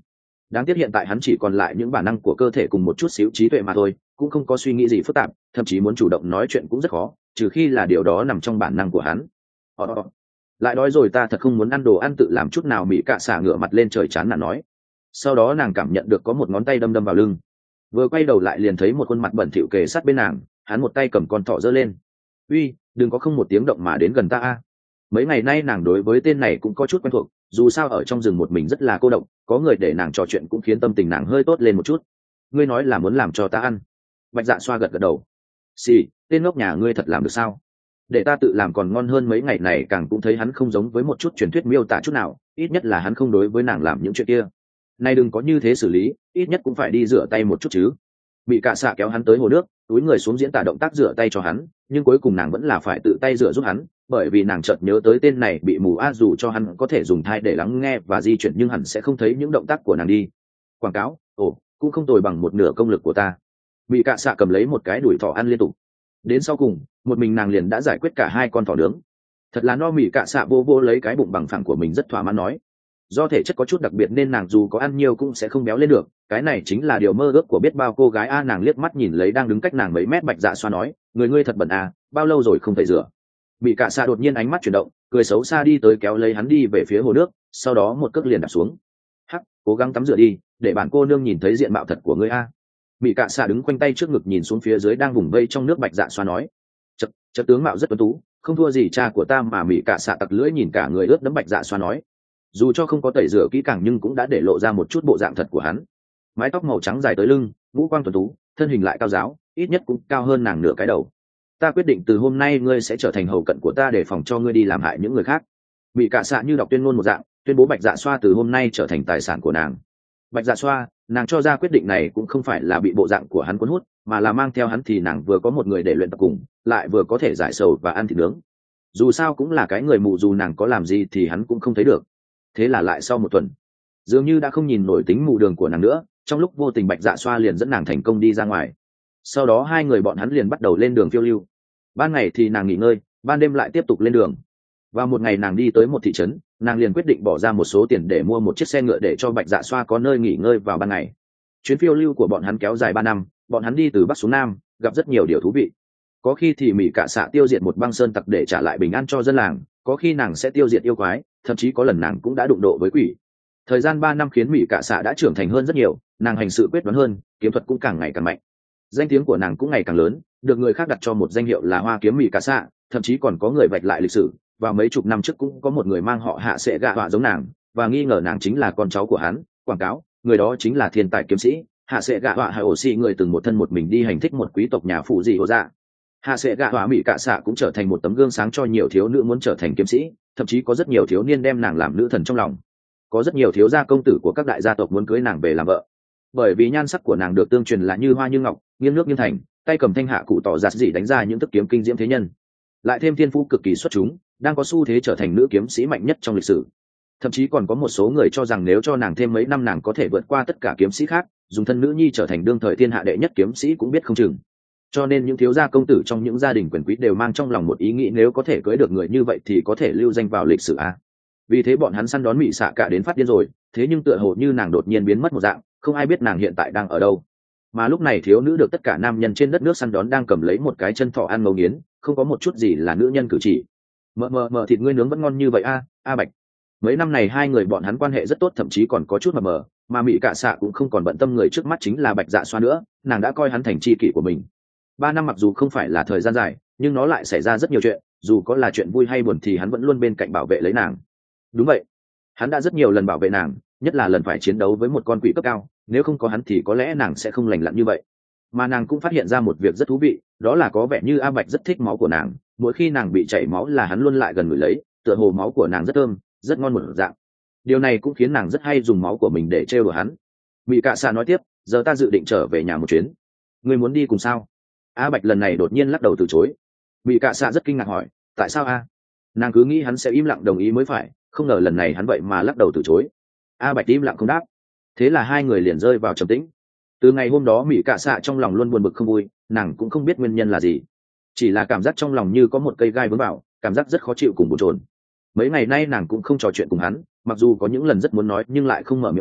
đáng tiếc hiện tại hắn chỉ còn lại những bản năng của cơ thể cùng một chút xíu trí tuệ mà thôi, cũng không có suy nghĩ gì phức tạp, thậm chí muốn chủ động nói chuyện cũng rất khó, trừ khi là điều đó nằm trong bản năng của hắn. Ờ, lại đói rồi, ta thật không muốn ăn đồ ăn tự làm chút nào. Mỹ cạ xạ ngửa mặt lên trời chán nản nói. Sau đó nàng cảm nhận được có một ngón tay đâm đâm vào lưng, vừa quay đầu lại liền thấy một khuôn mặt bẩn thỉu kề sát bên nàng, hắn một tay cầm con thỏ giơ lên. Uy, đừng có không một tiếng động mà đến gần ta a. Mấy ngày nay nàng đối với tên này cũng có chút quen thuộc, dù sao ở trong rừng một mình rất là cô độc, có người để nàng trò chuyện cũng khiến tâm tình nàng hơi tốt lên một chút. Ngươi nói là muốn làm cho ta ăn? Bạch Dạ xoa gật gật đầu. Xì, tên ngốc nhà ngươi thật làm được sao? Để ta tự làm còn ngon hơn. Mấy ngày này càng cũng thấy hắn không giống với một chút truyền thuyết miêu tả chút nào, ít nhất là hắn không đối với nàng làm những chuyện kia. Này đừng có như thế xử lý, ít nhất cũng phải đi rửa tay một chút chứ. Bị cạ xạ kéo hắn tới hồ nước, túi người xuống diễn tả động tác rửa tay cho hắn, nhưng cuối cùng nàng vẫn là phải tự tay rửa giúp hắn, bởi vì nàng chợt nhớ tới tên này bị mù a, dù cho hắn có thể dùng thai để lắng nghe và di chuyển nhưng hẳn sẽ không thấy những động tác của nàng đi. Quảng cáo, ồ, cũng không tồi bằng một nửa công lực của ta. Bị cạ xạ cầm lấy một cái đùi thỏ ăn liên tục. Đến sau cùng, một mình nàng liền đã giải quyết cả hai con thỏ nướng. Thật là no. Mị cạ xạ vô vô lấy cái bụng bằng phẳng của mình rất thỏa mãn nói. Do thể chất có chút đặc biệt nên nàng dù có ăn nhiều cũng sẽ không béo lên được, cái này chính là điều mơ ước của biết bao cô gái a. Nàng liếc mắt nhìn lấy đang đứng cách nàng mấy mét Bạch Dạ xoa nói, người ngươi thật bẩn à, bao lâu rồi không phải rửa. Mị cạ xạ đột nhiên ánh mắt chuyển động, cười xấu xa đi tới kéo lấy hắn đi về phía hồ nước, sau đó một cước liền đạp xuống. Hắc, cố gắng tắm rửa đi, để bản cô nương nhìn thấy diện mạo thật của ngươi a. Mị cạ xạ đứng quanh tay trước ngực nhìn xuống phía dưới đang vùng vây trong nước Bạch Dạ xoa nói. Chật, chật tướng mạo rất tuấn tú, không thua gì cha của ta mà. Mị cạ xạ tặc lưỡi nhìn cả người ướt đẫm Bạch Dạ xoa nói. Dù cho không có tẩy rửa kỹ càng nhưng cũng đã để lộ ra một chút bộ dạng thật của hắn. Mái tóc màu trắng dài tới lưng, ngũ quang tuấn tú, thân hình lại cao giáo, ít nhất cũng cao hơn nàng nửa cái đầu. Ta quyết định từ hôm nay ngươi sẽ trở thành hầu cận của ta để phòng cho ngươi đi làm hại những người khác. Bị cạ xạ như đọc tuyên ngôn một dạng, tuyên bố Bạch Dạ xoa từ hôm nay trở thành tài sản của nàng. Bạch Dạ xoa, nàng cho ra quyết định này cũng không phải là bị bộ dạng của hắn cuốn hút, mà là mang theo hắn thì nàng vừa có một người để luyện tập cùng, lại vừa có thể giải sầu và ăn thịt nướng. Dù sao cũng là cái người mù, dù nàng có làm gì thì hắn cũng không thấy được. Thế là lại sau một tuần, dường như đã không nhìn nổi tính mù đường của nàng nữa, trong lúc vô tình Bạch Dạ xoa liền dẫn nàng thành công đi ra ngoài. Sau đó hai người bọn hắn liền bắt đầu lên đường phiêu lưu. Ban ngày thì nàng nghỉ ngơi, ban đêm lại tiếp tục lên đường. Và một ngày nàng đi tới một thị trấn, nàng liền quyết định bỏ ra một số tiền để mua một chiếc xe ngựa để cho Bạch Dạ xoa có nơi nghỉ ngơi vào ban ngày. Chuyến phiêu lưu của bọn hắn kéo dài ba năm, bọn hắn đi từ bắc xuống nam, gặp rất nhiều điều thú vị. Có khi thì Mỹ cạ xạ tiêu diệt một băng sơn tặc để trả lại bình an cho dân làng, có khi nàng sẽ tiêu diệt yêu quái, thậm chí có lần nàng cũng đã đụng độ với quỷ. Thời gian ba năm khiến Mỹ cạ xạ đã trưởng thành hơn rất nhiều, nàng hành sự quyết đoán hơn, kiếm thuật cũng càng ngày càng mạnh. Danh tiếng của nàng cũng ngày càng lớn, được người khác đặt cho một danh hiệu là Hoa kiếm Mỹ cạ xạ, thậm chí còn có người vạch lại lịch sử, vào mấy chục năm trước cũng có một người mang họ Hạ Sẽ Gạ Họa giống nàng, và nghi ngờ nàng chính là con cháu của hắn. Quảng cáo, người đó chính là thiên tài kiếm sĩ Hạ Sẽ Gạ Họa Hải Ổ Xi, người từng một thân một mình đi hành thích một quý tộc nhà phụ gì hồ dạ. Hạ Sẽ Gạ Họa Mỹ cạ xạ cũng trở thành một tấm gương sáng cho nhiều thiếu nữ muốn trở thành kiếm sĩ, thậm chí có rất nhiều thiếu niên đem nàng làm nữ thần trong lòng. Có rất nhiều thiếu gia công tử của các đại gia tộc muốn cưới nàng về làm vợ, bởi vì nhan sắc của nàng được tương truyền là như hoa như ngọc, nghiêng nước nghiêng thành, tay cầm thanh hạ cụ tỏ giặt dị đánh ra những thức kiếm kinh diễm thế nhân, lại thêm thiên phú cực kỳ xuất chúng, đang có xu thế trở thành nữ kiếm sĩ mạnh nhất trong lịch sử. Thậm chí còn có một số người cho rằng nếu cho nàng thêm mấy năm nàng có thể vượt qua tất cả kiếm sĩ khác, dùng thân nữ nhi trở thành đương thời thiên hạ đệ nhất kiếm sĩ cũng biết không chừng. Cho nên những thiếu gia công tử trong những gia đình quyền quý đều mang trong lòng một ý nghĩ, nếu có thể cưới được người như vậy thì có thể lưu danh vào lịch sử a. Vì thế bọn hắn săn đón Mị xạ cả đến phát điên rồi, thế nhưng tựa hồ như nàng đột nhiên biến mất một dạng, không ai biết nàng hiện tại đang ở đâu. Mà lúc này thiếu nữ được tất cả nam nhân trên đất nước săn đón đang cầm lấy một cái chân thỏ ăn ngấu nghiến, không có một chút gì là nữ nhân cử chỉ. Mờ mờ mờ thịt ngươi nướng vẫn ngon như vậy a, a Bạch. Mấy năm này hai người bọn hắn quan hệ rất tốt, thậm chí còn có chút mờ mờ, mà Mị cạ xạ cũng không còn bận tâm người trước mắt chính là Bạch Dạ xoa nữa, nàng đã coi hắn thành tri kỷ của mình. Ba năm mặc dù không phải là thời gian dài, nhưng nó lại xảy ra rất nhiều chuyện, dù có là chuyện vui hay buồn thì hắn vẫn luôn bên cạnh bảo vệ lấy nàng. Đúng vậy, hắn đã rất nhiều lần bảo vệ nàng, nhất là lần phải chiến đấu với một con quỷ cấp cao, nếu không có hắn thì có lẽ nàng sẽ không lành lặn như vậy. Mà nàng cũng phát hiện ra một việc rất thú vị, đó là có vẻ như A Bạch rất thích máu của nàng, mỗi khi nàng bị chảy máu là hắn luôn lại gần người lấy, tựa hồ máu của nàng rất thơm, rất ngon một dạng. Điều này cũng khiến nàng rất hay dùng máu của mình để trêu đùa hắn. Mị cạ xạ nói tiếp, giờ ta dự định trở về nhà một chuyến, ngươi muốn đi cùng sao? A Bạch lần này đột nhiên lắc đầu từ chối. Mị cạ xạ rất kinh ngạc hỏi, tại sao a? Nàng cứ nghĩ hắn sẽ im lặng đồng ý mới phải, không ngờ lần này hắn vậy mà lắc đầu từ chối. A Bạch im lặng không đáp. Thế là hai người liền rơi vào trầm tĩnh. Từ ngày hôm đó Mị cạ xạ trong lòng luôn buồn bực không vui, nàng cũng không biết nguyên nhân là gì, chỉ là cảm giác trong lòng như có một cây gai vướng vào, cảm giác rất khó chịu cùng bồn chồn. Mấy ngày nay nàng cũng không trò chuyện cùng hắn, mặc dù có những lần rất muốn nói nhưng lại không mở miệng được,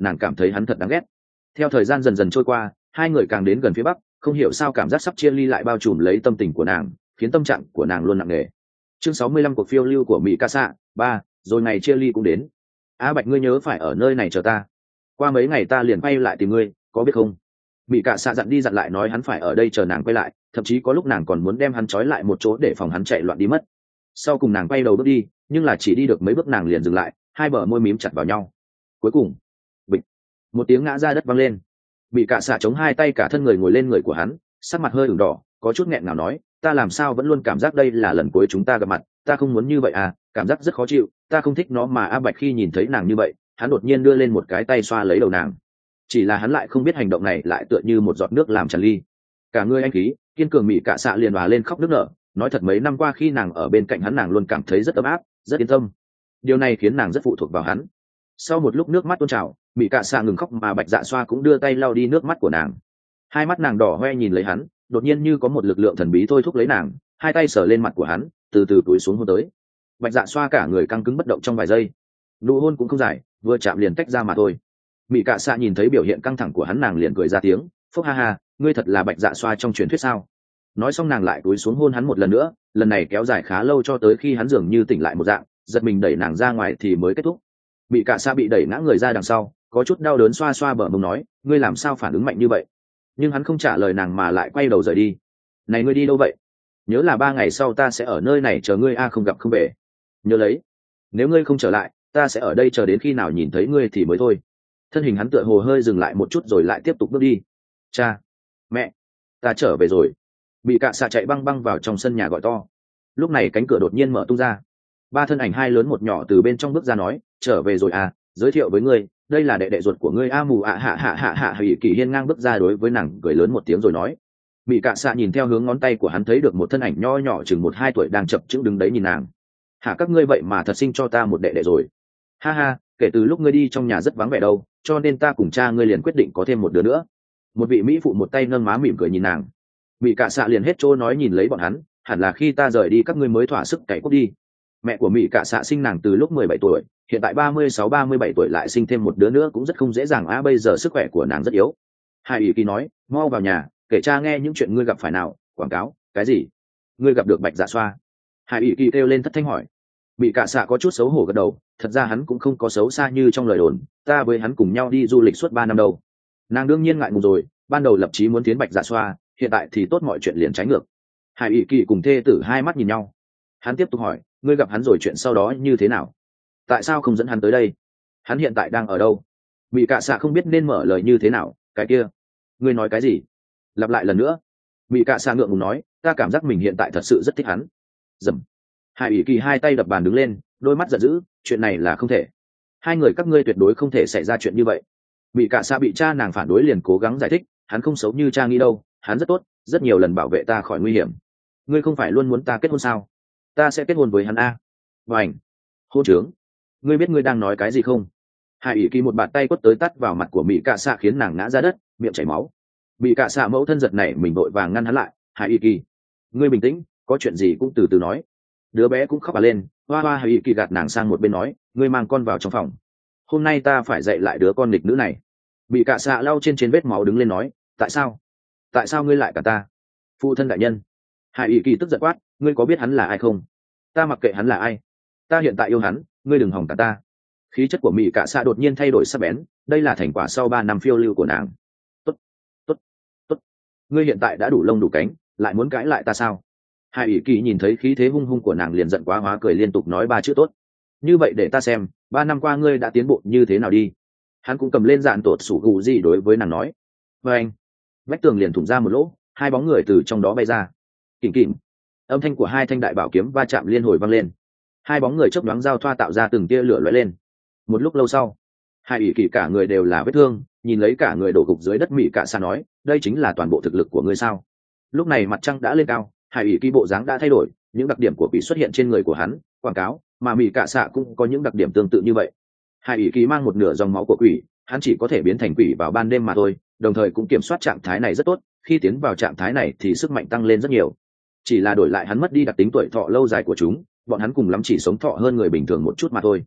nàng cảm thấy hắn thật đáng ghét. Theo thời gian dần dần trôi qua, hai người càng đến gần phía bắc, không hiểu sao cảm giác sắp chia ly lại bao trùm lấy tâm tình của nàng, khiến tâm trạng của nàng luôn nặng nề. Chương sáu mươi lăm cuộc phiêu lưu của Mỹ Ca Xạ ba, rồi ngày chia ly cũng đến. A Bạch, ngươi nhớ phải ở nơi này chờ ta. Qua mấy ngày ta liền quay lại tìm ngươi, có biết không? Mỹ Ca Xạ dặn đi dặn lại nói hắn phải ở đây chờ nàng quay lại, thậm chí có lúc nàng còn muốn đem hắn trói lại một chỗ để phòng hắn chạy loạn đi mất. Sau cùng nàng quay đầu bước đi, nhưng là chỉ đi được mấy bước nàng liền dừng lại, hai bờ môi mím chặt vào nhau. Cuối cùng, bịch, một tiếng ngã ra đất vang lên. Bị Cả Xạ chống hai tay cả thân người ngồi lên người của hắn, sắc mặt hơi ửng đỏ, có chút nghẹn ngào nói, ta làm sao vẫn luôn cảm giác đây là lần cuối chúng ta gặp mặt, ta không muốn như vậy à, cảm giác rất khó chịu, ta không thích nó mà. A Bạch khi nhìn thấy nàng như vậy, hắn đột nhiên đưa lên một cái tay xoa lấy đầu nàng, chỉ là hắn lại không biết hành động này lại tựa như một giọt nước làm tràn ly cả người anh khí. Kiên cường Mỹ Cả Xạ liền hòa lên khóc nức nở, nói thật mấy năm qua khi nàng ở bên cạnh hắn nàng luôn cảm thấy rất ấm áp, rất yên tâm, điều này khiến nàng rất phụ thuộc vào hắn. Sau một lúc nước mắt tuôn trào, Mỹ Cả Xạ ngừng khóc mà Bạch Dạ Xoa cũng đưa tay lau đi nước mắt của nàng. Hai mắt nàng đỏ hoe nhìn lấy hắn, đột nhiên như có một lực lượng thần bí thôi thúc lấy nàng, hai tay sờ lên mặt của hắn, từ từ cúi xuống hôn tới. Bạch Dạ Xoa cả người căng cứng bất động trong vài giây, nụ hôn cũng không dài, vừa chạm liền tách ra mà thôi. Mỹ Cả Xạ nhìn thấy biểu hiện căng thẳng của hắn nàng liền cười ra tiếng, phúc ha ha, ngươi thật là Bạch Dạ Xoa trong truyền thuyết sao? Nói xong nàng lại cúi xuống hôn hắn một lần nữa, lần này kéo dài khá lâu cho tới khi hắn dường như tỉnh lại một dạng, giật mình đẩy nàng ra ngoài thì mới kết thúc. Mỹ Cả Xạ bị đẩy ngã người ra đằng sau, có chút đau đớn xoa xoa bờ mông nói, ngươi làm sao phản ứng mạnh như vậy? Nhưng hắn không trả lời nàng mà lại quay đầu rời đi. Này, ngươi đi đâu vậy? Nhớ là ba ngày sau ta sẽ ở nơi này chờ ngươi a, không gặp không về. Nhớ lấy, nếu ngươi không trở lại, ta sẽ ở đây chờ đến khi nào nhìn thấy ngươi thì mới thôi. Thân hình hắn tựa hồ hơi dừng lại một chút rồi lại tiếp tục bước đi. Cha, mẹ, ta trở về rồi. Bị Cạ Xạ chạy băng băng vào trong sân nhà gọi to. Lúc này cánh cửa đột nhiên mở tung ra, ba thân ảnh hai lớn một nhỏ từ bên trong bước ra nói, trở về rồi à, giới thiệu với ngươi, đây là đệ đệ ruột của ngươi a. Mù ạ hạ hạ hạ hạ Hỉ Kỳ Hiên ngang bước ra đối với nàng cười lớn một tiếng rồi nói. Bị Cạ Xạ nhìn theo hướng ngón tay của hắn thấy được một thân ảnh nho nhỏ chừng một hai tuổi đang chập chững đứng đấy nhìn nàng. Hả, các ngươi vậy mà thật sinh cho ta một đệ đệ rồi. Ha ha, kể từ lúc ngươi đi trong nhà rất vắng vẻ đâu, cho nên ta cùng cha ngươi liền quyết định có thêm một đứa nữa. Một vị mỹ phụ một tay nâng má mỉm cười nhìn nàng. Bị Cạ Xạ liền hết trôi nói nhìn lấy bọn hắn, hẳn là khi ta rời đi các ngươi mới thỏa sức cày cốt đi. Mẹ của Mỹ Cạ Xạ sinh nàng từ lúc mười bảy tuổi, hiện tại ba mươi sáu ba mươi bảy tuổi lại sinh thêm một đứa nữa cũng rất không dễ dàng á. Bây giờ sức khỏe của nàng rất yếu. Hai Ý Kỳ nói, mau vào nhà, kể cha nghe những chuyện ngươi gặp phải nào. Quảng cáo cái gì? Ngươi gặp được Bạch Dạ Xoa? Hai Ý Kỳ kêu lên thất thanh hỏi. Bị Cạ Xạ có chút xấu hổ gật đầu, thật ra hắn cũng không có xấu xa như trong lời đồn, ta với hắn cùng nhau đi du lịch suốt ba năm đâu. Nàng đương nhiên ngại ngùng rồi, ban đầu lập chí muốn tiến Bạch Dạ Xoa, hiện tại thì tốt mọi chuyện liền trái ngược. Hai Ý Kỳ cùng thê tử hai mắt nhìn nhau. Hắn tiếp tục hỏi, ngươi gặp hắn rồi chuyện sau đó như thế nào? Tại sao không dẫn hắn tới đây? Hắn hiện tại đang ở đâu? Bị Cạ Xạ không biết nên mở lời như thế nào. Cái kia, ngươi nói cái gì? Lặp lại lần nữa. Bị Cạ Xạ ngượng ngùng nói, ta cảm giác mình hiện tại thật sự rất thích hắn. Dầm. Hai Ý Kỳ hai tay đập bàn đứng lên, đôi mắt giận dữ, chuyện này là không thể. Hai người các ngươi tuyệt đối không thể xảy ra chuyện như vậy. Bị Cạ Xạ bị cha nàng phản đối liền cố gắng giải thích, hắn không xấu như cha nghĩ đâu, hắn rất tốt, rất nhiều lần bảo vệ ta khỏi nguy hiểm. Ngươi không phải luôn muốn ta kết hôn sao? Ta sẽ kết hôn với hắn a. Và ảnh, hôn trướng, ngươi biết ngươi đang nói cái gì không? Hai Ý Kỳ một bàn tay quất tới tát vào mặt của Mỹ Cạ Xạ khiến nàng ngã ra đất, miệng chảy máu. Bị Cạ Xạ mẫu thân giật này mình vội vàng ngăn hắn lại. Hai Ý Kỳ, ngươi bình tĩnh, có chuyện gì cũng từ từ nói. Đứa bé cũng khóc à lên, hoa hoa. Hai Ý Kỳ gạt nàng sang một bên nói, ngươi mang con vào trong phòng. Hôm nay ta phải dạy lại đứa con nghịch nữ này. Bị Cạ Xạ lau trên trên vết máu đứng lên nói, tại sao? Tại sao ngươi lại cả ta? Phụ thân đại nhân. Hai Ý Kỳ tức giận quát, ngươi có biết hắn là ai không? Ta mặc kệ hắn là ai, ta hiện tại yêu hắn, ngươi đừng hòng cả ta. Khí chất của Mỹ Cạ Xạ đột nhiên thay đổi sắc bén, đây là thành quả sau ba năm phiêu lưu của nàng. Tốt, tốt, tốt, ngươi hiện tại đã đủ lông đủ cánh, lại muốn cãi lại ta sao? Hai Ý Kỳ nhìn thấy khí thế hung hung của nàng liền giận quá hóa cười liên tục nói ba chữ tốt. Như vậy để ta xem, ba năm qua ngươi đã tiến bộ như thế nào đi. Hắn cũng cầm lên dạn tột sủ gù gì đối với nàng nói. Và anh, vách tường liền thủng ra một lỗ, hai bóng người từ trong đó bay ra. Kỉnh kỉnh, âm thanh của hai thanh đại bảo kiếm va chạm liên hồi vang lên, hai bóng người chớp nhoáng giao thoa tạo ra từng tia lửa lóe lên. Một lúc lâu sau, Hai Ý Kỳ cả người đều là vết thương, nhìn lấy cả người đổ gục dưới đất. Mỹ Cạ Xạ nói, đây chính là toàn bộ thực lực của ngươi sao? Lúc này mặt trăng đã lên cao, Hai Ý Kỳ bộ dáng đã thay đổi, những đặc điểm của quỷ xuất hiện trên người của hắn. Quảng cáo, mà Mỹ Cạ Xạ cũng có những đặc điểm tương tự như vậy. Hai Ý Kỳ mang một nửa dòng máu của quỷ, hắn chỉ có thể biến thành quỷ vào ban đêm mà thôi, đồng thời cũng kiểm soát trạng thái này rất tốt, khi tiến vào trạng thái này thì sức mạnh tăng lên rất nhiều. Chỉ là đổi lại hắn mất đi đặc tính tuổi thọ lâu dài của chúng, bọn hắn cùng lắm chỉ sống thọ hơn người bình thường một chút mà thôi.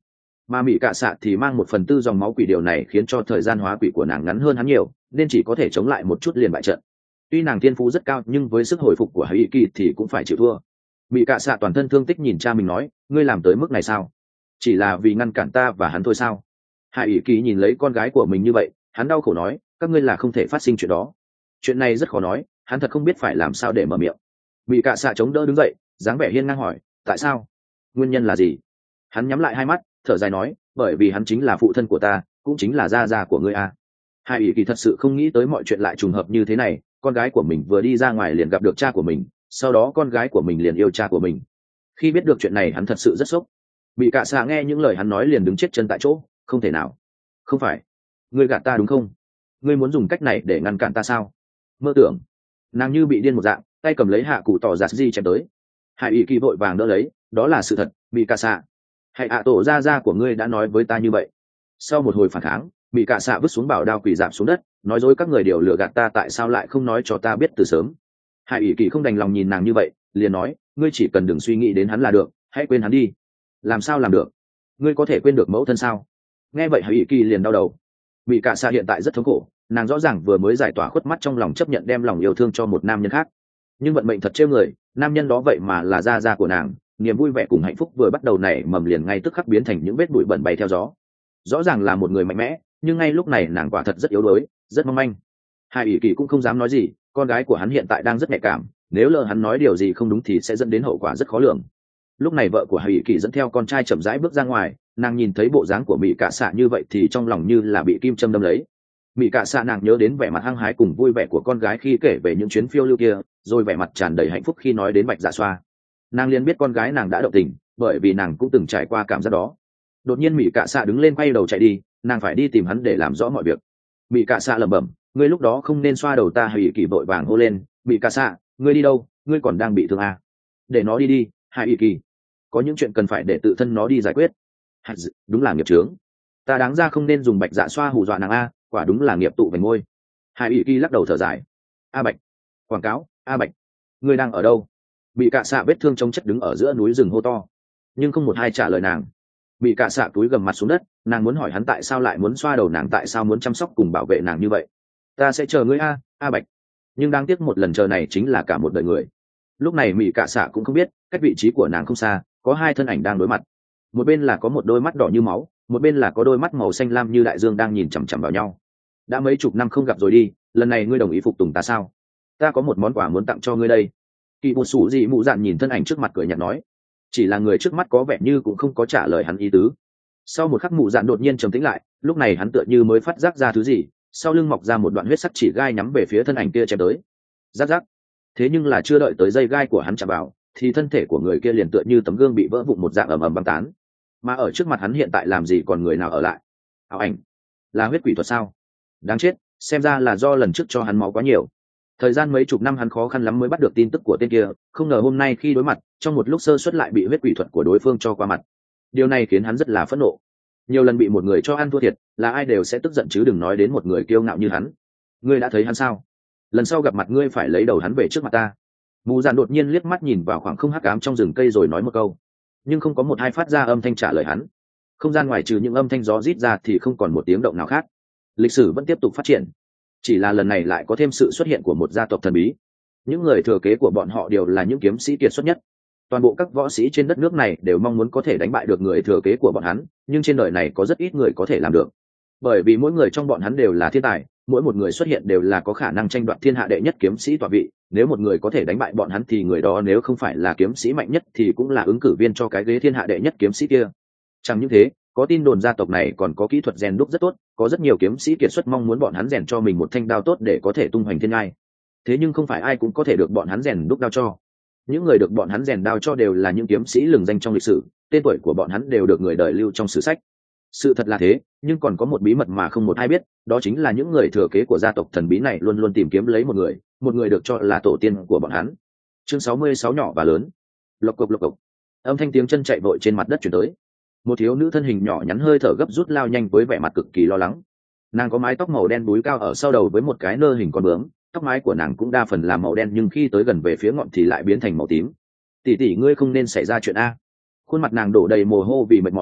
mà mỹ cạ xạ thì mang một phần tư dòng máu quỷ, điều này khiến cho thời gian hóa quỷ của nàng ngắn hơn hắn nhiều, nên chỉ có thể chống lại một chút liền bại trận. Tuy nàng thiên phú rất cao nhưng với sức hồi phục của Hải Kỳ thì cũng phải chịu thua. Mỹ cạ xạ toàn thân thương tích nhìn cha mình nói, ngươi làm tới mức này sao? Chỉ là vì ngăn cản ta và hắn thôi sao? Hải Kỳ nhìn lấy con gái của mình như vậy, hắn đau khổ nói, các ngươi là không thể phát sinh chuyện đó. Chuyện này rất khó nói, hắn thật không biết phải làm sao để mở miệng. Mỹ cạ xạ chống đỡ đứng dậy, dáng vẻ hiên ngang hỏi, tại sao? Nguyên nhân là gì? Hắn nhắm lại hai mắt, thở dài nói, bởi vì hắn chính là phụ thân của ta, cũng chính là gia gia của ngươi a. Hải Kỳ thật sự không nghĩ tới mọi chuyện lại trùng hợp như thế này, con gái của mình vừa đi ra ngoài liền gặp được cha của mình, sau đó con gái của mình liền yêu cha của mình. Khi biết được chuyện này hắn thật sự rất sốc. Bị cạ xạ nghe những lời hắn nói liền đứng chết chân tại chỗ, không thể nào. Không phải, ngươi gạt ta đúng không? Ngươi muốn dùng cách này để ngăn cản ta sao? Mơ tưởng. Nàng như bị điên một dạng, tay cầm lấy hạ cụ tỏ giạt di chém tới. Hải Kỳ vội vàng đỡ lấy, đó là sự thật, bị cạ xạ. Hãy ạ tổ gia gia của ngươi đã nói với ta như vậy. Sau một hồi phản kháng, bị cạ xạ vứt xuống bảo đao quỳ dạp xuống đất, nói dối các người đều lừa gạt ta, tại sao lại không nói cho ta biết từ sớm? Hải ỷ kỳ không đành lòng nhìn nàng như vậy, liền nói, ngươi chỉ cần đừng suy nghĩ đến hắn là được, hãy quên hắn đi. Làm sao làm được? Ngươi có thể quên được mẫu thân sao? Nghe vậy Hải ỷ kỳ liền đau đầu. Bị cạ xạ hiện tại rất thống khổ, nàng rõ ràng vừa mới giải tỏa khuất mắt trong lòng, chấp nhận đem lòng yêu thương cho một nam nhân khác, nhưng vận mệnh thật trêu người, nam nhân đó vậy mà là gia gia của nàng. Niềm vui vẻ cùng hạnh phúc vừa bắt đầu nảy mầm liền ngay tức khắc biến thành những vết bụi bẩn bay theo gió. Rõ ràng là một người mạnh mẽ, nhưng ngay lúc này nàng quả thật rất yếu đuối, rất mong manh. Hai ỷ kỳ cũng không dám nói gì, con gái của hắn hiện tại đang rất nhạy cảm, nếu lỡ hắn nói điều gì không đúng thì sẽ dẫn đến hậu quả rất khó lường. Lúc này vợ của Hai ỷ kỳ dẫn theo con trai chậm rãi bước ra ngoài, nàng nhìn thấy bộ dáng của Mị Cạ Xạ như vậy thì trong lòng như là bị kim châm đâm lấy. Mị Cạ Xạ nàng nhớ đến vẻ mặt hăng hái cùng vui vẻ của con gái khi kể về những chuyến phiêu lưu kia, rồi vẻ mặt tràn đầy hạnh phúc khi nói đến Bạch Dạ Xoa. Nàng liền biết con gái nàng đã động tình, bởi vì nàng cũng từng trải qua cảm giác đó. Đột nhiên Mị Cạ Xạ đứng lên quay đầu chạy đi, nàng phải đi tìm hắn để làm rõ mọi việc. Mị Cạ Xạ lẩm bẩm, ngươi lúc đó không nên xoa đầu ta. Hải Kỳ vội vàng hô lên, Mị Cạ Xạ, ngươi đi đâu? Ngươi còn đang bị thương à? Để nó đi đi, Hải Kỳ. Có những chuyện cần phải để tự thân nó đi giải quyết. Đúng là nghiệp chướng, ta đáng ra không nên dùng Bạch Dạ Xoa hù dọa nàng a, quả đúng là nghiệp tụ vành môi. Hải Kỳ lắc đầu thở dài. A Bạch, quảng cáo, A Bạch, ngươi đang ở đâu? Bị cạ xạ vết thương trong chất đứng ở giữa núi rừng hô to, nhưng không một ai trả lời nàng. Bị cạ xạ túi gầm mặt xuống đất, nàng muốn hỏi hắn tại sao lại muốn xoa đầu nàng, tại sao muốn chăm sóc cùng bảo vệ nàng như vậy. Ta sẽ chờ ngươi a, A Bạch. Nhưng đáng tiếc một lần chờ này chính là cả một đời người. Lúc này Mị Cạ Xạ cũng không biết, cách vị trí của nàng không xa, có hai thân ảnh đang đối mặt. Một bên là có một đôi mắt đỏ như máu, một bên là có đôi mắt màu xanh lam như đại dương đang nhìn chằm chằm vào nhau. Đã mấy chục năm không gặp rồi đi, lần này ngươi đồng ý phục tùng ta sao? Ta có một món quà muốn tặng cho ngươi đây. Kỳ bột sủ dị mụ dạn nhìn thân ảnh trước mặt cười nhạt nói. Chỉ là người trước mắt có vẻ như cũng không có trả lời hắn ý tứ. Sau một khắc mụ dạn đột nhiên trầm tĩnh lại, lúc này hắn tựa như mới phát giác ra thứ gì, sau lưng mọc ra một đoạn huyết sắc chỉ gai nhắm về phía thân ảnh kia chém tới. Rắc rắc. Thế nhưng là chưa đợi tới dây gai của hắn chạm vào, thì thân thể của người kia liền tựa như tấm gương bị vỡ vụn một dạng ầm ầm băng tán. Mà ở trước mặt hắn hiện tại làm gì còn người nào ở lại? Ảo ảnh, là huyết quỷ thuật sao? Đáng chết, xem ra là do lần trước cho hắn máu quá nhiều. Thời gian mấy chục năm hắn khó khăn lắm mới bắt được tin tức của tên kia, không ngờ hôm nay khi đối mặt, trong một lúc sơ suất lại bị huyết quỷ thuật của đối phương cho qua mặt. Điều này khiến hắn rất là phẫn nộ. Nhiều lần bị một người cho ăn thua thiệt, là ai đều sẽ tức giận chứ đừng nói đến một người kiêu ngạo như hắn. Ngươi đã thấy hắn sao? Lần sau gặp mặt ngươi phải lấy đầu hắn về trước mặt ta. Mù Dạn đột nhiên liếc mắt nhìn vào khoảng không hắc ám trong rừng cây rồi nói một câu, nhưng không có một hai phát ra âm thanh trả lời hắn. Không gian ngoài trừ những âm thanh gió rít ra thì không còn một tiếng động nào khác. Lịch sử vẫn tiếp tục phát triển, chỉ là lần này lại có thêm sự xuất hiện của một gia tộc thần bí. Những người thừa kế của bọn họ đều là những kiếm sĩ kiệt xuất nhất. Toàn bộ các võ sĩ trên đất nước này đều mong muốn có thể đánh bại được người thừa kế của bọn hắn, nhưng trên đời này có rất ít người có thể làm được, bởi vì mỗi người trong bọn hắn đều là thiên tài, mỗi một người xuất hiện đều là có khả năng tranh đoạt thiên hạ đệ nhất kiếm sĩ tọa vị. Nếu một người có thể đánh bại bọn hắn thì người đó nếu không phải là kiếm sĩ mạnh nhất thì cũng là ứng cử viên cho cái ghế thiên hạ đệ nhất kiếm sĩ kia. Chẳng những thế, có tin đồn gia tộc này còn có kỹ thuật rèn đúc rất tốt, có rất nhiều kiếm sĩ kiệt xuất mong muốn bọn hắn rèn cho mình một thanh đao tốt để có thể tung hoành thiên ngai. Thế nhưng không phải ai cũng có thể được bọn hắn rèn đúc đao cho. Những người được bọn hắn rèn đao cho đều là những kiếm sĩ lừng danh trong lịch sử, tên tuổi của bọn hắn đều được người đời lưu trong sử sách. Sự thật là thế, nhưng còn có một bí mật mà không một ai biết, đó chính là những người thừa kế của gia tộc thần bí này luôn luôn tìm kiếm lấy một người, một người được cho là tổ tiên của bọn hắn. Chương sáu mươi sáu nhỏ và lớn. Lộc cộc lộc cộc. Âm thanh tiếng chân chạy vội trên mặt đất truyền tới. Một thiếu nữ thân hình nhỏ nhắn hơi thở gấp rút lao nhanh với vẻ mặt cực kỳ lo lắng. Nàng có mái tóc màu đen búi cao ở sau đầu với một cái nơ hình con bướm, tóc mái của nàng cũng đa phần là màu đen nhưng khi tới gần về phía ngọn thì lại biến thành màu tím. Tỷ tỷ ngươi không nên xảy ra chuyện a. Khuôn mặt nàng đổ đầy mồ hôi vì mệt mỏi,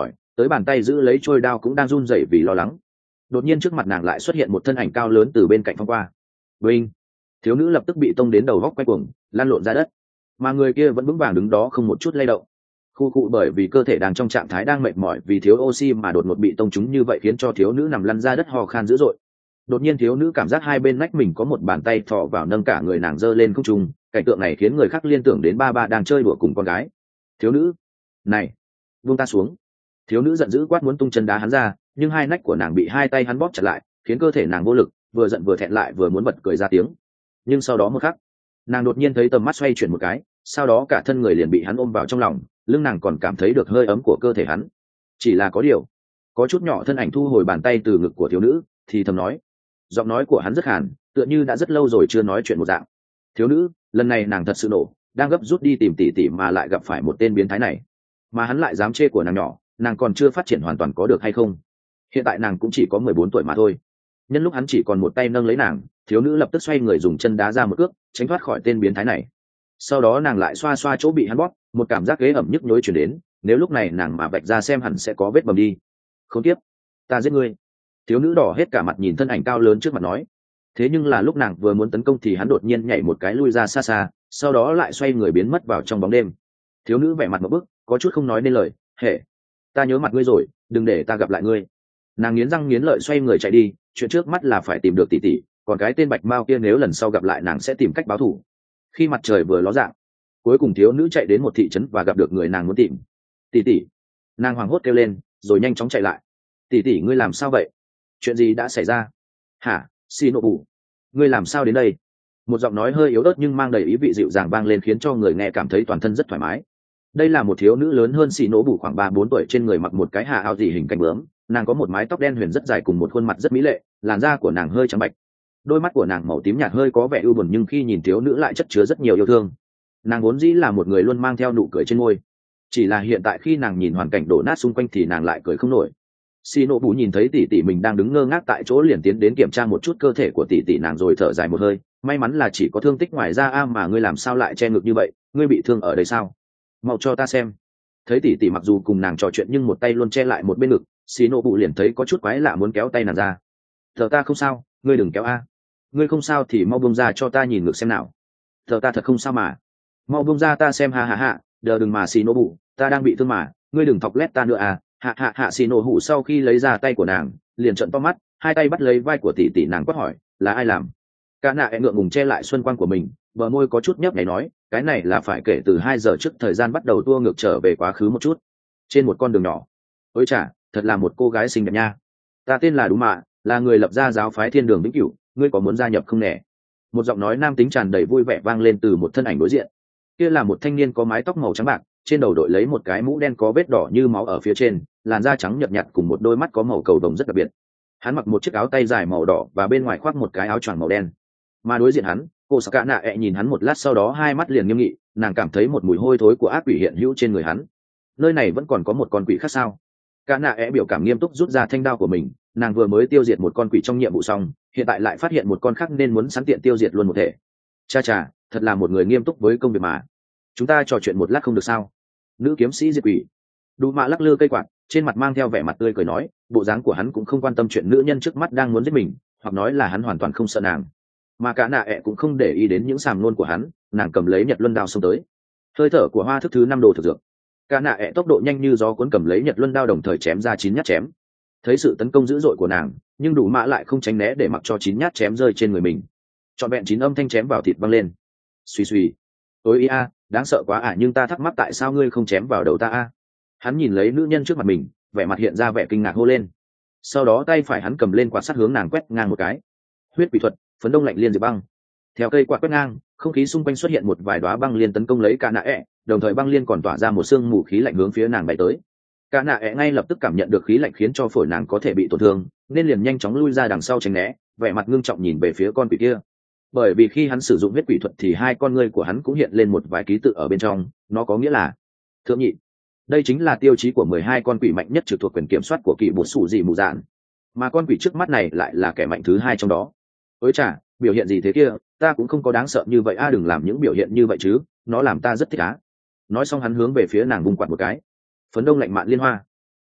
tới bàn tay giữ lấy trôi đao cũng đang run rẩy vì lo lắng. Đột nhiên trước mặt nàng lại xuất hiện một thân ảnh cao lớn từ bên cạnh phong qua. Vinh, thiếu nữ lập tức bị tông đến đầu góc quay cuồng, lăn lộn ra đất, mà người kia vẫn vững vàng đứng đó không một chút lay động. Khu cụ bởi vì cơ thể đang trong trạng thái đang mệt mỏi vì thiếu oxy mà đột ngột bị tông trúng như vậy khiến cho thiếu nữ nằm lăn ra đất hò khan dữ dội. Đột nhiên thiếu nữ cảm giác hai bên nách mình có một bàn tay thọ vào nâng cả người nàng giơ lên không trung, cảnh tượng này khiến người khác liên tưởng đến ba ba đang chơi đùa cùng con gái. Thiếu nữ, này, buông ta xuống! Thiếu nữ giận dữ quát muốn tung chân đá hắn ra, nhưng hai nách của nàng bị hai tay hắn bóp chặt lại, khiến cơ thể nàng vô lực, vừa giận vừa thẹn lại vừa muốn bật cười ra tiếng. Nhưng sau đó một khắc, nàng đột nhiên thấy tầm mắt xoay chuyển một cái, sau đó cả thân người liền bị hắn ôm vào trong lòng, lưng nàng còn cảm thấy được hơi ấm của cơ thể hắn. Chỉ là có điều, có chút nhỏ thân ảnh thu hồi bàn tay từ ngực của thiếu nữ, thì thầm nói, giọng nói của hắn rất hàn, tựa như đã rất lâu rồi chưa nói chuyện một dạng. Thiếu nữ, lần này nàng thật sự nổ, đang gấp rút đi tìm tỷ tỷ mà lại gặp phải một tên biến thái này, mà hắn lại dám chê của nàng nhỏ, nàng còn chưa phát triển hoàn toàn có được hay không? Hiện tại nàng cũng chỉ có mười bốn tuổi mà thôi. Nhân lúc hắn chỉ còn một tay nâng lấy nàng, thiếu nữ lập tức xoay người dùng chân đá ra một cước, tránh thoát khỏi tên biến thái này. Sau đó nàng lại xoa xoa chỗ bị hắn bóp, một cảm giác ghế ẩm nhức nhối chuyển đến, nếu lúc này nàng mà vạch ra xem hẳn sẽ có vết bầm đi. Khốn kiếp, ta giết ngươi! Thiếu nữ đỏ hết cả mặt nhìn thân ảnh cao lớn trước mặt nói. Thế nhưng là lúc nàng vừa muốn tấn công thì hắn đột nhiên nhảy một cái lui ra xa xa, sau đó lại xoay người biến mất vào trong bóng đêm. Thiếu nữ vẻ mặt một bức, có chút không nói nên lời. Hệ, ta nhớ mặt ngươi rồi, đừng để ta gặp lại ngươi. Nàng nghiến răng nghiến lợi xoay người chạy đi, chuyện trước mắt là phải tìm được tỷ tỷ, còn cái tên bạch mao kia nếu lần sau gặp lại nàng sẽ tìm cách báo thù. Khi mặt trời vừa ló dạng, cuối cùng thiếu nữ chạy đến một thị trấn và gặp được người nàng muốn tìm. Tỷ tỷ! Nàng hoảng hốt kêu lên, rồi nhanh chóng chạy lại. Tỷ tỷ, ngươi làm sao vậy? Chuyện gì đã xảy ra? Hả, Shinobu? Ngươi làm sao đến đây? Một giọng nói hơi yếu ớt nhưng mang đầy ý vị dịu dàng vang lên khiến cho người nghe cảm thấy toàn thân rất thoải mái. Đây là một thiếu nữ lớn hơn Shinobu khoảng ba bốn tuổi, trên người mặc một cái hạ áo dị hình cánh bướm, nàng có một mái tóc đen huyền rất dài cùng một khuôn mặt rất mỹ lệ, làn da của nàng hơi trắng bạch, đôi mắt của nàng màu tím nhạt hơi có vẻ ưu buồn nhưng khi nhìn thiếu nữ lại chất chứa rất nhiều yêu thương. Nàng vốn dĩ là một người luôn mang theo nụ cười trên môi, chỉ là hiện tại khi nàng nhìn hoàn cảnh đổ nát xung quanh thì nàng lại cười không nổi. Shinobu nhìn thấy tỷ tỷ mình đang đứng ngơ ngác tại chỗ liền tiến đến kiểm tra một chút cơ thể của tỷ tỷ nàng rồi thở dài một hơi, may mắn là chỉ có thương tích ngoài da. A mà ngươi làm sao lại che ngực như vậy, ngươi bị thương ở đây sao? Mau cho ta xem. Thấy tỷ tỷ mặc dù cùng nàng trò chuyện nhưng một tay luôn che lại một bên ngực, Shinobu liền thấy có chút quái lạ muốn kéo tay nàng ra. Thở ta không sao, ngươi đừng kéo a. Ngươi không sao thì mau buông ra cho ta nhìn ngực xem nào. Thở ta thật không sao mà. Mau buông ra ta xem, ha ha ha, đờ đừng mà Shinobu, ta đang bị thương mà, ngươi đừng thọc lét ta nữa à. Hạ hạ hạ Shinobu sau khi lấy ra tay của nàng, liền trợn to mắt, hai tay bắt lấy vai của tỷ tỷ nàng quát hỏi, là ai làm? Cả nạ e ngượng ngùng che lại xuân quang của mình, bờ môi có chút nhấp nháy nói, cái này là phải kể từ hai giờ trước thời gian bắt đầu tua ngược trở về quá khứ một chút. Trên một con đường nhỏ. Ôi chà, thật là một cô gái xinh đẹp nha. Ta tên là Đúng Mạ, là người lập ra giáo phái Thiên Đường Vĩnh Cửu, ngươi có muốn gia nhập không nè? Một giọng nói nam tính tràn đầy vui vẻ vang lên từ một thân ảnh đối diện. Kia là một thanh niên có mái tóc màu trắng bạc, trên đầu đội lấy một cái mũ đen có vết đỏ như máu ở phía trên, làn da trắng nhợt nhạt cùng một đôi mắt có màu cầu đồng rất đặc biệt. Hắn mặc một chiếc áo tay dài màu đỏ và bên ngoài khoác một cái áo choàng màu đen. Mà đối diện hắn, cô Saka nạ ẹ nhìn hắn một lát sau đó hai mắt liền nghiêm nghị, nàng cảm thấy một mùi hôi thối của ác quỷ hiện hữu trên người hắn. Nơi này vẫn còn có một con quỷ khác sao? Cả nạ ẹ biểu cảm nghiêm túc rút ra thanh đao của mình, nàng vừa mới tiêu diệt một con quỷ trong nhiệm vụ xong, hiện tại lại phát hiện một con khác nên muốn sẵn tiện tiêu diệt luôn một thể. Cha cha, thật là một người nghiêm túc với công việc mà. Chúng ta trò chuyện một lát không được sao? Nữ kiếm sĩ diệt quỷ. Đủ Mạ lắc lư cây quạt, trên mặt mang theo vẻ mặt tươi cười nói, bộ dáng của hắn cũng không quan tâm chuyện nữ nhân trước mắt đang muốn giết mình, hoặc nói là hắn hoàn toàn không sợ nàng. Mà cả nạ ẹ cũng không để ý đến những sàm nôn của hắn, nàng cầm lấy nhật luân đao xông tới. Hơi thở của hoa thức thứ năm đồ thực dược. Cả nạ ẹ tốc độ nhanh như gió cuốn cầm lấy nhật luân đao đồng thời chém ra chín nhát chém. Thấy sự tấn công dữ dội của nàng, nhưng Đủ Mạ lại không tránh né để mặc cho chín nhát chém rơi trên người mình. Trọn vẹn chín âm thanh chém vào thịt văng lên. Suy suy. Ôi ý a, đáng sợ quá à, nhưng ta thắc mắc tại sao ngươi không chém vào đầu ta a? Hắn nhìn lấy nữ nhân trước mặt mình, vẻ mặt hiện ra vẻ kinh ngạc hô lên. Sau đó tay phải hắn cầm lên quạt sắt hướng nàng quét ngang một cái. Huyết quỷ thuật, phấn đông lạnh liên diệt băng. Theo cây quạt quét ngang, không khí xung quanh xuất hiện một vài đóa băng liên tấn công lấy cả nạ ẹ, đồng thời băng liên còn tỏa ra một sương mù khí lạnh hướng phía nàng bay tới. Cả nạ ẹ ngay lập tức cảm nhận được khí lạnh khiến cho phổi nàng có thể bị tổn thương, nên liền nhanh chóng lui ra đằng sau tránh né, vẻ mặt ngưng trọng nhìn về phía con quỷ kia. Bởi vì khi hắn sử dụng huyết quỷ thuật thì hai con ngươi của hắn cũng hiện lên một vài ký tự ở bên trong, nó có nghĩa là thượng nhị. Đây chính là tiêu chí của mười hai con quỷ mạnh nhất trực thuộc quyền kiểm soát của kỳ bột sủ dị mù dạn, mà con quỷ trước mắt này lại là kẻ mạnh thứ hai trong đó. Ôi chà, biểu hiện gì thế kia, ta cũng không có đáng sợ như vậy a, đừng làm những biểu hiện như vậy chứ, nó làm ta rất thích á. Nói xong hắn hướng về phía nàng vung quạt một cái. Phấn đông lạnh mạn liên hoa.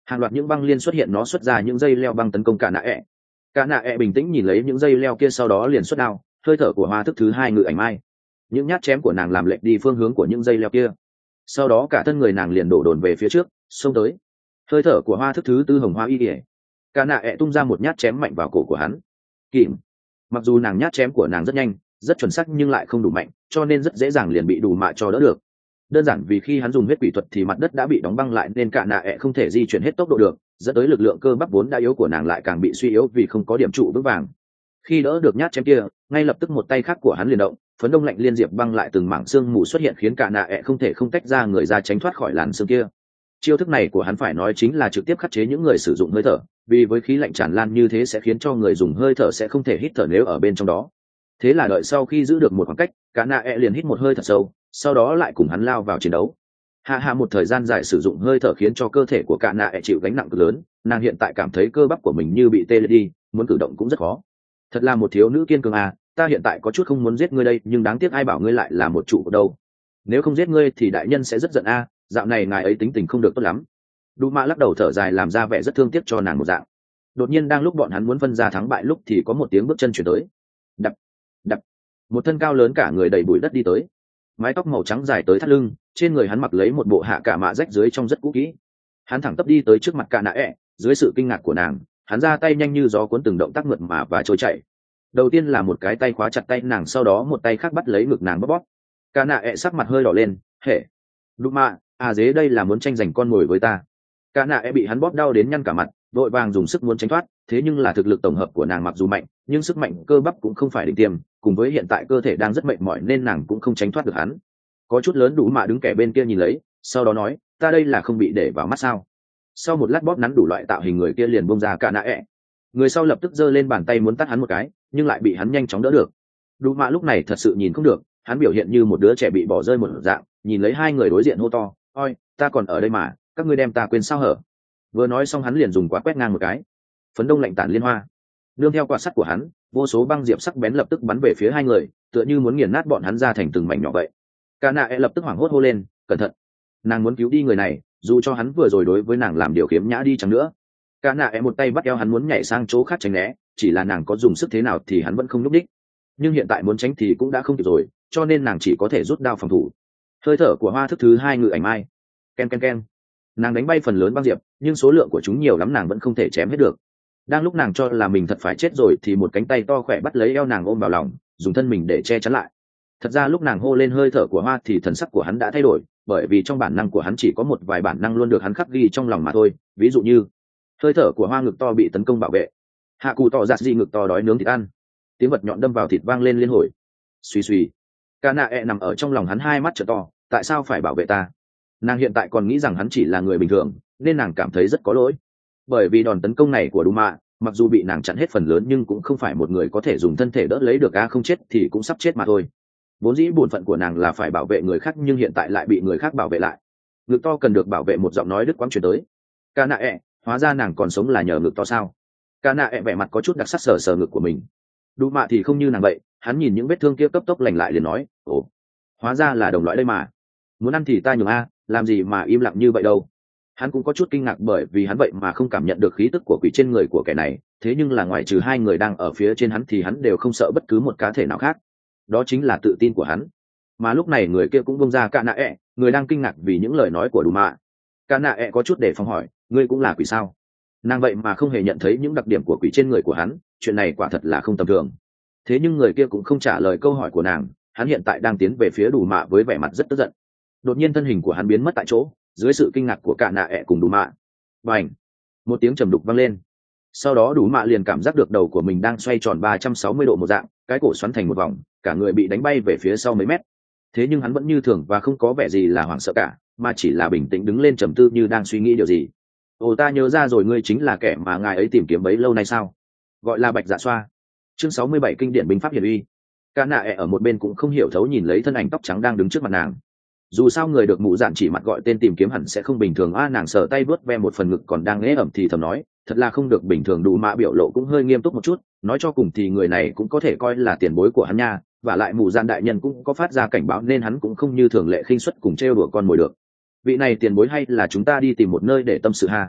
hàng loạt những băng liên xuất hiện, nó xuất ra những dây leo băng tấn công cả nạ ẹ. Cả nạ ẹ bình tĩnh nhìn lấy những dây leo kia, sau đó liền xuất đao. Hơi thở của hoa thức thứ hai ngự ảnh mai, những nhát chém của nàng làm lệch đi phương hướng của những dây leo kia, sau đó cả thân người nàng liền đổ đồn về phía trước, xông tới. Hơi thở của hoa thức thứ tư hồng hoa y ỉa. Cả nạ ẹ tung ra một nhát chém mạnh vào cổ của hắn. Kìm. Mặc dù nàng nhát chém của nàng rất nhanh, rất chuẩn xác, nhưng lại không đủ mạnh, cho nên rất dễ dàng liền bị đủ mạ cho đỡ được. Đơn giản vì khi hắn dùng huyết quỷ thuật thì mặt đất đã bị đóng băng lại, nên cả nạ ẹ không thể di chuyển hết tốc độ được, dẫn tới lực lượng cơ bắp vốn đã yếu của nàng lại càng bị suy yếu vì không có điểm trụ vững vàng. Khi đỡ được nhát chém kia, ngay lập tức một tay khác của hắn liền động, phấn đông lạnh liên diệp băng lại từng mảng xương mù xuất hiện, khiến cả nạ ẹ không thể không tách ra người ra tránh thoát khỏi làn xương kia. Chiêu thức này của hắn phải nói chính là trực tiếp khắc chế những người sử dụng hơi thở, vì với khí lạnh tràn lan như thế sẽ khiến cho người dùng hơi thở sẽ không thể hít thở nếu ở bên trong đó. Thế là đợi sau khi giữ được một khoảng cách, cả nạ ẹ liền hít một hơi thật sâu, sau đó lại cùng hắn lao vào chiến đấu. Hạ hạ một thời gian dài sử dụng hơi thở khiến cho cơ thể của cả nạ ẹ chịu gánh nặng cực lớn, nàng hiện tại cảm thấy cơ bắp của mình như bị tê liệt đi, muốn cử động cũng rất khó. Thật là một thiếu nữ kiên cường à, ta hiện tại có chút không muốn giết ngươi đây, nhưng đáng tiếc ai bảo ngươi lại là một trụ đâu. Nếu không giết ngươi thì đại nhân sẽ rất giận a, à, dạo này ngài ấy tính tình không được tốt lắm. Đu mạ lắc đầu thở dài, làm ra vẻ rất thương tiếc cho nàng một dạng. Đột nhiên đang lúc bọn hắn muốn phân ra thắng bại lúc thì có một tiếng bước chân chuyển tới. Đập, đập. Một thân cao lớn cả người đầy bụi đất đi tới, mái tóc màu trắng dài tới thắt lưng, trên người hắn mặc lấy một bộ hạ cả mạ rách dưới trong rất cũ kỹ. Hắn thẳng tắp đi tới trước mặt cả nạ ẹ, dưới sự kinh ngạc của nàng, hắn ra tay nhanh như gió, cuốn từng động tác mượt mà và trôi chảy. Đầu tiên là một cái tay khóa chặt tay nàng, sau đó một tay khác bắt lấy ngực nàng bóp bóp. Cả nạ ẹ sắc mặt hơi đỏ lên. Hệ, đu mạ, à dế đây là muốn tranh giành con mồi với ta. Cả nạ ẹ bị hắn bóp đau đến nhăn cả mặt, vội vàng dùng sức muốn tránh thoát, thế nhưng là thực lực tổng hợp của nàng mặc dù mạnh, nhưng sức mạnh cơ bắp cũng không phải đỉnh tiêm, cùng với hiện tại cơ thể đang rất mệt mỏi nên nàng cũng không tránh thoát được hắn. Có chút lớn đủ mạ đứng kẻ bên kia nhìn lấy, sau đó nói, ta đây là không bị để vào mắt sao? Sau một lát bóp nắn đủ loại tạo hình, người kia liền bông ra cả nạ ẹ. Người sau lập tức giơ lên bàn tay muốn tát hắn một cái, nhưng lại bị hắn nhanh chóng đỡ được. Đủ mạ lúc này thật sự nhìn không được, hắn biểu hiện như một đứa trẻ bị bỏ rơi một dạng, nhìn lấy hai người đối diện hô to, oi, ta còn ở đây mà, các ngươi đem ta quên sao hở? Vừa nói xong hắn liền dùng quạt quét ngang một cái, phấn đông lạnh tản liên hoa. Nương theo quạt sắt của hắn, vô số băng diệp sắc bén lập tức bắn về phía hai người, tựa như muốn nghiền nát bọn hắn ra thành từng mảnh nhỏ vậy. Cả nạ e lập tức hoảng hốt hô lên, cẩn thận! Nàng muốn cứu đi người này, dù cho hắn vừa rồi đối với nàng làm điều khiếm nhã đi chăng nữa. Cả nạ e một tay bắt eo hắn muốn nhảy sang chỗ khác tránh né, chỉ là nàng có dùng sức thế nào thì hắn vẫn không nhúc đích. Nhưng hiện tại muốn tránh thì cũng đã không kịp rồi, cho nên nàng chỉ có thể rút đao phòng thủ. Hơi thở của hoa thức thứ hai ngự ảnh mai. Ken ken ken. Nàng đánh bay phần lớn băng diệp, nhưng số lượng của chúng nhiều lắm, nàng vẫn không thể chém hết được. Đang lúc nàng cho là mình thật phải chết rồi thì một cánh tay to khỏe bắt lấy eo nàng ôm vào lòng, dùng thân mình để che chắn lại. Thật ra lúc nàng hô lên hơi thở của hoa thì thần sắc của hắn đã thay đổi, bởi vì trong bản năng của hắn chỉ có một vài bản năng luôn được hắn khắc ghi trong lòng mà thôi, ví dụ như hơi thở của hoa ngực to bị tấn công bảo vệ, hạ cụ tỏ giặt gì ngực to đói nướng thịt ăn, tiếng vật nhọn đâm vào thịt vang lên liên hồi, suy suy. Cả nạ e nằm ở trong lòng hắn, hai mắt trợ to, tại sao phải bảo vệ ta? Nàng hiện tại còn nghĩ rằng hắn chỉ là người bình thường, nên nàng cảm thấy rất có lỗi. Bởi vì đòn tấn công này của Duma, mặc dù bị nàng chặn hết phần lớn nhưng cũng không phải một người có thể dùng thân thể đỡ lấy được, a không chết thì cũng sắp chết mà thôi. Vốn dĩ bổn phận của nàng là phải bảo vệ người khác, nhưng hiện tại lại bị người khác bảo vệ lại. Ngực to cần được bảo vệ, một giọng nói đứt quãng truyền tới. Cả nạ ẹ, hóa ra nàng còn sống là nhờ ngực to sao? Cả nạ ẹ vẻ mặt có chút đặc sắc, sờ sờ ngực của mình. Duma thì không như nàng vậy, hắn nhìn những vết thương kia cấp tốc lành lại liền nói, ồ, hóa ra là đồng loại đây mà. Muốn ăn thì ta nhường a, làm gì mà im lặng như vậy đâu. Hắn cũng có chút kinh ngạc, bởi vì hắn vậy mà không cảm nhận được khí tức của quỷ trên người của kẻ này, thế nhưng là ngoại trừ hai người đang ở phía trên hắn thì hắn đều không sợ bất cứ một cá thể nào khác. Đó chính là tự tin của hắn. Mà lúc này người kia cũng bông ra cả nạ ẹ, người đang kinh ngạc vì những lời nói của Duma. Cả nạ ẹ có chút để phòng hỏi, ngươi cũng là quỷ sao? Nàng vậy mà không hề nhận thấy những đặc điểm của quỷ trên người của hắn, chuyện này quả thật là không tầm thường. Thế nhưng người kia cũng không trả lời câu hỏi của nàng, hắn hiện tại đang tiến về phía Duma với vẻ mặt rất tức giận. Đột nhiên thân hình của hắn biến mất tại chỗ, dưới sự kinh ngạc của cả nạ ẹ cùng Duma. Bành! Một tiếng trầm đục vang lên. Sau đó Duma liền cảm giác được đầu của mình đang xoay tròn ba trăm sáu mươi độ một dạng, cái cổ xoắn thành một vòng, cả người bị đánh bay về phía sau mấy mét. Thế nhưng hắn vẫn như thường và không có vẻ gì là hoảng sợ cả, mà chỉ là bình tĩnh đứng lên trầm tư như đang suy nghĩ điều gì. Ồ, ta nhớ ra rồi, ngươi chính là kẻ mà ngài ấy tìm kiếm bấy lâu nay sao? Gọi là Bạch Dạ Xoa. Chương sáu mươi bảy kinh điển binh pháp hiển uy. Cả nạ ẹ ở một bên cũng không hiểu thấu nhìn lấy thân ảnh tóc trắng đang đứng trước mặt nàng. Dù sao người được mụ dạn chỉ mặt gọi tên tìm kiếm hẳn sẽ không bình thường a. À, nàng sờ tay vớt ve một phần ngực còn đang ế ẩm thì thầm nói, thật là không được bình thường. Đủ mạ biểu lộ cũng hơi nghiêm túc một chút, nói cho cùng thì người này cũng có thể coi là tiền bối của hắn nha, và lại mụ dạn đại nhân cũng có phát ra cảnh báo nên hắn cũng không như thường lệ khinh suất cùng trêu đùa con mồi được. Vị này tiền bối, hay là chúng ta đi tìm một nơi để tâm sự ha?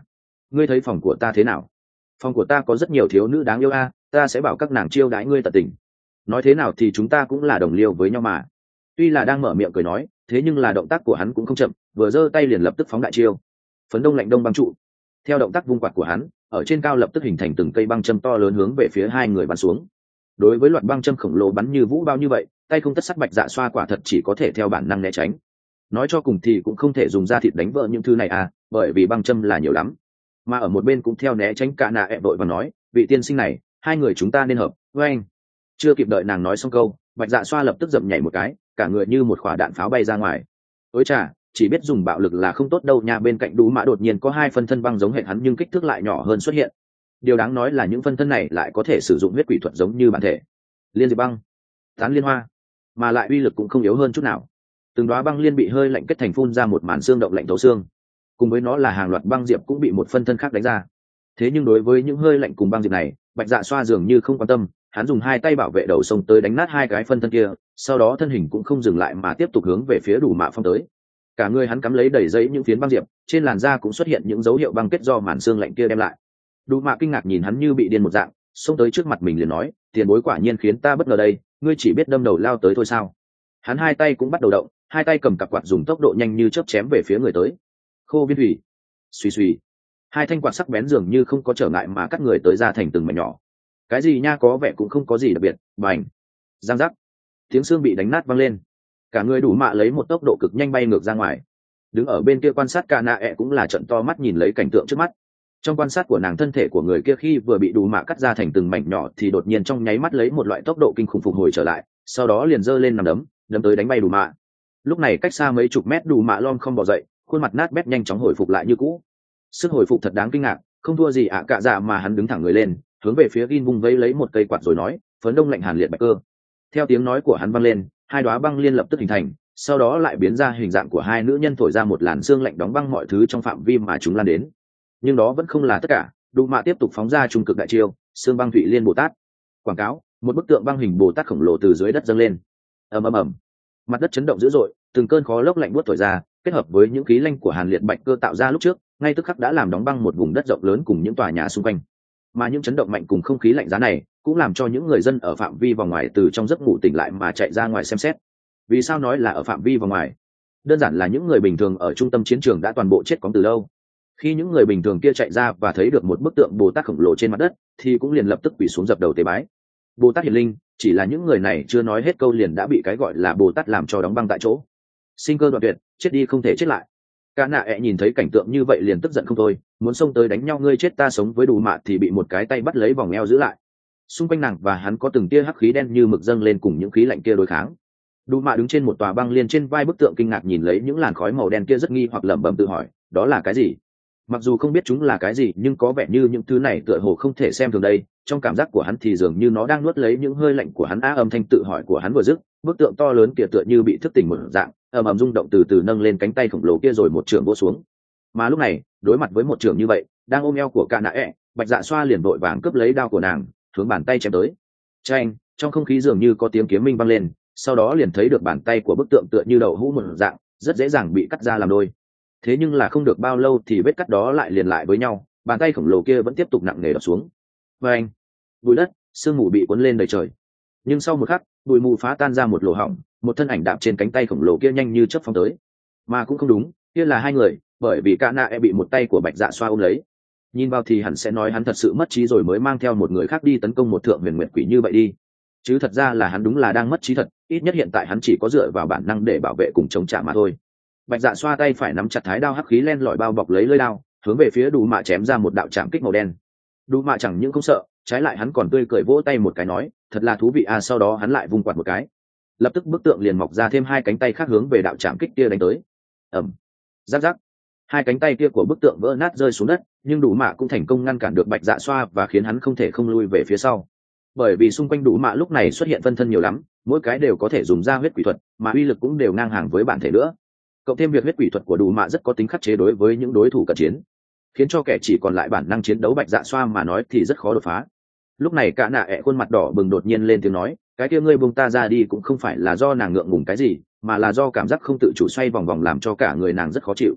ngươi thấy phòng của ta thế nào? Phòng của ta có rất nhiều thiếu nữ đáng yêu a, ta sẽ bảo các nàng chiêu đãi ngươi tận tình. Nói thế nào thì chúng ta cũng là đồng liêu với nhau mà. Tuy là đang mở miệng cười nói, thế nhưng là động tác của hắn cũng không chậm, vừa giơ tay liền lập tức phóng đại chiêu. Phấn đông lạnh đông băng trụ. Theo động tác vung quạt của hắn, ở trên cao lập tức hình thành từng cây băng châm to lớn hướng về phía hai người bắn xuống. Đối với loạt băng châm khổng lồ bắn như vũ bao như vậy, tay không tất sắt Bạch Dạ Xoa quả thật chỉ có thể theo bản năng né tránh. Nói cho cùng thì cũng không thể dùng da thịt đánh vỡ những thứ này à, bởi vì băng châm là nhiều lắm. Mà ở một bên cũng theo né tránh cả nạ ẹ vội và nói, vị tiên sinh này, hai người chúng ta nên hợp với anh. Chưa kịp đợi nàng nói xong câu, Bạch Dạ Xoa lập tức dậm nhảy một cái, cả người như một quả đạn pháo bay ra ngoài. Ôi chà, chỉ biết dùng bạo lực là không tốt đâu nha. Bên cạnh Đú Mã đột nhiên có hai phân thân băng giống hệt hắn nhưng kích thước lại nhỏ hơn xuất hiện. Điều đáng nói là những phân thân này lại có thể sử dụng huyết quỷ thuật giống như bản thể. Liên diệp băng, tán liên hoa, mà lại uy lực cũng không yếu hơn chút nào. Từng đóa băng liên bị hơi lạnh kết thành phun ra một màn xương động lạnh thấu xương. Cùng với nó là hàng loạt băng diệp cũng bị một phân thân khác đánh ra. Thế nhưng đối với những hơi lạnh cùng băng diệp này, Bạch Dạ Xoa dường như không quan tâm, hắn dùng hai tay bảo vệ đầu sông tới đánh nát hai cái phân thân kia, sau đó thân hình cũng không dừng lại mà tiếp tục hướng về phía Đủ Mạ phong tới. Cả người hắn cắm lấy đầy giấy những phiến băng diệp, trên làn da cũng xuất hiện những dấu hiệu băng kết do màn xương lạnh kia đem lại. Đủ Mạ kinh ngạc nhìn hắn như bị điên một dạng, xông tới trước mặt mình liền nói, tiền bối quả nhiên khiến ta bất ngờ đây, ngươi chỉ biết đâm đầu lao tới thôi sao? Hắn hai tay cũng bắt đầu động, hai tay cầm cặp quạt dùng tốc độ nhanh như chớp chém về phía người tới. Khô viên thủy, suy suy, hai thanh quạt sắc bén dường như không có trở ngại mà cắt người tới ra thành từng mảnh nhỏ. Cái gì nha, có vẻ cũng không có gì đặc biệt. Bành, giang giác, tiếng xương bị đánh nát văng lên, cả người Đủ Mạ lấy một tốc độ cực nhanh bay ngược ra ngoài. Đứng ở bên kia quan sát cả nạ ẹ cũng là trận to mắt nhìn lấy cảnh tượng trước mắt. Trong quan sát của nàng, thân thể của người kia khi vừa bị Đủ Mạ cắt ra thành từng mảnh nhỏ thì đột nhiên trong nháy mắt lấy một loại tốc độ kinh khủng phục hồi trở lại, sau đó liền giơ lên nằm đấm, đấm tới đánh bay Đủ Mạ. Lúc này cách xa mấy chục mét Đủ Mạ lom không bò dậy, khuôn mặt nát bét nhanh chóng hồi phục lại như cũ. Sức hồi phục thật đáng kinh ngạc, không thua gì ạ cạ dạ mà hắn đứng thẳng người lên, hướng về phía Gin vung vẫy lấy một cây quạt rồi nói, phấn đông lạnh hàn liệt bạch cơ. Theo tiếng nói của hắn vang lên, hai đóa băng liên lập tức hình thành, sau đó lại biến ra hình dạng của hai nữ nhân thổi ra một làn sương lạnh đóng băng mọi thứ trong phạm vi mà chúng lan đến. Nhưng đó vẫn không là tất cả, Đủ Mạ tiếp tục phóng ra trung cực đại chiêu, xương băng thủy liên Bồ Tát. Quảng cáo, một bức tượng băng hình Bồ Tát khổng lồ từ dưới đất dâng lên. Ầm ầm ầm, mặt đất chấn động dữ dội, từng cơn khói lốc lạnh buốt thổi ra, kết hợp với những khí lanh của hàn liệt bạch cơ tạo ra lúc trước, ngay tức khắc đã làm đóng băng một vùng đất rộng lớn cùng những tòa nhà xung quanh. Mà những chấn động mạnh cùng không khí lạnh giá này cũng làm cho những người dân ở phạm vi vòng ngoài từ trong giấc ngủ tỉnh lại mà chạy ra ngoài xem xét. Vì sao nói là ở phạm vi vòng ngoài? Đơn giản là những người bình thường ở trung tâm chiến trường đã toàn bộ chết cóng từ lâu. Khi những người bình thường kia chạy ra và thấy được một bức tượng Bồ Tát khổng lồ trên mặt đất thì cũng liền lập tức quỳ xuống dập đầu tế bái. Bồ Tát hiển linh, chỉ là những người này chưa nói hết câu liền đã bị cái gọi là Bồ Tát làm cho đóng băng tại chỗ. Sinh cơ đoạn tuyệt, chết đi không thể chết lại. Cả nạ ẹ nhìn thấy cảnh tượng như vậy liền tức giận không thôi, muốn xông tới đánh nhau ngươi chết ta sống với Đủ Mạ thì bị một cái tay bắt lấy vòng eo giữ lại. Xung quanh nàng và hắn có từng tia hắc khí đen như mực dâng lên cùng những khí lạnh kia đối kháng. Đủ Mạ đứng trên một tòa băng liên trên vai bức tượng kinh ngạc nhìn lấy những làn khói màu đen kia rất nghi hoặc lẩm bẩm tự hỏi, đó là cái gì? Mặc dù không biết chúng là cái gì nhưng có vẻ như những thứ này tựa hồ không thể xem thường đây, trong cảm giác của hắn thì dường như nó đang nuốt lấy những hơi lạnh của hắn. Á, âm thanh tự hỏi của hắn vừa dứt, bức tượng to lớn kia tựa như bị thức tỉnh một dạng, ầm ầm rung động từ từ nâng lên cánh tay khổng lồ kia rồi một trường vỗ xuống. Mà lúc này, đối mặt với một trường như vậy, đang ôm eo của Cả Nạ ẹ, Bạch Dạ Xoa liền vội vàng cướp lấy đao của nàng, hướng bàn tay chém tới. Chanh, trong không khí dường như có tiếng kiếm minh vang lên, sau đó liền thấy được bàn tay của bức tượng tựa như đậu hũ một dạng, rất dễ dàng bị cắt ra làm đôi. Thế nhưng là không được bao lâu thì vết cắt đó lại liền lại với nhau, bàn tay khổng lồ kia vẫn tiếp tục nặng nề đập xuống. Và anh, bụi đất, sương mù bị cuốn lên đầy trời. Nhưng sau một khắc, bụi mù phá tan ra một lỗ hổng, một thân ảnh đạp trên cánh tay khổng lồ kia nhanh như chớp phóng tới. Mà cũng không đúng, kia là hai người, bởi vì Cả Nạ ẹ bị một tay của Bạch Dạ Xoa ôm lấy. Nhìn vào thì hẳn sẽ nói hắn thật sự mất trí rồi mới mang theo một người khác đi tấn công một thượng huyền nguyệt quỷ như vậy đi. Chứ thật ra là hắn đúng là đang mất trí thật, ít nhất hiện tại hắn chỉ có dựa vào bản năng để bảo vệ cùng chống trả mà thôi. Bạch Dạ Xoa tay phải nắm chặt thái đao hắc khí len lỏi bao bọc lấy lưỡi đao, hướng về phía Đủ Mạ chém ra một đạo chạm kích màu đen. Đủ Mạ chẳng những không sợ, trái lại hắn còn tươi cười vỗ tay một cái nói, thật là thú vị à. Sau đó hắn lại vung quạt một cái, lập tức bức tượng liền mọc ra thêm hai cánh tay khác hướng về đạo chạm kích kia đánh tới. Ầm, giáp giáp, hai cánh tay kia của bức tượng vỡ nát rơi xuống đất, nhưng Đủ Mạ cũng thành công ngăn cản được Bạch Dạ Xoa và khiến hắn không thể không lui về phía sau. Bởi vì xung quanh Đủ Mạ lúc này xuất hiện phân thân nhiều lắm, mỗi cái đều có thể dùng ra huyết quỷ thuật, mà uy lực cũng đều ngang hàng với bản thể nữa. Cộng thêm việc huyết quỷ thuật của Đủ Mạ rất có tính khắc chế đối với những đối thủ cận chiến, khiến cho kẻ chỉ còn lại bản năng chiến đấu Bạch Dạ Xoa mà nói thì rất khó đột phá. Lúc này Cả Nạ ẹ khuôn mặt đỏ bừng đột nhiên lên tiếng nói, cái kia ngươi buông ta ra đi cũng không phải là do nàng ngượng ngùng cái gì, mà là do cảm giác không tự chủ xoay vòng vòng làm cho cả người nàng rất khó chịu.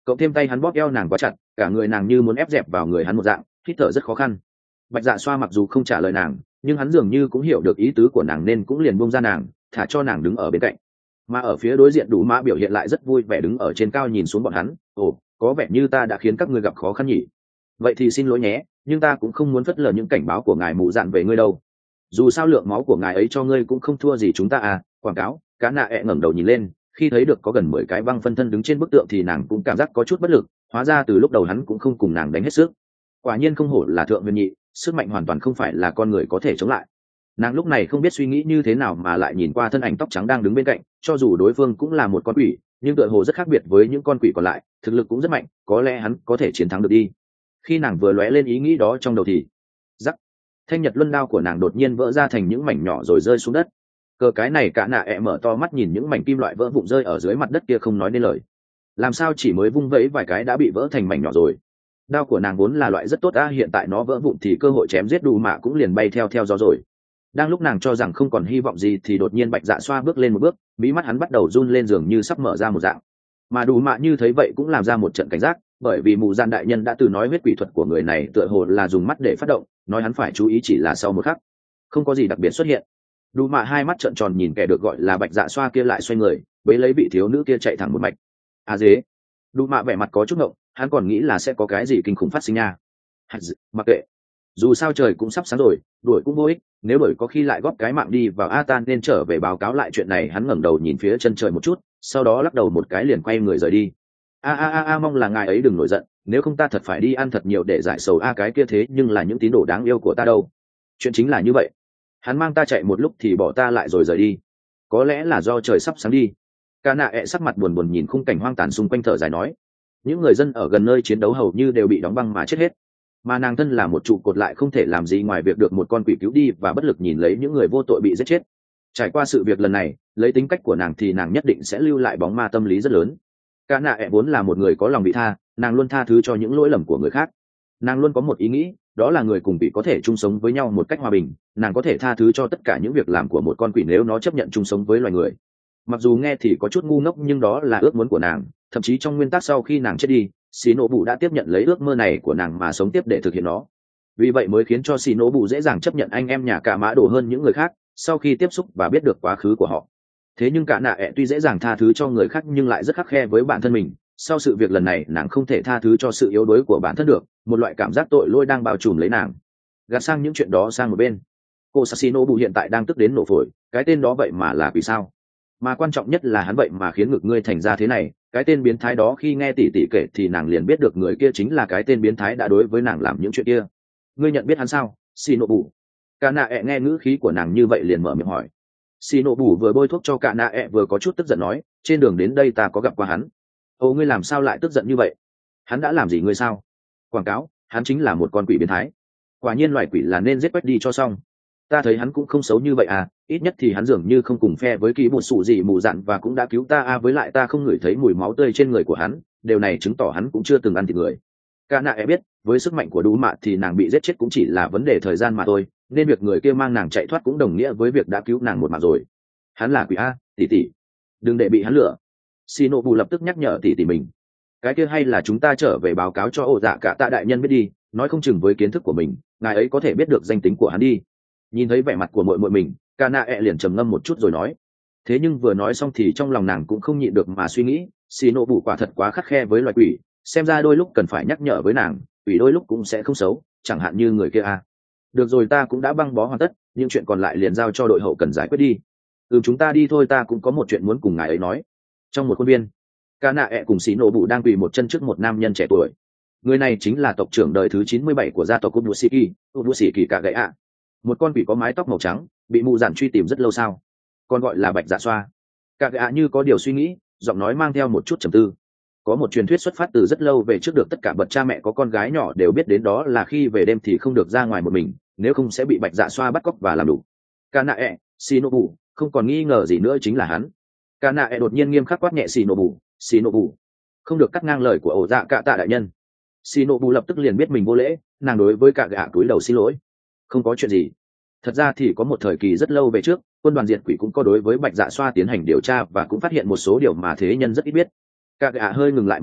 cộng thêm tay hắn bóp eo nàng quá chặt, cả người nàng như muốn ép dẹp vào người hắn một dạng, hít thở rất khó khăn. Bạch Dạ Xoa mặc dù không trả lời nàng, nhưng hắn dường như cũng hiểu được ý tứ của nàng nên cũng liền buông ra nàng, thả cho nàng đứng ở bên cạnh. Mà ở phía đối diện Đủ Mã biểu hiện lại rất vui vẻ đứng ở trên cao nhìn xuống bọn hắn. Ồ, có vẻ như ta đã khiến các ngươi gặp khó khăn nhỉ? Vậy thì xin lỗi nhé, nhưng ta cũng không muốn phớt lờ những cảnh báo của ngài mụ dạn về ngươi đâu. Dù sao lượng máu của ngài ấy cho ngươi cũng không thua gì chúng ta à. Quảng cáo. Cá nạ ẹ ngẩng đầu nhìn lên, khi thấy được có gần mười cái băng phân thân đứng trên bức tượng thì nàng cũng cảm giác có chút bất lực. Hóa ra từ lúc đầu hắn cũng không cùng nàng đánh hết sức. Quả nhiên không hổ là thượng huyền nhị, sức mạnh hoàn toàn không phải là con người có thể chống lại. Nàng lúc này không biết suy nghĩ như thế nào mà lại nhìn qua thân ảnh tóc trắng đang đứng bên cạnh, cho dù đối phương cũng là một con quỷ, nhưng tựa hồ rất khác biệt với những con quỷ còn lại, thực lực cũng rất mạnh, có lẽ hắn có thể chiến thắng được đi. Khi nàng vừa lóe lên ý nghĩ đó trong đầu thì rắc, thanh nhật luân đao của nàng đột nhiên vỡ ra thành những mảnh nhỏ rồi rơi xuống đất. Cờ cái này cả nạ ẹ mở to mắt nhìn những mảnh kim loại vỡ vụn rơi ở dưới mặt đất kia không nói nên lời. Làm sao chỉ mới vung vẫy vài cái đã bị vỡ thành mảnh nhỏ rồi? Đao của nàng vốn là loại rất tốt a, hiện tại nó vỡ vụn thì cơ hội chém giết Đủ Mạ cũng liền bay theo theo gió rồi. Đang lúc nàng cho rằng không còn hy vọng gì thì đột nhiên Bạch Dạ Xoa bước lên một bước, mí mắt hắn bắt đầu run lên dường như sắp mở ra một dạng. Mà Đủ Mạ như thấy vậy cũng làm ra một trận cảnh giác, bởi vì mù gian đại nhân đã từ nói huyết quỷ thuật của người này tựa hồ là dùng mắt để phát động, nói hắn phải chú ý chỉ là sau một khắc không có gì đặc biệt xuất hiện. Đủ Mạ hai mắt trợn tròn nhìn kẻ được gọi là Bạch Dạ Xoa kia lại xoay người, bế lấy vị thiếu nữ kia chạy thẳng một mạch. À dế. Đủ Mạ vẻ mặt có chút ngộng, hắn còn nghĩ là sẽ có cái gì kinh khủng phát sinh nha. Mặc kệ, dù sao trời cũng sắp sáng rồi, đuổi cũng vô ích, nếu đuổi có khi lại góp cái mạng đi vào Atan nên trở về báo cáo lại chuyện này. Hắn ngẩng đầu nhìn phía chân trời một chút, sau đó lắc đầu một cái liền quay người rời đi. A a a a, mong là ngài ấy đừng nổi giận, nếu không ta thật phải đi ăn thật nhiều để giải sầu. A cái kia thế nhưng là những tín đồ đáng yêu của ta đâu. Chuyện chính là như vậy, hắn mang ta chạy một lúc thì bỏ ta lại rồi rời đi, có lẽ là do trời sắp sáng đi. Ca nạ ẹ sắc mặt buồn buồn nhìn khung cảnh hoang tàn xung quanh thở dài nói, những người dân ở gần nơi chiến đấu hầu như đều bị đóng băng mà chết hết, mà nàng thân là một trụ cột lại không thể làm gì ngoài việc được một con quỷ cứu đi và bất lực nhìn lấy những người vô tội bị giết chết. Trải qua sự việc lần này, lấy tính cách của nàng thì nàng nhất định sẽ lưu lại bóng ma tâm lý rất lớn. Cả nạ ẹ vốn là một người có lòng vị tha, nàng luôn tha thứ cho những lỗi lầm của người khác. Nàng luôn có một ý nghĩ, đó là người cùng quỷ có thể chung sống với nhau một cách hòa bình. Nàng có thể tha thứ cho tất cả những việc làm của một con quỷ nếu nó chấp nhận chung sống với loài người. Mặc dù nghe thì có chút ngu ngốc nhưng đó là ước muốn của nàng, thậm chí trong nguyên tắc sau khi nàng chết đi, Xì Nổ Bụ đã tiếp nhận lấy ước mơ này của nàng mà sống tiếp để thực hiện nó. Vì vậy mới khiến cho Xì Nổ Bụ dễ dàng chấp nhận anh em nhà cả mã đồ hơn những người khác sau khi tiếp xúc và biết được quá khứ của họ. Thế nhưng cả nạ ẹ tuy dễ dàng tha thứ cho người khác nhưng lại rất khắt khe với bản thân mình. Sau sự việc lần này nàng không thể tha thứ cho sự yếu đuối của bản thân được, một loại cảm giác tội lỗi đang bao trùm lấy nàng. Gạt sang những chuyện đó sang một bên, cô Sasino Bù hiện tại đang tức đến nổ phổi, cái tên đó vậy mà là vì sao? Mà quan trọng nhất là hắn vậy mà khiến ngực ngươi thành ra thế này. Cái tên biến thái đó khi nghe tỷ tỷ kể thì nàng liền biết được người kia chính là cái tên biến thái đã đối với nàng làm những chuyện kia. Ngươi nhận biết hắn sao, Shinobu? Cả nạ ẹ nghe ngữ khí của nàng như vậy liền mở miệng hỏi. Shinobu vừa bôi thuốc cho cả nạ ẹ vừa có chút tức giận nói, trên đường đến đây ta có gặp qua hắn. Ồ, ngươi làm sao lại tức giận như vậy? Hắn đã làm gì ngươi sao? Quảng cáo, hắn chính là một con quỷ biến thái. Quả nhiên loài quỷ là nên giết quách đi cho xong. Ta thấy hắn cũng không xấu như vậy à, ít nhất thì hắn dường như không cùng phe với kỳ một sụ gì mù dặn và cũng đã cứu ta à, với lại ta không ngửi thấy mùi máu tươi trên người của hắn, điều này chứng tỏ hắn cũng chưa từng ăn thịt người. Cả nạ e biết, với sức mạnh của Đú Mạ thì nàng bị giết chết cũng chỉ là vấn đề thời gian mà thôi, nên việc người kia mang nàng chạy thoát cũng đồng nghĩa với việc đã cứu nàng một mạng rồi. Hắn là quỷ a, tỷ tỷ, đừng để bị hắn lừa. Shinobu lập tức nhắc nhở tỷ tỷ mình. Cái kia hay là chúng ta trở về báo cáo cho ổ dạ cả tạ đại nhân biết đi, nói không chừng với kiến thức của mình, ngài ấy có thể biết được danh tính của hắn đi. Nhìn thấy vẻ mặt của muội muội mình, Cả nạ ẹ liền trầm ngâm một chút rồi nói. Thế nhưng vừa nói xong thì trong lòng nàng cũng không nhịn được mà suy nghĩ, Shinobu quả thật quá khắt khe với loài quỷ, xem ra đôi lúc cần phải nhắc nhở với nàng, quỷ đôi lúc cũng sẽ không xấu, chẳng hạn như người kia a. Được rồi, ta cũng đã băng bó hoàn tất, những chuyện còn lại liền giao cho đội hậu cần giải quyết đi. Ừ, chúng ta đi thôi, ta cũng có một chuyện muốn cùng ngài ấy nói. Trong một khuôn viên, Cả nạ ẹ cùng Shinobu đang quỳ một chân trước một nam nhân trẻ tuổi. Người này chính là tộc trưởng đời thứ chín mươi bảy của gia tộc Ubushiki, Ubushiki cả gậy ạ. Một con quỷ có mái tóc màu trắng, bị mụ giản truy tìm rất lâu sao? Còn gọi là Bạch Dạ Xoa. Cả gậy ạ như có điều suy nghĩ, giọng nói mang theo một chút trầm tư. Có một truyền thuyết xuất phát từ rất lâu về trước được tất cả bậc cha mẹ có con gái nhỏ đều biết đến, đó là khi về đêm thì không được ra ngoài một mình, nếu không sẽ bị Bạch Dạ Xoa bắt cóc và làm đủ. Cả nạ ẹ, Shinobu, không còn nghi ngờ gì nữa chính là hắn. Cả nạ ẹ đột nhiên nghiêm khắc quát nhẹ Shinobu, Shinobu, không được cắt ngang lời của ổ dạ cả tạ đại nhân. Shinobu lập tức liền biết mình vô lễ, nàng đối với cả gã túi đầu xin lỗi. Không có chuyện gì. Thật ra thì có một thời kỳ rất lâu về trước, quân đoàn diệt quỷ cũng có đối với Bạch Dạ Xoa tiến hành điều tra và cũng phát hiện một số điều mà thế nhân rất ít biết. Cả gã hơi ngừng lại một chút,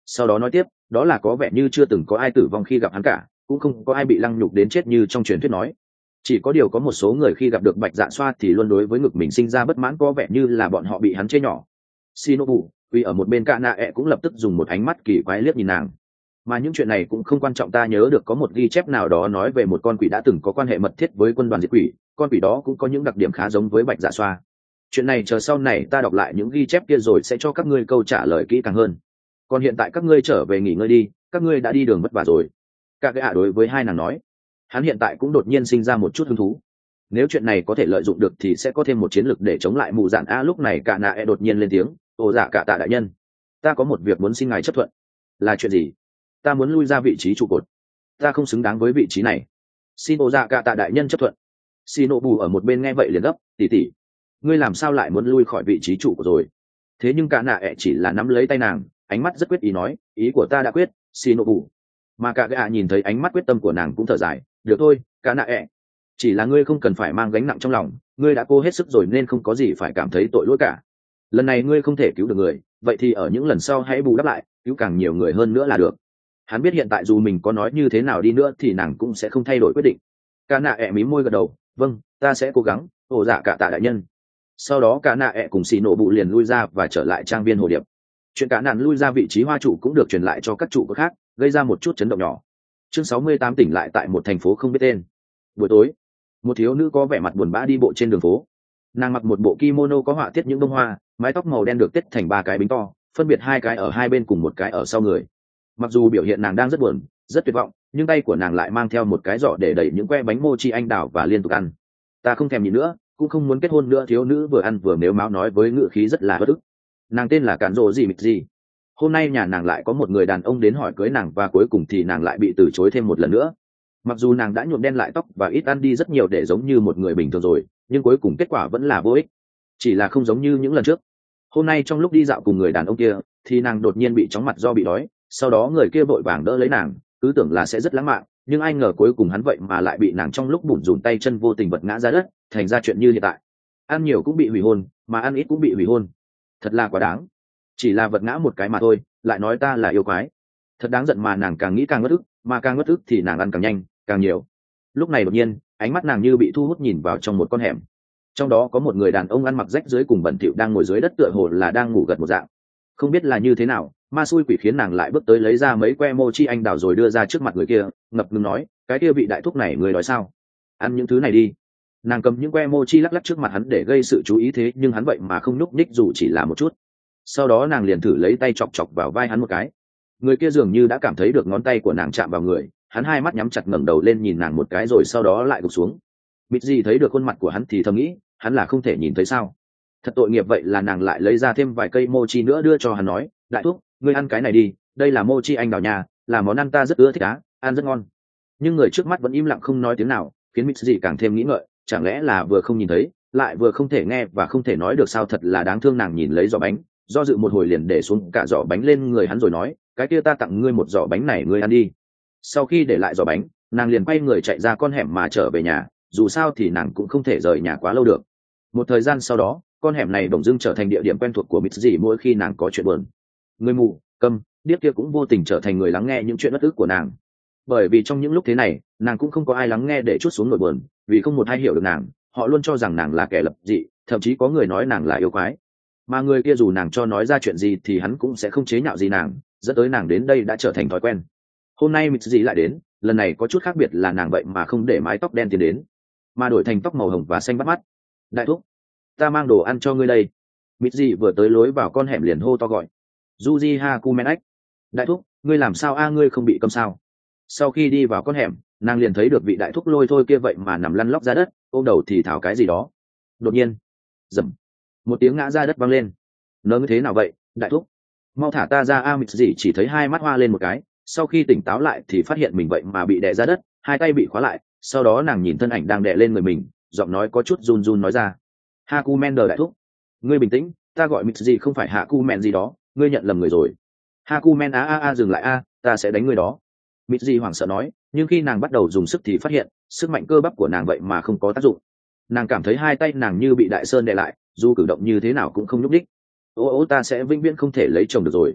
sau đó nói tiếp, đó là có vẻ như chưa từng có ai tử vong khi gặp hắn cả, cũng không có ai bị lăng nhục đến chết như trong truyền thuyết nói. Chỉ có điều có một số người khi gặp được bạch dạ xoa thì luôn đối với ngực mình sinh ra bất mãn, có vẻ như là bọn họ bị hắn chê nhỏ. Shinobu vì ở một bên cạ nạ ẹ cũng lập tức dùng một ánh mắt kỳ quái liếc nhìn nàng. Mà những chuyện này cũng không quan trọng, ta nhớ được có một ghi chép nào đó nói về một con quỷ đã từng có quan hệ mật thiết với quân đoàn diệt quỷ, con quỷ đó cũng có những đặc điểm khá giống với bạch dạ xoa. Chuyện này chờ sau này ta đọc lại những ghi chép kia rồi sẽ cho các ngươi câu trả lời kỹ càng hơn. Còn hiện tại các ngươi trở về nghỉ ngơi đi, các ngươi đã đi đường vất vả rồi. Cả cái ạ đối với hai nàng nói. Hắn hiện tại cũng đột nhiên sinh ra một chút hứng thú. Nếu chuyện này có thể lợi dụng được thì sẽ có thêm một chiến lược để chống lại mù dạn. A lúc này cả nạ e đột nhiên lên tiếng, ồ dạ cả tạ đại nhân, ta có một việc muốn xin ngài chấp thuận. Là chuyện gì? Ta muốn lui ra vị trí trụ cột, ta không xứng đáng với vị trí này. Xin ồ dạ cả tạ đại nhân chấp thuận. Shinobu ở một bên nghe vậy liền gấp, tỉ tỉ, ngươi làm sao lại muốn lui khỏi vị trí trụ cột rồi? Thế nhưng cả nạ ẹ chỉ là nắm lấy tay nàng, ánh mắt rất quyết ý nói, ý của ta đã quyết, Shinobu. Mà cả gã nhìn thấy ánh mắt quyết tâm của nàng cũng thở dài, được thôi, cả nạ ẹ, chỉ là ngươi không cần phải mang gánh nặng trong lòng, ngươi đã cố hết sức rồi nên không có gì phải cảm thấy tội lỗi cả. Lần này ngươi không thể cứu được người, vậy thì ở những lần sau hãy bù đắp lại, cứu càng nhiều người hơn nữa là được. Hắn biết hiện tại dù mình có nói như thế nào đi nữa thì nàng cũng sẽ không thay đổi quyết định. Cả nạ ẹ mím môi gật đầu, vâng, ta sẽ cố gắng, ồ dạ cả tạ đại nhân. Sau đó cả nạ ẹ cùng xì nổ bụ liền lui ra và trở lại trang viên hồ điệp. Chuyện cả nạn lui ra vị trí hoa trụ cũng được truyền lại cho các trụ khác, gây ra một chút chấn động nhỏ. Chương sáu mươi tám tỉnh lại tại một thành phố không biết tên. Buổi tối, một thiếu nữ có vẻ mặt buồn bã đi bộ trên đường phố. Nàng mặc một bộ kimono có họa tiết những bông hoa, mái tóc màu đen được tết thành ba cái bính to, phân biệt hai cái ở hai bên cùng một cái ở sau người. Mặc dù biểu hiện nàng đang rất buồn, rất tuyệt vọng, nhưng tay của nàng lại mang theo một cái giỏ để đẩy những que bánh mochi anh đào và liên tục ăn. Ta không thèm nhìn nữa, cũng không muốn kết hôn nữa. Thiếu nữ vừa ăn vừa mếu máo nói với ngữ khí rất là bất ức. Nàng tên là Cản Rồ gì Mịch gì. Hôm nay nhà nàng lại có một người đàn ông đến hỏi cưới nàng và cuối cùng thì nàng lại bị từ chối thêm một lần nữa. Mặc dù nàng đã nhuộm đen lại tóc và ít ăn đi rất nhiều để giống như một người bình thường rồi, nhưng cuối cùng kết quả vẫn là vô ích, chỉ là không giống như những lần trước. Hôm nay trong lúc đi dạo cùng người đàn ông kia thì nàng đột nhiên bị chóng mặt do bị đói, sau đó người kia vội vàng đỡ lấy nàng, cứ tưởng là sẽ rất lãng mạn, nhưng ai ngờ cuối cùng hắn vậy mà lại bị nàng trong lúc bủn rủn tay chân vô tình vật ngã ra đất, thành ra chuyện như hiện tại. Ăn nhiều cũng bị hủy hôn, mà ăn ít cũng bị hủy hôn, thật là quá đáng. Chỉ là vật ngã một cái mà thôi, lại nói ta là yêu quái, thật đáng giận. Mà nàng càng nghĩ càng ngất ức, mà càng ngất ức thì nàng ăn càng nhanh càng nhiều. Lúc này đột nhiên ánh mắt nàng như bị thu hút nhìn vào trong một con hẻm. Trong đó có một người đàn ông ăn mặc rách rưới cùng bẩn thỉu đang ngồi dưới đất, tựa hồ là đang ngủ gật một dạng. Không biết là như thế nào, ma xui quỷ khiến nàng lại bước tới lấy ra mấy que mochi anh đào rồi đưa ra trước mặt người kia, ngập ngừng nói, cái kia vị đại thúc này người nói sao, ăn những thứ này đi. Nàng cầm những que mochi lắc lắc trước mặt hắn để gây sự chú ý, thế nhưng hắn vậy mà không nhúc nhích dù chỉ là một chút. Sau đó nàng liền thử lấy tay chọc chọc vào vai hắn một cái. Người kia dường như đã cảm thấy được ngón tay của nàng chạm vào người, hắn hai mắt nhắm chặt ngẩng đầu lên nhìn nàng một cái rồi sau đó lại gục xuống. Mịt gì thấy được khuôn mặt của hắn thì thầm nghĩ, hắn là không thể nhìn thấy sao, thật tội nghiệp. Vậy là nàng lại lấy ra thêm vài cây mochi nữa đưa cho hắn nói, đại thúc, ngươi ăn cái này đi, đây là mochi anh đào nhà, là món ăn ta rất ưa thích á, ăn rất ngon. Nhưng người trước mắt vẫn im lặng không nói tiếng nào, khiến Mịt gì càng thêm nghĩ ngợi, chẳng lẽ là vừa không nhìn thấy lại vừa không thể nghe và không thể nói được sao, thật là đáng thương. Nàng nhìn lấy giỏ bánh, do dự một hồi liền để xuống cả giỏ bánh lên người hắn rồi nói, cái kia ta tặng ngươi một giỏ bánh này, ngươi ăn đi. Sau khi để lại giỏ bánh, nàng liền quay người chạy ra con hẻm mà trở về nhà, dù sao thì nàng cũng không thể rời nhà quá lâu được. Một thời gian sau đó, con hẻm này bỗng dưng trở thành địa điểm quen thuộc của Mịt gì mỗi khi nàng có chuyện buồn. Người mù câm điếc kia cũng vô tình trở thành người lắng nghe những chuyện bất ức của nàng, bởi vì trong những lúc thế này nàng cũng không có ai lắng nghe để trút xuống nỗi buồn, vì không một ai hiểu được nàng. Họ luôn cho rằng nàng là kẻ lập dị, thậm chí có người nói nàng là yêu quái. Mà người kia dù nàng cho nói ra chuyện gì thì hắn cũng sẽ không chế nhạo gì nàng, dẫn tới nàng đến đây đã trở thành thói quen. Hôm nay Mịt gì lại đến, lần này có chút khác biệt là nàng vậy mà không để mái tóc đen tiến đến, mà đổi thành tóc màu hồng và xanh bắt mắt. Đại thúc, ta mang đồ ăn cho ngươi đây. Mịt gì vừa tới lối vào con hẻm liền hô to gọi, Juji Hakumen ách, đại thúc, ngươi làm sao a, ngươi không bị câm sao? Sau khi đi vào con hẻm, nàng liền thấy được vị đại thúc lôi thôi kia vậy mà nằm lăn lóc ra đất, ôm đầu thì thảo cái gì đó. Đột nhiên, rầm, một tiếng ngã ra đất vang lên. Nỡ như thế nào vậy, đại thúc? Mau thả ta ra a. Mịt gì chỉ thấy hai mắt hoa lên một cái, sau khi tỉnh táo lại thì phát hiện mình vậy mà bị đè ra đất, hai tay bị khóa lại. Sau đó nàng nhìn thân ảnh đang đè lên người mình, giọng nói có chút run run nói ra, Hakumender đại thúc, ngươi bình tĩnh, ta gọi Mịt gì không phải Hakumen gì đó, ngươi nhận lầm người rồi. Hakumen a a a, dừng lại a, ta sẽ đánh ngươi đó. Mịt gì hoảng sợ nói, nhưng khi nàng bắt đầu dùng sức thì phát hiện sức mạnh cơ bắp của nàng vậy mà không có tác dụng. Nàng cảm thấy hai tay nàng như bị đại sơn đè lại, dù cử động như thế nào cũng không nhúc đích. Ô ô, ta sẽ vĩnh viễn không thể lấy chồng được rồi.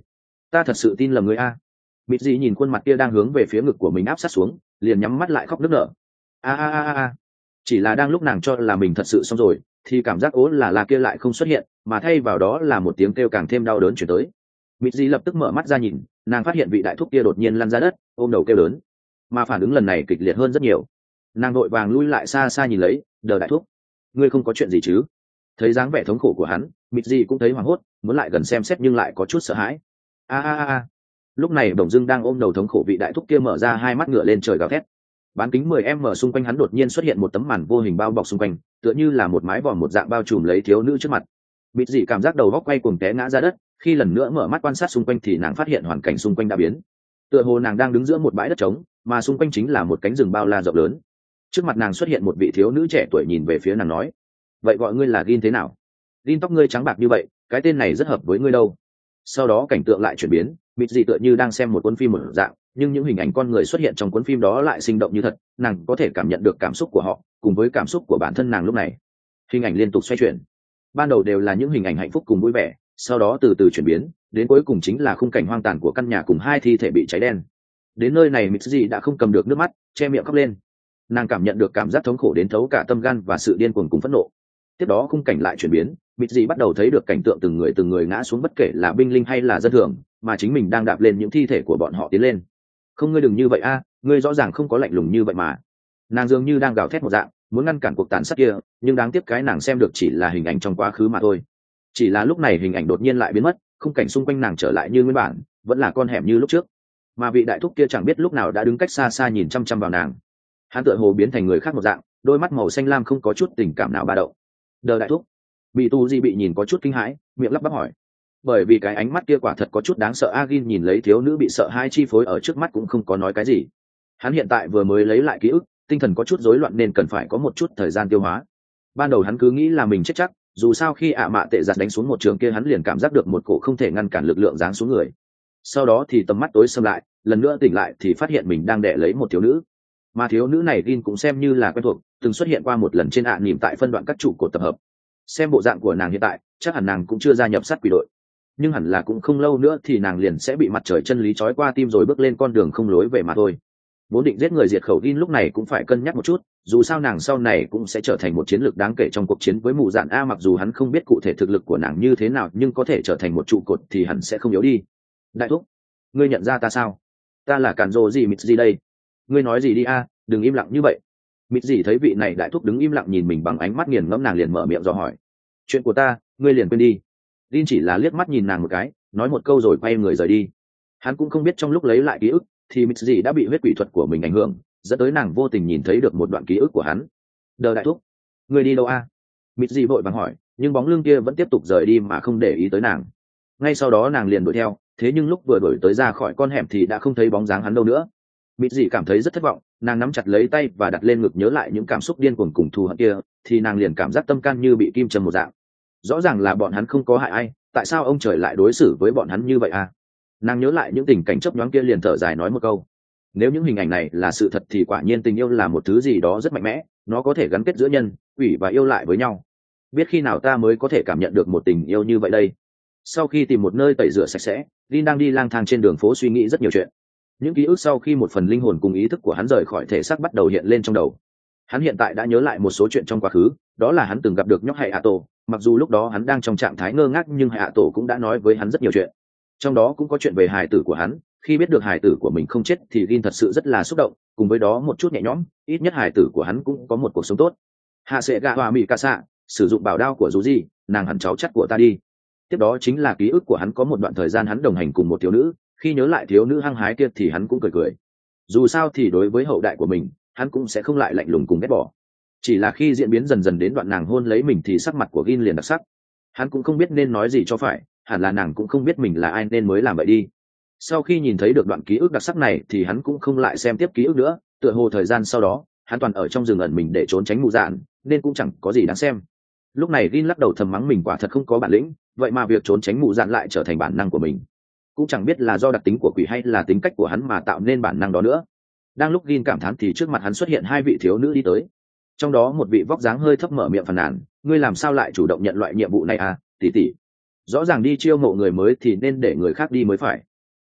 ta thật sự tin lầm người a. Mịt gì nhìn khuôn mặt kia đang hướng về phía ngực của mình áp sát xuống, liền nhắm mắt lại khóc nức nở. A a a a. Chỉ là đang lúc nàng cho là mình thật sự xong rồi, thì cảm giác ố là là kia lại không xuất hiện, mà thay vào đó là một tiếng kêu càng thêm đau đớn chuyển tới. Mịt gì lập tức mở mắt ra nhìn, nàng phát hiện vị đại thúc kia đột nhiên lăn ra đất, ôm đầu kêu lớn, mà phản ứng lần này kịch liệt hơn rất nhiều. Nàng vội vàng lui lại xa xa nhìn lấy, đờ đại thúc, ngươi không có chuyện gì chứ? Thấy dáng vẻ thống khổ của hắn, Mịt gì cũng thấy hoảng hốt, muốn lại gần xem xét nhưng lại có chút sợ hãi. A a a a. Lúc này Bổng Dương đang ôm đầu thống khổ vị đại thúc kia mở ra hai mắt ngựa lên trời gào thét. Bán kính mười em xung quanh hắn đột nhiên xuất hiện một tấm màn vô hình bao bọc xung quanh, tựa như là một mái vòm một dạng bao trùm lấy thiếu nữ trước mặt. Mịt dị cảm giác đầu góc quay cuồng té ngã ra đất, khi lần nữa mở mắt quan sát xung quanh thì nàng phát hiện hoàn cảnh xung quanh đã biến. Tựa hồ nàng đang đứng giữa một bãi đất trống, mà xung quanh chính là một cánh rừng bao la rộng lớn. Trước mặt nàng xuất hiện một vị thiếu nữ trẻ tuổi nhìn về phía nàng nói: "Vậy gọi ngươi là Gin thế nào? Gin tóc ngươi trắng bạc như vậy, cái tên này rất hợp với ngươi đâu." Sau đó cảnh tượng lại chuyển biến, Mịt dị tựa như đang xem một cuốn phim một dạng, nhưng những hình ảnh con người xuất hiện trong cuốn phim đó lại sinh động như thật, nàng có thể cảm nhận được cảm xúc của họ cùng với cảm xúc của bản thân nàng lúc này. Hình ảnh liên tục xoay chuyển, ban đầu đều là những hình ảnh hạnh phúc cùng vui vẻ, sau đó từ từ chuyển biến, đến cuối cùng chính là khung cảnh hoang tàn của căn nhà cùng hai thi thể bị cháy đen. Đến nơi này Mitsuji đã không cầm được nước mắt, che miệng khóc lên. Nàng cảm nhận được cảm giác thống khổ đến thấu cả tâm gan và sự điên cuồng cùng phẫn nộ. Tiếp đó khung cảnh lại chuyển biến, Mitsuji bắt đầu thấy được cảnh tượng từng người từng người ngã xuống, bất kể là binh linh hay là dân thường, mà chính mình đang đạp lên những thi thể của bọn họ tiến lên. "Không, ngươi đừng như vậy a, ngươi rõ ràng không có lạnh lùng như vậy mà." Nàng dường như đang gào thét một dạng, muốn ngăn cản cuộc tàn sát kia, nhưng đáng tiếc cái nàng xem được chỉ là hình ảnh trong quá khứ mà thôi. Chỉ là lúc này hình ảnh đột nhiên lại biến mất, khung cảnh xung quanh nàng trở lại như nguyên bản, vẫn là con hẻm như lúc trước, mà vị đại thúc kia chẳng biết lúc nào đã đứng cách xa xa nhìn chăm chăm vào nàng. Hắn tựa hồ biến thành người khác một dạng, đôi mắt màu xanh lam không có chút tình cảm nào ba động. "Đờ đại thúc." Bị tu di bị nhìn có chút kinh hãi, miệng lắp bắp hỏi, bởi vì cái ánh mắt kia quả thật có chút đáng sợ. Agin nhìn lấy thiếu nữ bị sợ hai chi phối ở trước mắt cũng không có nói cái gì. Hắn hiện tại vừa mới lấy lại ký ức, tinh thần có chút rối loạn nên cần phải có một chút thời gian tiêu hóa. Ban đầu hắn cứ nghĩ là mình chết chắc, dù sao khi ạ mạ tệ giặt đánh xuống một trường kia hắn liền cảm giác được một cổ không thể ngăn cản lực lượng giáng xuống người. Sau đó thì tầm mắt tối sầm lại, lần nữa tỉnh lại thì phát hiện mình đang đè lấy một thiếu nữ, mà thiếu nữ này Gin cũng xem như là quen thuộc, từng xuất hiện qua một lần trên ạ à nỉm tại phân đoạn các trụ cột tập hợp. Xem bộ dạng của nàng hiện tại, chắc hẳn nàng cũng chưa gia nhập sát quỷ đội, nhưng hẳn là cũng không lâu nữa thì nàng liền sẽ bị mặt trời chân lý trói qua tim rồi bước lên con đường không lối về mà thôi. Vốn định giết người diệt khẩu Gin lúc này cũng phải cân nhắc một chút, dù sao nàng sau này cũng sẽ trở thành một chiến lược đáng kể trong cuộc chiến với mụ dạn a. Mặc dù hắn không biết cụ thể thực lực của nàng như thế nào, nhưng có thể trở thành một trụ cột thì hẳn sẽ không yếu đi. "Đại thúc, ngươi nhận ra ta sao? Ta là Cản Rô gì Mịt gì đây? Ngươi nói gì đi a, đừng im lặng như vậy." Mịt gì thấy vị này đại thúc đứng im lặng nhìn mình bằng ánh mắt nghiền ngẫm, nàng liền mở miệng dò hỏi: "Chuyện của ta, ngươi liền quên đi." Gin chỉ là liếc mắt nhìn nàng một cái, nói một câu rồi quay người rời đi. Hắn cũng không biết trong lúc lấy lại ký ức thì Mịt gì đã bị huyết quỷ thuật của mình ảnh hưởng, dẫn tới nàng vô tình nhìn thấy được một đoạn ký ức của hắn. "Đờ đại thúc, ngươi đi đâu a?" Mịt gì vội vàng hỏi, nhưng bóng lưng kia vẫn tiếp tục rời đi mà không để ý tới nàng. Ngay sau đó nàng liền đuổi theo, thế nhưng lúc vừa đuổi tới ra khỏi con hẻm thì đã không thấy bóng dáng hắn đâu nữa. Mịt gì cảm thấy rất thất vọng, nàng nắm chặt lấy tay và đặt lên ngực nhớ lại những cảm xúc điên cuồng cùng thù hận kia, thì nàng liền cảm giác tâm can như bị kim châm một dạng. Rõ ràng là bọn hắn không có hại ai, tại sao ông trời lại đối xử với bọn hắn như vậy à? Nàng nhớ lại những tình cảnh chớp nhoáng kia liền thở dài nói một câu: nếu những hình ảnh này là sự thật thì quả nhiên tình yêu là một thứ gì đó rất mạnh mẽ, nó có thể gắn kết giữa nhân, quỷ và yêu lại với nhau. Biết khi nào ta mới có thể cảm nhận được một tình yêu như vậy đây? Sau khi tìm một nơi tẩy rửa sạch sẽ, Lin đang đi lang thang trên đường phố suy nghĩ rất nhiều chuyện. Những ký ức sau khi một phần linh hồn cùng ý thức của hắn rời khỏi thể xác bắt đầu hiện lên trong đầu. Hắn hiện tại đã nhớ lại một số chuyện trong quá khứ, đó là hắn từng gặp được nhóc Hayato, mặc dù lúc đó hắn đang trong trạng thái ngơ ngác nhưng Hayato cũng đã nói với hắn rất nhiều chuyện. Trong đó cũng có chuyện về hài tử của hắn, khi biết được hài tử của mình không chết thì Gin thật sự rất là xúc động, cùng với đó một chút nhẹ nhõm, ít nhất hài tử của hắn cũng có một cuộc sống tốt. Hạ sẽ gạ hòa mỹ ca xạ, sử dụng bảo đao của dù gì, nàng hẳn cháu chắc của ta đi. Tiếp đó chính là ký ức của hắn có một đoạn thời gian hắn đồng hành cùng một thiếu nữ, khi nhớ lại thiếu nữ hăng hái kia thì hắn cũng cười cười. Dù sao thì đối với hậu đại của mình, hắn cũng sẽ không lại lạnh lùng cùng ghét bỏ. Chỉ là khi diễn biến dần dần đến đoạn nàng hôn lấy mình thì sắc mặt của Gin liền đặc sắc. Hắn cũng không biết nên nói gì cho phải, hẳn là nàng cũng không biết mình là ai nên mới làm vậy đi. Sau khi nhìn thấy được đoạn ký ức đặc sắc này thì hắn cũng không lại xem tiếp ký ức nữa, tựa hồ thời gian sau đó hắn toàn ở trong rừng ẩn mình để trốn tránh mụ dạn, nên cũng chẳng có gì đáng xem. Lúc này Gin lắc đầu thầm mắng mình quả thật không có bản lĩnh, vậy mà việc trốn tránh mụ dạn lại trở thành bản năng của mình. Cũng chẳng biết là do đặc tính của quỷ hay là tính cách của hắn mà tạo nên bản năng đó nữa. Đang lúc Gin cảm thán thì trước mặt hắn xuất hiện hai vị thiếu nữ đi tới. Trong đó một vị vóc dáng hơi thấp mở miệng phàn nàn: ngươi làm sao lại chủ động nhận loại nhiệm vụ này à, tỷ tỷ? Rõ ràng đi chiêu mộ người mới thì nên để người khác đi mới phải,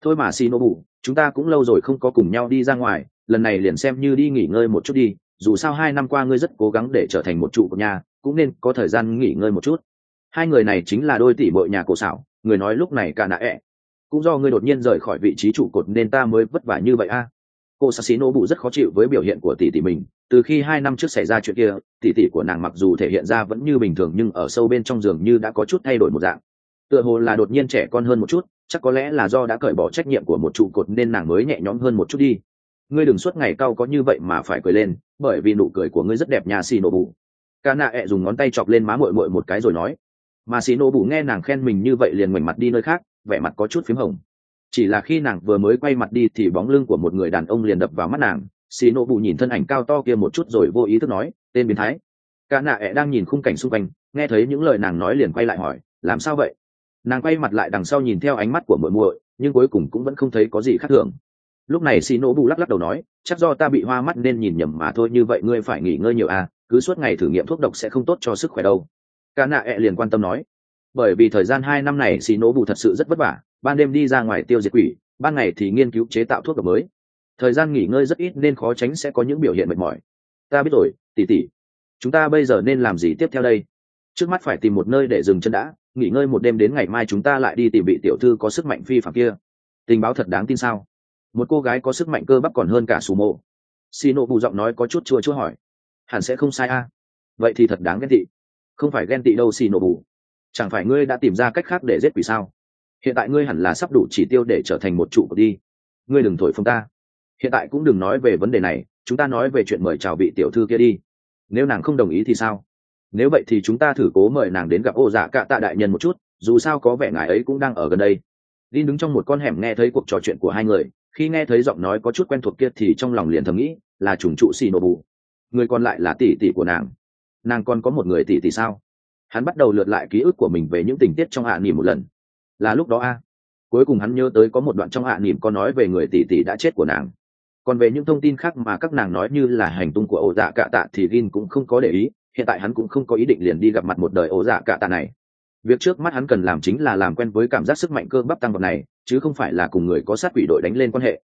thôi mà Shinobu, chúng ta cũng lâu rồi không có cùng nhau đi ra ngoài, lần này liền xem như đi nghỉ ngơi một chút đi, dù sao hai năm qua ngươi rất cố gắng để trở thành một trụ của nhà, cũng nên có thời gian nghỉ ngơi một chút. Hai người này chính là đôi tỷ muội nhà cổ xảo, người nói lúc này cả nạ ẹ. Cũng do ngươi đột nhiên rời khỏi vị trí trụ cột nên ta mới vất vả như vậy a. À. Cô Sashinobu rất khó chịu với biểu hiện của tỷ tỷ mình, từ khi hai năm trước xảy ra chuyện kia, tỷ tỷ của nàng mặc dù thể hiện ra vẫn như bình thường nhưng ở sâu bên trong giường như đã có chút thay đổi một dạng. Tựa hồ là đột nhiên trẻ con hơn một chút, chắc có lẽ là do đã cởi bỏ trách nhiệm của một trụ cột nên nàng mới nhẹ nhõm hơn một chút đi. Ngươi đừng suốt ngày cau có như vậy mà phải cười lên, bởi vì nụ cười của ngươi rất đẹp nha Shinobu. Kana ẹ dùng ngón tay chọc lên má muội muội một cái rồi nói. Mà Shinobu nghe nàng khen mình như vậy liền ngoảnh mặt đi nơi khác, vẻ mặt có chút phím hồng. Chỉ là khi nàng vừa mới quay mặt đi thì bóng lưng của một người đàn ông liền đập vào mắt nàng. Shinobu nhìn thân ảnh cao to kia một chút rồi vô ý thức nói, tên biến thái. Kana ẹ đang nhìn khung cảnh xung quanh, nghe thấy những lời nàng nói liền quay lại hỏi, làm sao vậy? Nàng quay mặt lại đằng sau nhìn theo ánh mắt của muội muội, nhưng cuối cùng cũng vẫn không thấy có gì khác thường. Lúc này Shinobu lắc lắc đầu nói, chắc do ta bị hoa mắt nên nhìn nhầm mà thôi, như vậy ngươi phải nghỉ ngơi nhiều à, cứ suốt ngày thử nghiệm thuốc độc sẽ không tốt cho sức khỏe đâu. Kana ẹ liền quan tâm nói, bởi vì thời gian hai năm này Shinobu thật sự rất vất vả, ban đêm đi ra ngoài tiêu diệt quỷ, ban ngày thì nghiên cứu chế tạo thuốc độc mới. Thời gian nghỉ ngơi rất ít nên khó tránh sẽ có những biểu hiện mệt mỏi. Ta biết rồi, tỷ tỷ. Chúng ta bây giờ nên làm gì tiếp theo đây? Trước mắt phải tìm một nơi để dừng chân đã, nghỉ ngơi một đêm đến ngày mai chúng ta lại đi tìm vị tiểu thư có sức mạnh phi phàm kia. Tình báo thật đáng tin sao? Một cô gái có sức mạnh cơ bắp còn hơn cả Sumo. Shinobu giọng nói có chút chua chua hỏi. Hẳn sẽ không sai a. À? Vậy thì thật đáng ghen tị. Không phải ghen tị đâu Shinobu. Chẳng phải ngươi đã tìm ra cách khác để giết quỷ sao? Hiện tại ngươi hẳn là sắp đủ chỉ tiêu để trở thành một trụ cột đi. Ngươi đừng thổi phồng ta. Hiện tại cũng đừng nói về vấn đề này, chúng ta nói về chuyện mời chào vị tiểu thư kia đi. Nếu nàng không đồng ý thì sao? Nếu vậy thì chúng ta thử cố mời nàng đến gặp ô dạ cạ tạ đại nhân một chút, dù sao có vẻ ngài ấy cũng đang ở gần đây. Linh đứng trong một con hẻm nghe thấy cuộc trò chuyện của hai người, khi nghe thấy giọng nói có chút quen thuộc kia thì trong lòng liền thầm nghĩ là trùng trụ Shinobu. Người còn lại là tỷ tỷ của nàng. Nàng còn có một người tỷ tỷ sao? Hắn bắt đầu lượt lại ký ức của mình về những tình tiết trong hạ nỉm một lần. Là lúc đó a. À. Cuối cùng hắn nhớ tới có một đoạn trong hạ nỉm có nói về người tỷ tỷ đã chết của nàng. Còn về những thông tin khác mà các nàng nói như là hành tung của ổ dạ cạ tạ thì Gin cũng không có để ý, hiện tại hắn cũng không có ý định liền đi gặp mặt một đời ổ dạ cạ tạ này. Việc trước mắt hắn cần làm chính là làm quen với cảm giác sức mạnh cơ bắp tăng vọt này, chứ không phải là cùng người có sát quỷ đội đánh lên quan hệ.